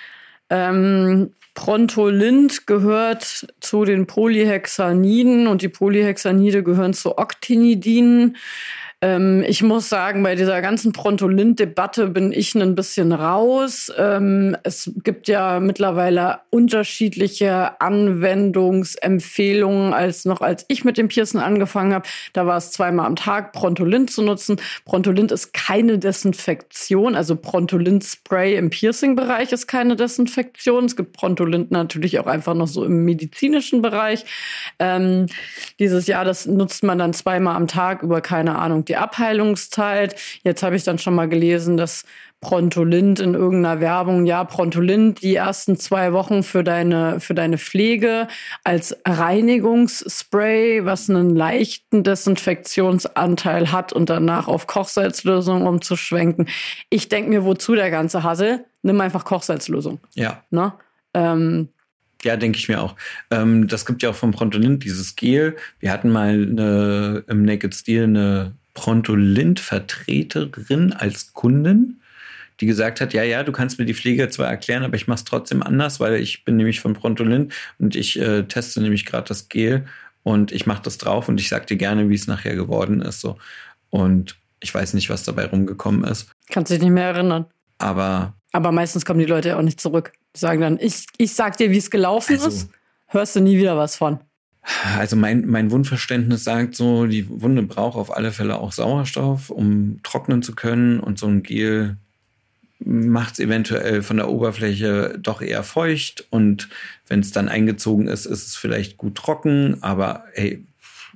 Speaker 1: Ähm, Prontolint gehört zu den Polyhexaniden und die Polyhexanide gehören zu Octinidinen. Ähm, ich muss sagen, bei dieser ganzen Prontolint-Debatte bin ich ein bisschen raus. Ähm, es gibt ja mittlerweile unterschiedliche Anwendungsempfehlungen, als noch als ich mit dem Piercen angefangen habe. Da war es zweimal am Tag, Prontolint zu nutzen. Prontolint ist keine Desinfektion, also Prontolint-Spray im Piercing-Bereich ist keine Desinfektion. Es gibt Prontolint natürlich auch einfach noch so im medizinischen Bereich. Ähm, dieses Jahr, das nutzt man dann zweimal am Tag über, keine Ahnung, die Abheilungszeit. Jetzt habe ich dann schon mal gelesen, dass Prontolint in irgendeiner Werbung, ja, Prontolint die ersten zwei Wochen für deine, für deine Pflege als Reinigungsspray, was einen leichten Desinfektionsanteil hat und danach auf Kochsalzlösung umzuschwenken. Ich denke mir, wozu der ganze Hassel? Nimm einfach Kochsalzlösung.
Speaker 2: Ja.
Speaker 1: Ne? Ähm,
Speaker 2: Ja, denke ich mir auch. Ähm, das gibt ja auch vom Prontolint dieses Gel. Wir hatten mal eine, im Naked Steel eine Prontolint-Vertreterin als Kundin, die gesagt hat, ja, ja, du kannst mir die Pflege zwar erklären, aber ich mache es trotzdem anders, weil ich bin nämlich von Prontolint und ich äh, teste nämlich gerade das Gel und ich mache das drauf und ich sag dir gerne, wie es nachher geworden ist. So. Und ich weiß nicht, was dabei rumgekommen ist.
Speaker 1: Kannst dich nicht mehr erinnern.
Speaker 2: Aber
Speaker 1: Aber meistens kommen die Leute ja auch nicht zurück. Die sagen dann, ich, ich sag dir, wie es gelaufen also, ist, hörst du nie wieder was von.
Speaker 2: Also mein, mein Wundverständnis sagt so, die Wunde braucht auf alle Fälle auch Sauerstoff, um trocknen zu können. Und so ein Gel macht es eventuell von der Oberfläche doch eher feucht. Und wenn es dann eingezogen ist, ist es vielleicht gut trocken. Aber hey,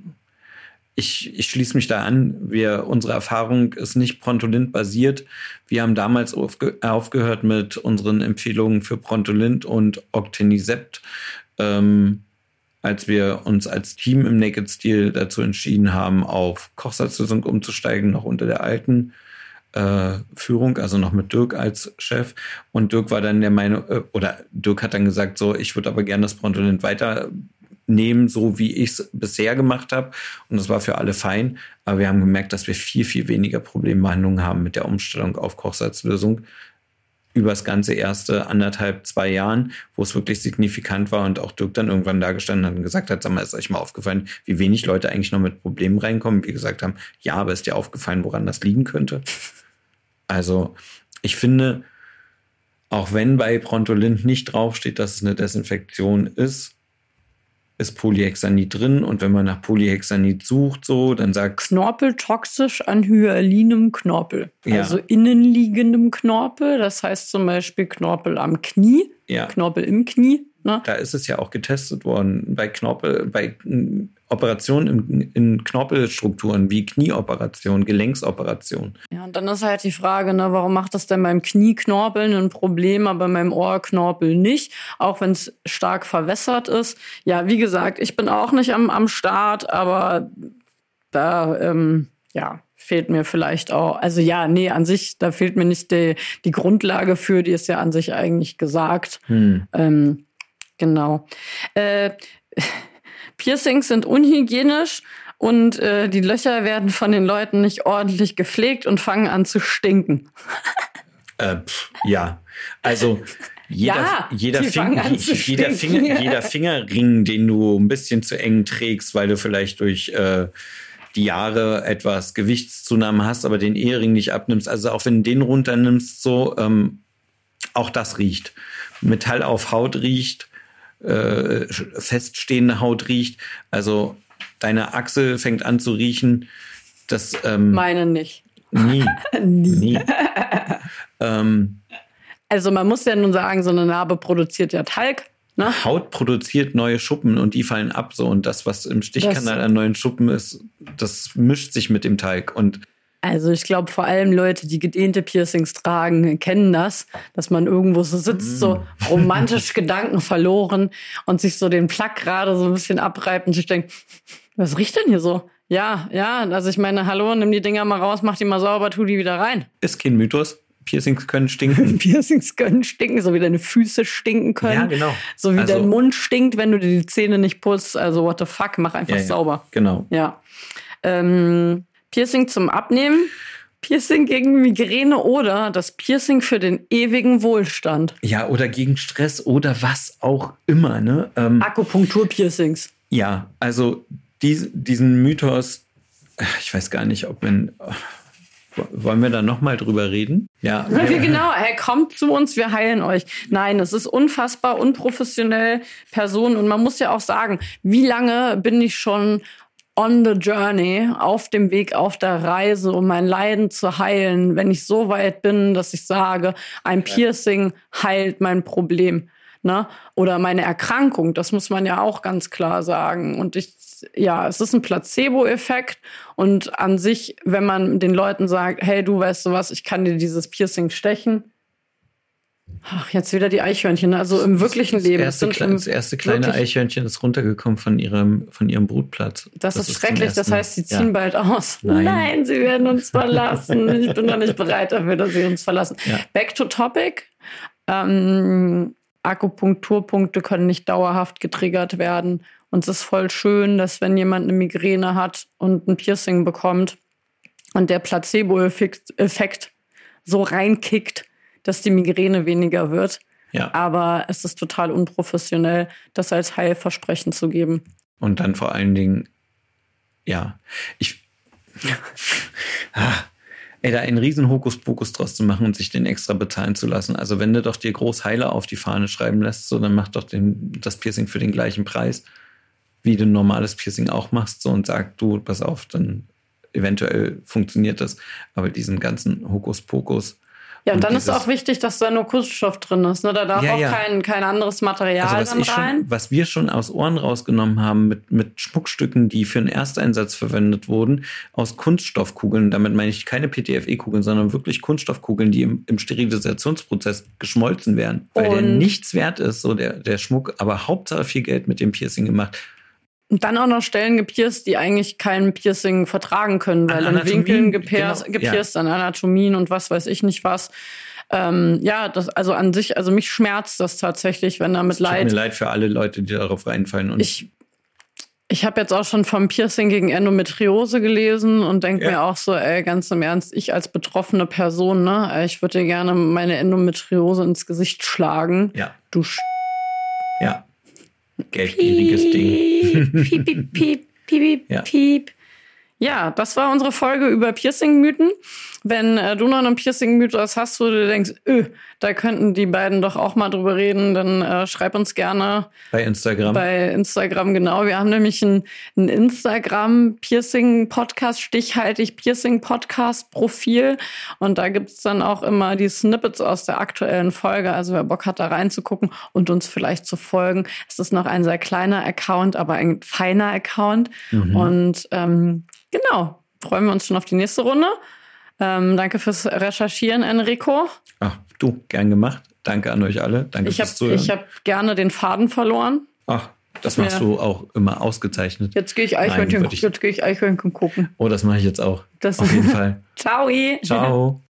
Speaker 2: Ich, ich schließe mich da an. Wir, unsere Erfahrung ist nicht Prontolint basiert. Wir haben damals aufge, aufgehört mit unseren Empfehlungen für Prontolint und Octenisept, ähm, als wir uns als Team im Naked Steel dazu entschieden haben, auf Kochsalzlösung umzusteigen, noch unter der alten äh, Führung, also noch mit Dirk als Chef. Und Dirk war dann der Meinung, äh, oder Dirk hat dann gesagt, so, ich würde aber gerne das Prontolint weiter nehmen, so wie ich es bisher gemacht habe. Und das war für alle fein. Aber wir haben gemerkt, dass wir viel, viel weniger Problembehandlungen haben mit der Umstellung auf Kochsalzlösung. über das ganze erste anderthalb, zwei Jahren, wo es wirklich signifikant war und auch Dirk dann irgendwann da gestanden hat und gesagt hat, sag mal, ist euch mal aufgefallen, wie wenig Leute eigentlich noch mit Problemen reinkommen? Wie gesagt haben, ja, aber ist dir aufgefallen, woran das liegen könnte? Also ich finde, auch wenn bei Prontolint nicht draufsteht, dass es eine Desinfektion ist, ist Polyhexanid drin. Und wenn man nach Polyhexanid sucht, so, dann sagt
Speaker 1: Knorpel toxisch an hyaluronem Knorpel.
Speaker 2: Ja.
Speaker 1: Also innenliegendem Knorpel. Das heißt zum Beispiel Knorpel am Knie,
Speaker 2: ja,
Speaker 1: Knorpel im Knie. Ne?
Speaker 2: da ist es ja auch getestet worden bei Knorpel, bei mm, Operationen in, in Knorpelstrukturen wie Knieoperation, Gelenksoperation.
Speaker 1: Ja, und dann ist halt die Frage, ne, warum macht das denn beim Knieknorpeln ein Problem, aber beim Ohrknorpel nicht, auch wenn es stark verwässert ist. Ja, wie gesagt, ich bin auch nicht am, am Start, aber da, ähm, ja, fehlt mir vielleicht auch, also ja, nee, an sich, da fehlt mir nicht die, die Grundlage für, die ist ja an sich eigentlich gesagt.
Speaker 2: Hm.
Speaker 1: Ähm, genau. Äh, Piercings sind unhygienisch und äh, die Löcher werden von den Leuten nicht ordentlich gepflegt und fangen an zu stinken.
Speaker 2: Äh, pff, ja, also jeder,
Speaker 1: Ja,
Speaker 2: jeder,
Speaker 1: die
Speaker 2: Fing,
Speaker 1: fangen an zu
Speaker 2: jeder,
Speaker 1: stinken.
Speaker 2: Finger, jeder Fingerring, den du ein bisschen zu eng trägst, weil du vielleicht durch äh, die Jahre etwas Gewichtszunahme hast, aber den Ehering nicht abnimmst, also auch wenn du den runternimmst, so, ähm, auch das riecht. Metall auf Haut riecht, äh, feststehende Haut riecht, also deine Achsel fängt an zu riechen. Das, ähm,
Speaker 1: Meine nicht.
Speaker 2: nie,
Speaker 1: Nie.
Speaker 2: nie. ähm,
Speaker 1: Also man muss ja nun sagen, so eine Narbe produziert ja Talg. Ne?
Speaker 2: Haut produziert neue Schuppen und die fallen ab so und das, was im Stichkanal
Speaker 1: Das-
Speaker 2: an neuen Schuppen ist, das mischt sich mit dem Talg und
Speaker 1: Also ich glaube, vor allem Leute, die gedehnte Piercings tragen, kennen das, dass man irgendwo so sitzt, so romantisch Gedanken verloren und sich so den Plug gerade so ein bisschen abreibt und sich denkt, was riecht denn hier so? Ja, ja, also ich meine, hallo, nimm die Dinger mal raus, mach die mal sauber, tu die wieder rein.
Speaker 2: ist kein Mythos. Piercings können stinken.
Speaker 1: Piercings können stinken, so wie deine Füße stinken können.
Speaker 2: Ja, genau.
Speaker 1: So wie
Speaker 2: Also-
Speaker 1: dein Mund stinkt, wenn du dir die Zähne nicht putzt. Also what the fuck, mach einfach
Speaker 2: Ja, ja,
Speaker 1: sauber.
Speaker 2: genau.
Speaker 1: Ja. Ähm, Piercing zum Abnehmen, Piercing gegen Migräne oder das Piercing für den ewigen Wohlstand.
Speaker 2: Ja, oder gegen Stress oder was auch immer, ne? Ähm,
Speaker 1: Akupunktur-Piercings.
Speaker 2: ja, also dies, diesen Mythos, ich weiß gar nicht, ob man, wollen wir da nochmal drüber reden? Ja.
Speaker 1: Ja, genau, hey, kommt zu uns, wir heilen euch. Nein, es ist unfassbar unprofessionell, Personen. Und man muss ja auch sagen, wie lange bin ich schon on the journey, auf dem Weg, auf der Reise, um mein Leiden zu heilen, wenn ich so weit bin, dass ich sage, ein Piercing heilt mein Problem, ne? Oder meine Erkrankung, das muss man ja auch ganz klar sagen. Und ich, ja, es ist ein Placebo-Effekt und an sich, wenn man den Leuten sagt, hey, du weißt du was, ich kann dir dieses Piercing stechen. Ach, jetzt wieder die Eichhörnchen, also im wirklichen Leben.
Speaker 2: Das erste,
Speaker 1: sind
Speaker 2: Kle
Speaker 1: im
Speaker 2: das erste kleine
Speaker 1: wirklich-
Speaker 2: Eichhörnchen ist runtergekommen von ihrem, von ihrem Brutplatz.
Speaker 1: Das, ist
Speaker 2: zum
Speaker 1: schrecklich, das
Speaker 2: ersten-
Speaker 1: heißt, sie ziehen
Speaker 2: ja.
Speaker 1: bald aus.
Speaker 2: Nein.
Speaker 1: Nein, sie werden uns verlassen. Ich bin noch nicht bereit dafür, dass sie uns verlassen.
Speaker 2: Ja.
Speaker 1: Back to topic. Ähm, Akupunkturpunkte können nicht dauerhaft getriggert werden. Und es ist voll schön, dass wenn jemand eine Migräne hat und ein Piercing bekommt und der Placebo-Effekt Effekt so reinkickt, dass die Migräne weniger wird.
Speaker 2: Ja.
Speaker 1: Aber es ist total unprofessionell, das als Heilversprechen zu geben.
Speaker 2: Und dann vor allen Dingen, ja, ich, ah, ey, da einen riesen Hokuspokus draus zu machen und sich den extra bezahlen zu lassen. Also wenn du doch dir Großheiler auf die Fahne schreiben lässt, so, dann mach doch den, das Piercing für den gleichen Preis, wie du ein normales Piercing auch machst, so, und sag, du, pass auf, dann eventuell funktioniert das. Aber diesen ganzen Hokuspokus.
Speaker 1: Ja, und dann
Speaker 2: dieses,
Speaker 1: ist auch wichtig, dass da nur Kunststoff drin ist. Ne? Da darf
Speaker 2: Ja,
Speaker 1: auch
Speaker 2: ja.
Speaker 1: kein, kein anderes Material
Speaker 2: Also was,
Speaker 1: dann
Speaker 2: ich
Speaker 1: rein.
Speaker 2: schon, was wir schon aus Ohren rausgenommen haben mit, mit Schmuckstücken, die für einen Ersteinsatz verwendet wurden, aus Kunststoffkugeln, damit meine ich keine P T F E-Kugeln, sondern wirklich Kunststoffkugeln, die im, im Sterilisationsprozess geschmolzen werden, weil der
Speaker 1: Und-
Speaker 2: nichts wert ist, so der, der Schmuck, aber Hauptsache viel Geld mit dem Piercing gemacht.
Speaker 1: Und dann auch noch Stellen gepierst, die eigentlich kein Piercing vertragen können, weil
Speaker 2: An
Speaker 1: in Winkeln
Speaker 2: Anatomien,
Speaker 1: gepierst,
Speaker 2: genau,
Speaker 1: gepierst an Anatomien und was weiß ich nicht was. Ähm, ja, das, also an sich, also mich schmerzt das tatsächlich, wenn da mit
Speaker 2: Es tut mir
Speaker 1: Leid.
Speaker 2: leid für alle Leute, die darauf reinfallen. Und
Speaker 1: Ich, Ich habe jetzt auch schon vom Piercing gegen Endometriose gelesen und denke ja. mir auch so, ey, ganz im Ernst, ich als betroffene Person, ne, ich würde dir gerne meine Endometriose ins Gesicht schlagen.
Speaker 2: Ja.
Speaker 1: Du Sch
Speaker 2: Ja. Geldgieriges Ding.
Speaker 1: Piep, piep, piep, piep,
Speaker 2: ja.
Speaker 1: piep. Ja, das war unsere Folge über Piercing-Mythen. Wenn äh, du noch einen Piercing-Mythos hast, wo du denkst, öh, da könnten die beiden doch auch mal drüber reden, dann äh, schreib uns gerne.
Speaker 2: Bei Instagram.
Speaker 1: Bei Instagram, genau. Wir haben nämlich ein, ein Instagram-Piercing-Podcast, stichhaltig Piercing-Podcast-Profil. Und da gibt's dann auch immer die Snippets aus der aktuellen Folge. Also wer Bock hat, da reinzugucken und uns vielleicht zu folgen. Es ist noch ein sehr kleiner Account, aber ein feiner Account. Mhm. Und ähm, genau, freuen wir uns schon auf die nächste Runde. Ähm, danke fürs Recherchieren, Enrico.
Speaker 2: Ach, du, gern gemacht. Danke an euch alle. Danke
Speaker 1: ich
Speaker 2: fürs
Speaker 1: hab,
Speaker 2: Zuhören.
Speaker 1: Ich habe gerne den Faden verloren.
Speaker 2: Ach, das machst ja. du auch immer ausgezeichnet.
Speaker 1: Jetzt gehe ich Eichhörnchen,
Speaker 2: Nein, ich...
Speaker 1: jetzt gehe ich Eichhörnchen gucken.
Speaker 2: Oh, das mache ich jetzt auch.
Speaker 1: Das
Speaker 2: auf jeden Fall.
Speaker 1: Ciao.
Speaker 2: Ciao.